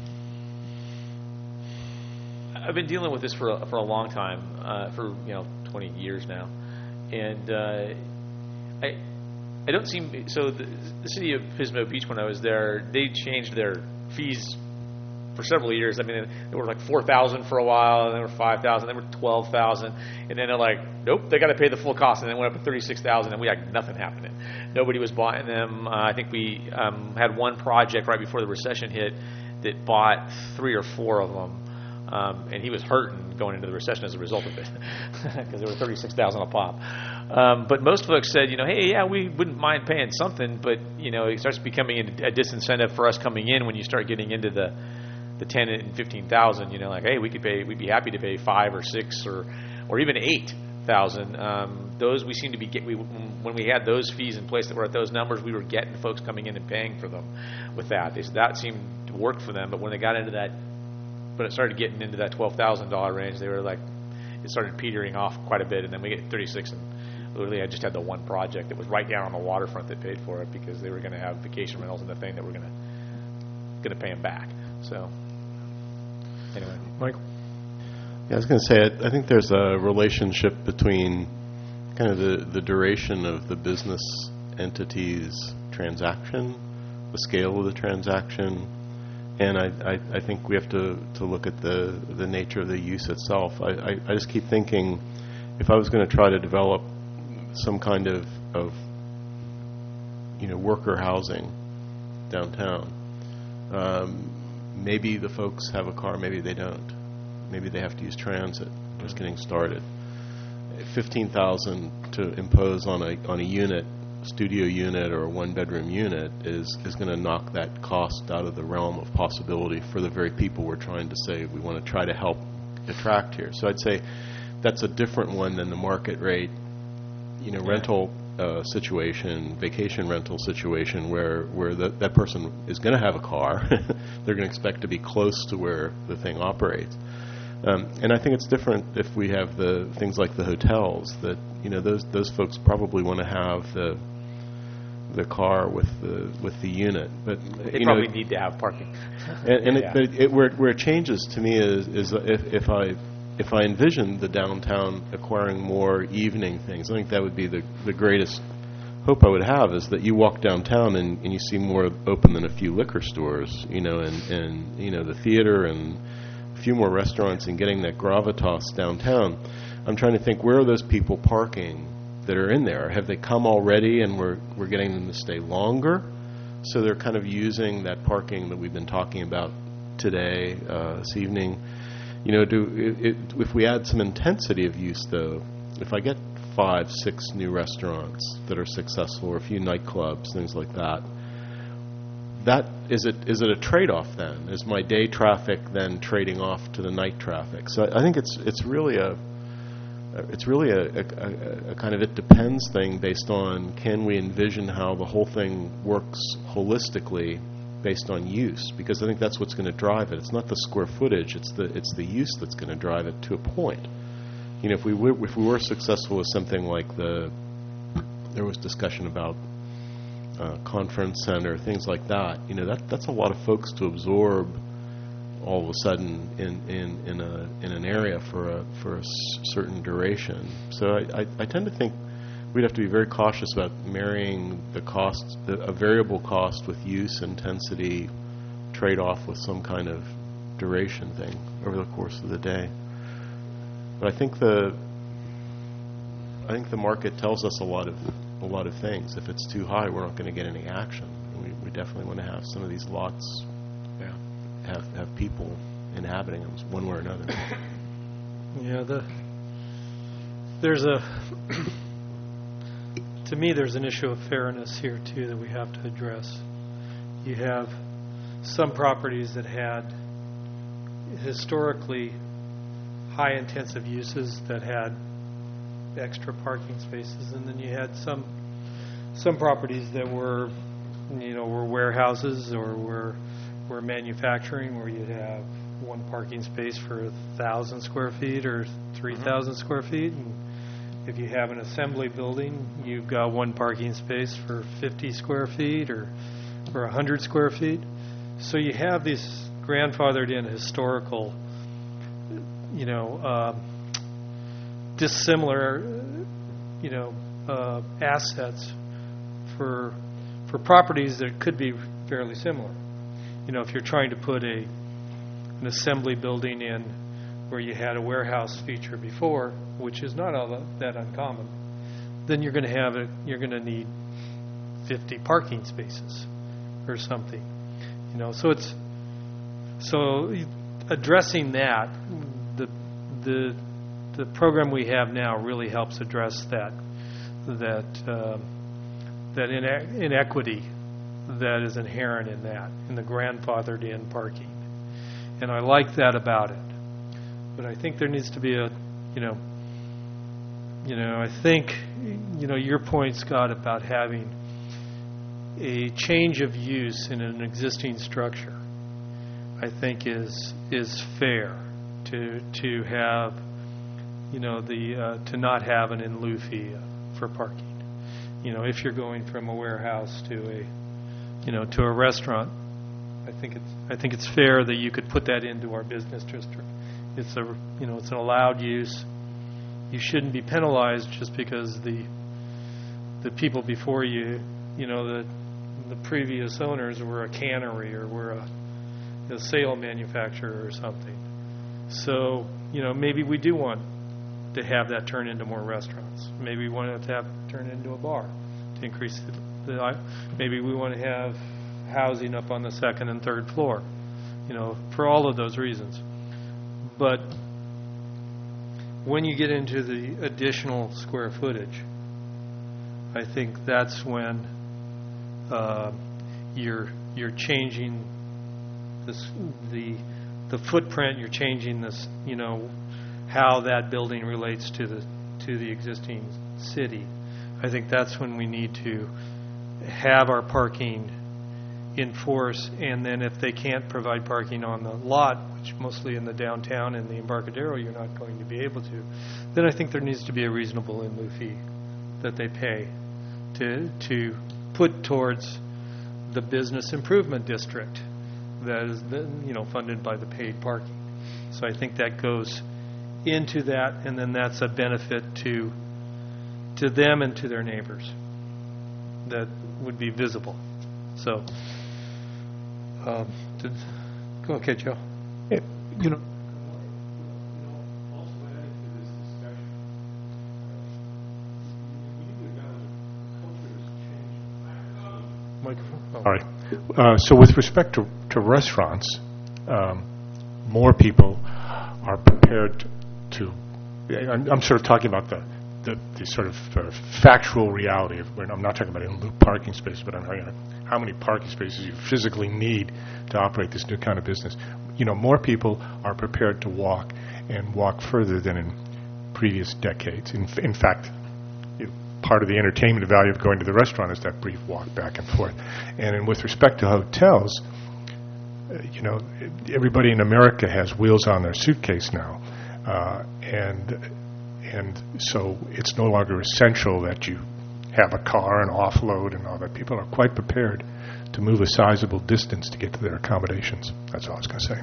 I've been dealing with this for a, for a long time, uh, for you know, twenty years now, and uh, I I don't seem so. The, the city of Pismo Beach, when I was there, they changed their fees for several years. I mean, they were like four thousand for a while, and then were five thousand, then were twelve thousand, and then they're like, nope, they got to pay the full cost, and then went up to thirty-six thousand, and we had nothing happening. Nobody was buying them. Uh, I think we um, had one project right before the recession hit that bought three or four of them, um, and he was hurting going into the recession as a result of it, because they were thirty-six thousand a pop. Um, but most folks said, you know, hey, yeah, we wouldn't mind paying something, but you know, it starts becoming a disincentive for us coming in when you start getting into the the ten and fifteen thousand, you know, like, hey, we could pay, we'd be happy to pay five or six or, or even eight thousand. Um, those we seem to be get, we, when we had those fees in place that were at those numbers, we were getting folks coming in and paying for them with that. They said that seemed to work for them, but when they got into that, when it started getting into that twelve thousand dollar range, they were like, it started petering off quite a bit, and then we get thirty-six, and literally I just had the one project that was right down on the waterfront that paid for it because they were going to have vacation rentals and the thing that we're going to going to pay them back. So anyway, Michael? Yeah, I was going to say, I, I think there's a relationship between kind of the, the duration of the business entity's transaction, the scale of the transaction, and I, I, I think we have to, to look at the, the nature of the use itself. I, I, I just keep thinking, if I was going to try to develop some kind of, of you know, worker housing downtown, um, maybe the folks have a car, maybe they don't. Maybe they have to use transit, just getting started. fifteen thousand to impose on a on a unit, studio unit or a one-bedroom unit is, is going to knock that cost out of the realm of possibility for the very people we're trying to say we want to try to help attract here. So I'd say that's a different one than the market rate, you know, rental uh, situation, vacation rental situation where, where the, that person is going to have a car. They're going to expect to be close to where the thing operates. Um, and I think it's different if we have the things like the hotels that, you know, those those folks probably want to have the the car with the with the unit, but they you probably know, need to have parking. And, and yeah. it, but it, it, where it, where it changes to me is is if, if I if I envision the downtown acquiring more evening things, I think that would be the the greatest hope I would have is that you walk downtown and, and you see more open than a few liquor stores, you know, and, and you know the theater and a few more restaurants and getting that gravitas downtown. I'm trying to think, where are those people parking that are in there? Have they come already and we're we're getting them to stay longer? So they're kind of using that parking that we've been talking about today, uh, this evening. You know, do it, it, if we add some intensity of use, though, if I get five, six new restaurants that are successful or a few nightclubs, things like that, that is it is it a trade-off then? Is my day traffic then trading off to the night traffic? So I, I think it's it's really a it's really a, a, a, a kind of it depends thing based on, can we envision how the whole thing works holistically based on use? Because I think that's what's going to drive it. It's not the square footage, it's the it's the use that's going to drive it to a point. You know, if we were, if we were successful with something like the, there was discussion about uh, conference center, things like that. You know, that that's a lot of folks to absorb all of a sudden in, in, in a in an area for a for a s- certain duration. So I, I, I tend to think we'd have to be very cautious about marrying the cost, the, a variable cost with use intensity trade-off with some kind of duration thing over the course of the day. But I think the I think the market tells us a lot of a lot of things. If it's too high, we're not going to get any action. We, we definitely want to have some of these lots yeah, have have people inhabiting them one way or another. Yeah, the there's a to me there's an issue of fairness here too that we have to address. You have some properties that had historically high intensive uses that had extra parking spaces, and then you had some some properties that were, you know, were warehouses or were were manufacturing, where you'd have one parking space for a thousand square feet or three thousand mm-hmm. square feet, and if you have an assembly building, you've got one parking space for fifty square feet or or a hundred square feet. So you have these grandfathered in historical, you know, uh, dissimilar, you know, uh, assets for for properties that could be fairly similar. You know, if you're trying to put a an assembly building in where you had a warehouse feature before, which is not all that uncommon, then you're going to have a you're going to need fifty parking spaces or something. You know, so it's so addressing that. The the the program we have now really helps address that that uh, that ine- inequity that is inherent in that, in the grandfathered in parking. And I like that about it. But I think there needs to be a, you know, you know, I think, you know, your point, Scott, about having a change of use in an existing structure, I think is is fair to to have, you know, the uh, to not have an in lieu fee for parking. You know, if you're going from a warehouse to a, you know, to a restaurant, I think it's I think it's fair that you could put that into our business district. It's a, you know, it's an allowed use. You shouldn't be penalized just because the the people before you, you know, the the previous owners were a cannery or were a, a sail manufacturer or something. So, you know, maybe we do want to have that turn into more restaurants. Maybe we want it to have turn into a bar to increase the, the maybe we want to have housing up on the second and third floor, you know, for all of those reasons. But when you get into the additional square footage, I think that's when uh, you're you're changing this the the footprint. You're changing this, you know, how that building relates to the to the existing city. I think that's when we need to have our parking in force, and then if they can't provide parking on the lot, which mostly in the downtown and the Embarcadero you're not going to be able to, then I think there needs to be a reasonable in lieu fee that they pay to to put towards the business improvement district that is, you know, funded by the paid parking. So I think that goes into that, and then that's a benefit to to them and to their neighbors that would be visible. So, um, did, go okay, Joe. It, you know, Microphone. Oh. All right. Uh, so with respect to, to restaurants, um, more people are prepared to, I'm, I'm sort of talking about the, the, the sort of uh, factual reality of, I'm not talking about in lieu parking space, but I'm talking about how many parking spaces you physically need to operate this new kind of business. You know, more people are prepared to walk and walk further than in previous decades. In, in fact, you know, part of the entertainment value of going to the restaurant is that brief walk back and forth. And, and with respect to hotels, uh, you know, everybody in America has wheels on their suitcase now. Uh, and and so it's no longer essential that you have a car and offload and all that. People are quite prepared to move a sizable distance to get to their accommodations. That's all I was going to say.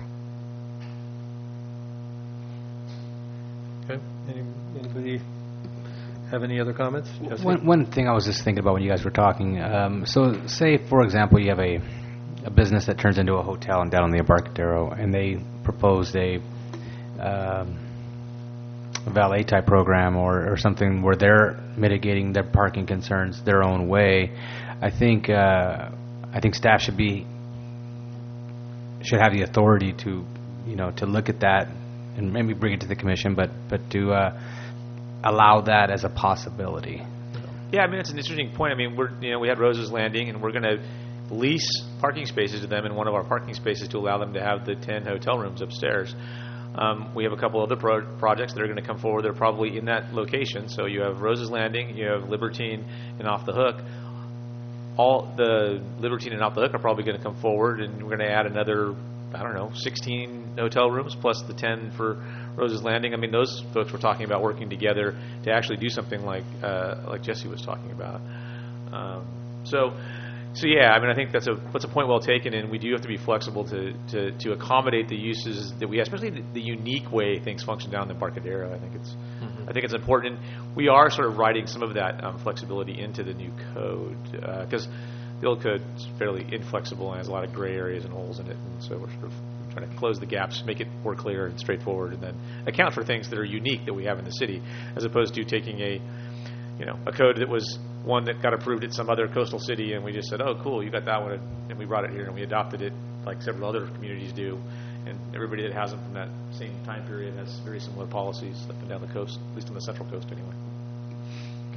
Okay. Any, anybody have any other comments? Jesse? One, one thing I was just thinking about when you guys were talking, um, so say, for example, you have a, a business that turns into a hotel and down on the Embarcadero, and they proposed a, um, a valet-type program or, or something where they're mitigating their parking concerns their own way. I think uh, I think staff should be should have the authority to, you know, to look at that and maybe bring it to the commission, but but to uh, allow that as a possibility. Yeah, I mean, it's an interesting point. I mean, we're you know we had Rose's Landing, and we're going to lease parking spaces to them in one of our parking spaces to allow them to have the ten hotel rooms upstairs. Um, we have a couple other pro- projects that are going to come forward. They're probably in that location. So you have Rose's Landing, you have Libertine, and Off the Hook. All the Libertine and Off the Hook are probably going to come forward, and we're going to add another, I don't know, sixteen hotel rooms plus the ten for Rose's Landing. I mean, those folks were talking about working together to actually do something like uh, like Jesse was talking about. Um, so. So yeah, I mean, I think that's a that's a point well taken, and we do have to be flexible to, to, to accommodate the uses that we have, especially the, the unique way things function down in the Embarcadero. I think it's mm-hmm. I think it's important. And we are sort of writing some of that um, flexibility into the new code because uh, the old code is fairly inflexible and has a lot of gray areas and holes in it, and so we're sort of trying to close the gaps, make it more clear and straightforward, and then account for things that are unique that we have in the city, as opposed to taking a you know a code that was one that got approved at some other coastal city, and we just said, oh, cool, you got that one, and we brought it here, and we adopted it like several other communities do, and everybody that has them from that same time period has very similar policies up and down the coast, at least on the central coast anyway. Good.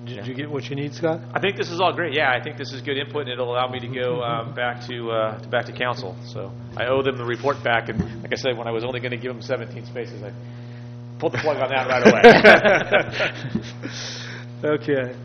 Did Yeah. you get what you need, Scott? I think this is all great. Yeah, I think this is good input, and it'll allow me to go um, back to, uh, to back to council. So I owe them the report back, and like I said, when I was only going to give them seventeen spaces, I pulled the plug on that right away. Okay.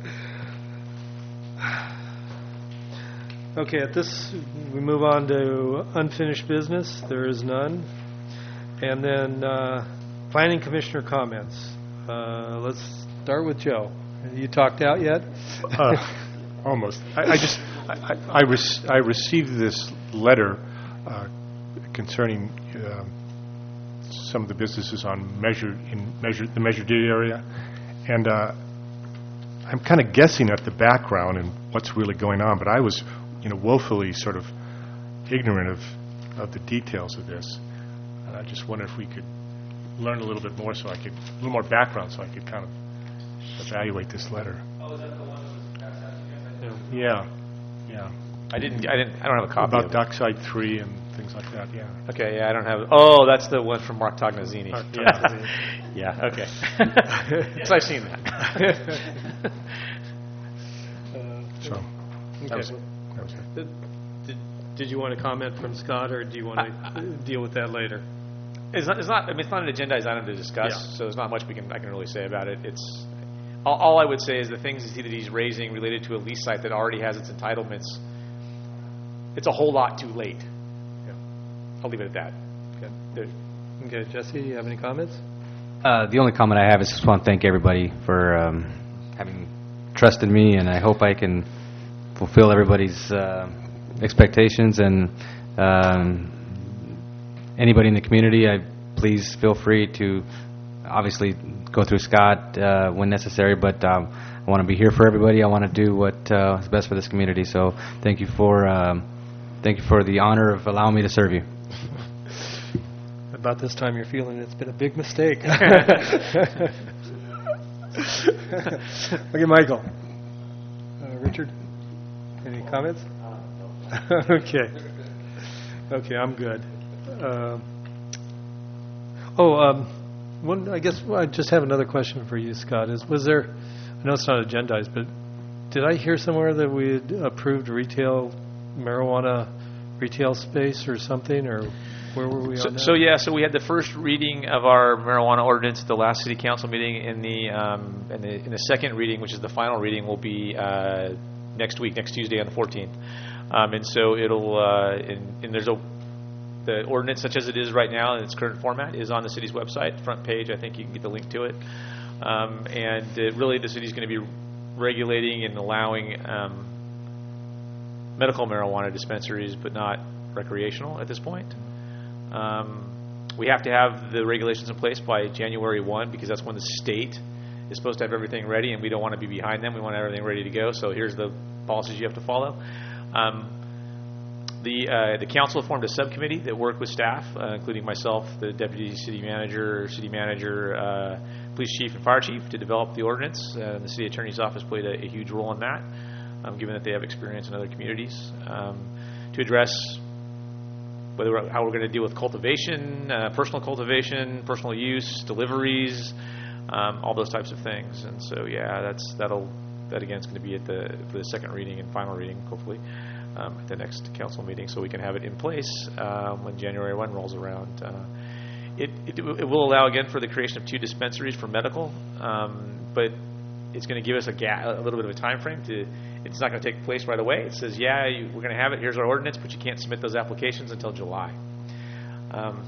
Okay, at this, we move on to unfinished business. There is none. And then uh, planning commissioner comments. Uh, let's start with Joe. You talked out yet? Uh, almost. I, I just I, I, I, rec- I received this letter uh, concerning um some of the businesses on measure in measure the Measure D area, and uh, I'm kind of guessing at the background and what's really going on. But I was, you know, woefully sort of ignorant of of the details of this, and I just wonder if we could learn a little bit more, so I could a little more background, so I could kind of evaluate this letter. Oh, is that the one that was passed out to you guys? Yeah, yeah. I didn't. I didn't. I don't have a copy About of it. Dockside Three and things like that. Yeah. Okay, yeah, I don't have. Oh, that's the one from Mark Tognazzini. Mark Tognazzini. Yeah. Okay. Yes, I've seen that. So that was, that was it. Did, did, did you want a comment from Scott, or do you want to deal with that later? It's not. It's not. I mean, it's not an agendized item to discuss, Yeah. so there's not much we can. I can really say about it. It's all, all I would say is the things that he's raising related to a lease site that already has its entitlements. It's a whole lot too late. Yeah. I'll leave it at that. Okay. There- Okay, Jesse, do you have any comments? Uh, the only comment I have is just want to thank everybody for um, having trusted me, and I hope I can fulfill everybody's uh, expectations. And um, anybody in the community, I please feel free to obviously go through Scott uh, when necessary. But um, I want to be here for everybody. I want to do what uh, is best for this community. So thank you for um, thank you for the honor of allowing me to serve you. About this time, you're feeling it's been a big mistake. Okay, Michael. Uh, Richard, any comments? Okay. Okay, I'm good. Um oh, um, one. I guess well, I just have another question for you, Scott. Is was there? I know it's not agendized, but did I hear somewhere that we had approved retail marijuana retail space or something, or where were we So, on that? so yeah, so we had the first reading of our marijuana ordinance at the last city council meeting. In the um, in the in the second reading, which is the final reading, will be uh, next week, next Tuesday on the fourteenth. Um, and so it'll uh, and, and there's a the ordinance such as it is right now in its current format is on the city's website front page. I think you can get the link to it. Um, and uh, really, the city's going to be regulating and allowing um, medical marijuana dispensaries, but not recreational at this point. Um, we have to have the regulations in place by January first because that's when the state is supposed to have everything ready, and we don't want to be behind them. We want everything ready to go. So here's the policies you have to follow. Um, the uh, the council formed a subcommittee that worked with staff, uh, including myself, the deputy city manager, city manager, uh, police chief, and fire chief, to develop the ordinance. Uh, the city attorney's office played a, a huge role in that, um, given that they have experience in other communities, um, to address whether we're, how we're going to deal with cultivation, uh, personal cultivation, personal use, deliveries, um, all those types of things. And so, yeah, that's that'll that again is going to be at the for the second reading and final reading, hopefully, um, at the next council meeting, so we can have it in place um, when January first rolls around. Uh, it, it it will allow again for the creation of two dispensaries for medical, um, but it's going to give us a, ga- a little bit of a time frame to. It's not going to take place right away. It says, yeah, you, we're going to have it. Here's our ordinance, but you can't submit those applications until July. Um,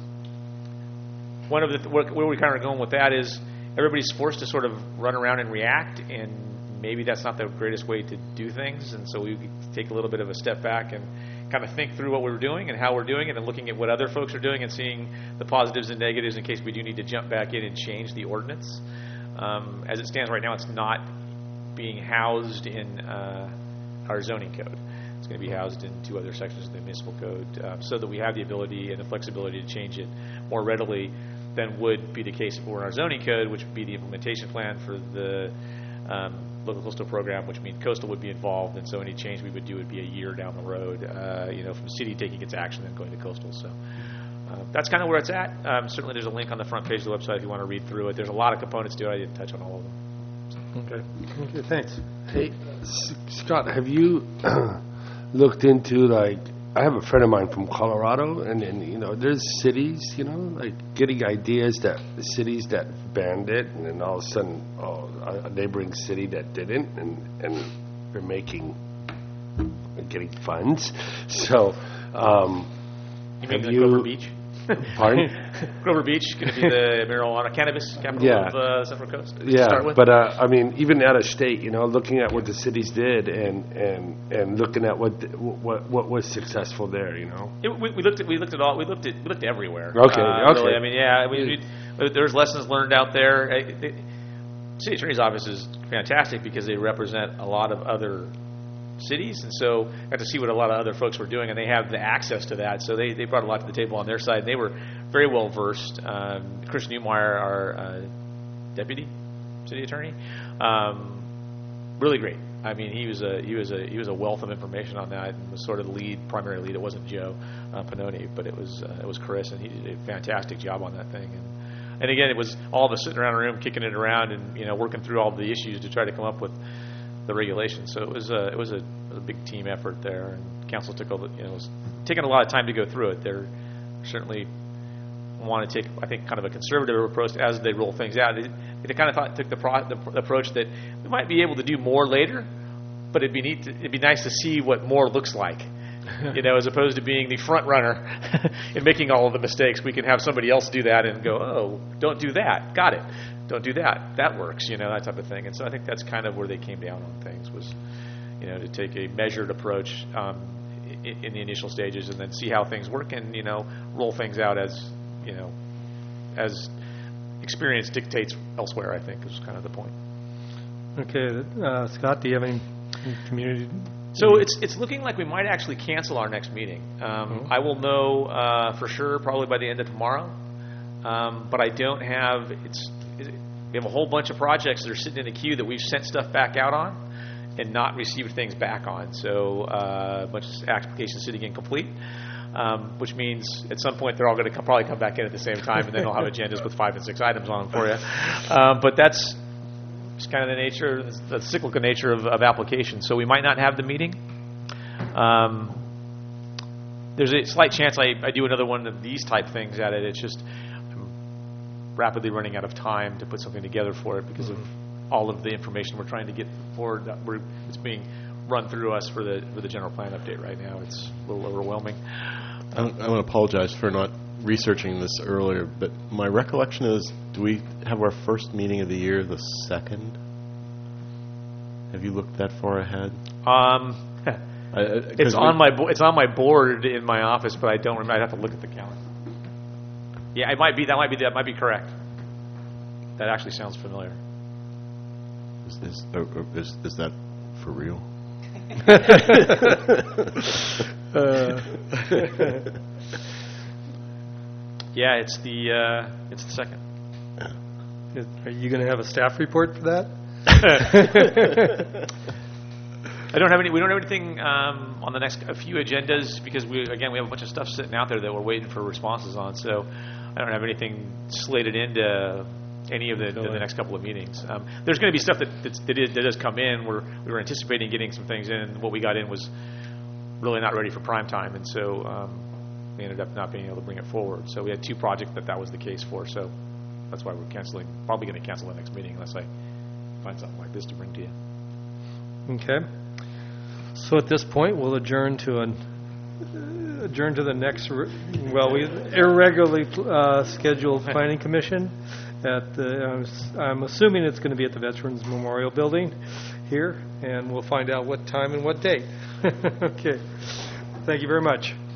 one of the th- where, where we're kind of going with that is everybody's forced to sort of run around and react, and maybe that's not the greatest way to do things. And so we take a little bit of a step back and kind of think through what we're doing and how we're doing it, and looking at what other folks are doing and seeing the positives and negatives in case we do need to jump back in and change the ordinance. Um, as it stands right now, it's not being housed in uh, our zoning code. It's going to be housed in two other sections of the municipal code, uh, so that we have the ability and the flexibility to change it more readily than would be the case if it were in our zoning code, which would be the implementation plan for the um, local coastal program, which means coastal would be involved, and so any change we would do would be a year down the road, uh, you know, from city taking its action and going to coastal. So uh, that's kind of where it's at. Um, certainly there's a link on the front page of the website if you want to read through it. There's a lot of components to it. I didn't touch on all of them. Okay. Okay, thanks. Hey, S- Scott, have you looked into, like, I have a friend of mine from Colorado, and, and you know, there's cities, you know, like getting ideas that cities that banned it, and then all of a sudden, oh, a a neighboring city that didn't, and, and they're making, getting funds. So, um, You mean have like you- Grover Beach? Pardon? Grover Beach, going to be the marijuana cannabis capital Yeah. of uh, Central Coast. to Yeah, start with. but uh, I mean, even out of state, you know, looking at what the cities did, and and and looking at what the, what what was successful there, you know. It, we, we looked at we looked at all we looked at we looked everywhere. Okay, Uh, okay. Really, I mean, yeah, we, we, there's lessons learned out there. Uh, the City Attorney's Office is fantastic because they represent a lot of other cities, and so got to see what a lot of other folks were doing, and they have the access to that. So they, they brought a lot to the table on their side. They were very well versed. Um, Chris Newmeyer, our uh, deputy city attorney, um, really great. I mean, he was a he was a he was a wealth of information on that, and was sort of the lead, primary lead. It wasn't Joe uh, Pannoni, but it was uh, it was Chris, and he did a fantastic job on that thing. And and again, it was all of us sitting around a room, kicking it around, and you know, working through all the issues to try to come up with the regulations. So it was a it was a, a big team effort there, and council took all the, you know, was taking a lot of time to go through it. They're certainly want to take, I think, kind of a conservative approach as they roll things out. They, they kind of thought took the, pro, the pr- approach that we might be able to do more later, but it'd be neat. To, it'd be nice to see what more looks like, you know, as opposed to being the front runner and making all of the mistakes. We can have somebody else do that and go, oh, don't do that. Got it. Don't do that. That works. You know, that type of thing. And so I think that's kind of where they came down on things was, you know, to take a measured approach um, in, in the initial stages and then see how things work and, you know, roll things out as, you know, as experience dictates elsewhere, I think, is kind of the point. Okay, uh, Scott, do you have any community? So it's it's looking like we might actually cancel our next meeting. Um, Mhm. I will know uh, for sure probably by the end of tomorrow, um, but I don't have, it's, it, we have a whole bunch of projects that are sitting in the queue that we've sent stuff back out on and not received things back on. So uh, a bunch of applications sitting incomplete. Um, which means at some point they're all going to come, probably come back in at the same time, and then they'll have agendas with five and six items on them for you. Um, but that's just kind of the nature, the cyclical nature of, of applications. So we might not have the meeting. Um, there's a slight chance I, I do another one of these type things at it. It's just I'm rapidly running out of time to put something together for it because mm-hmm. of all of the information we're trying to get forward. That we're, it's being run through us for the for the general plan update right now. It's a little overwhelming. I, I want to apologize for not researching this earlier, but my recollection is, do we have our first meeting of the year the second? Have you looked that far ahead? Um, I, I, it's on my bo- it's on my board in my office, but I don't remember. I'd have to look at the calendar. Yeah, it might be that might be that might be correct. That actually sounds familiar. Is is, uh, is, is that for real? uh, yeah, it's the uh, it's the second. Is, are you going to have a staff report for that? I don't have any. We don't have anything um, on the next a few agendas because we again we have a bunch of stuff sitting out there that we're waiting for responses on. So I don't have anything slated into any of the, the next couple of meetings. Um, there's going to be stuff that that's, that, is, that does come in. We're, we were anticipating getting some things in. What we got in was really not ready for prime time, and so um, we ended up not being able to bring it forward. So we had two projects that that was the case for. So that's why we're canceling. Probably going to cancel the next meeting unless I find something like this to bring to you. Okay. So at this point, we'll adjourn to an adjourn to the next. Re- well, we irregularly uh, scheduled planning commission. At the, I'm, I'm assuming it's going to be at the Veterans Memorial Building here, and we'll find out what time and what date. Okay. Thank you very much.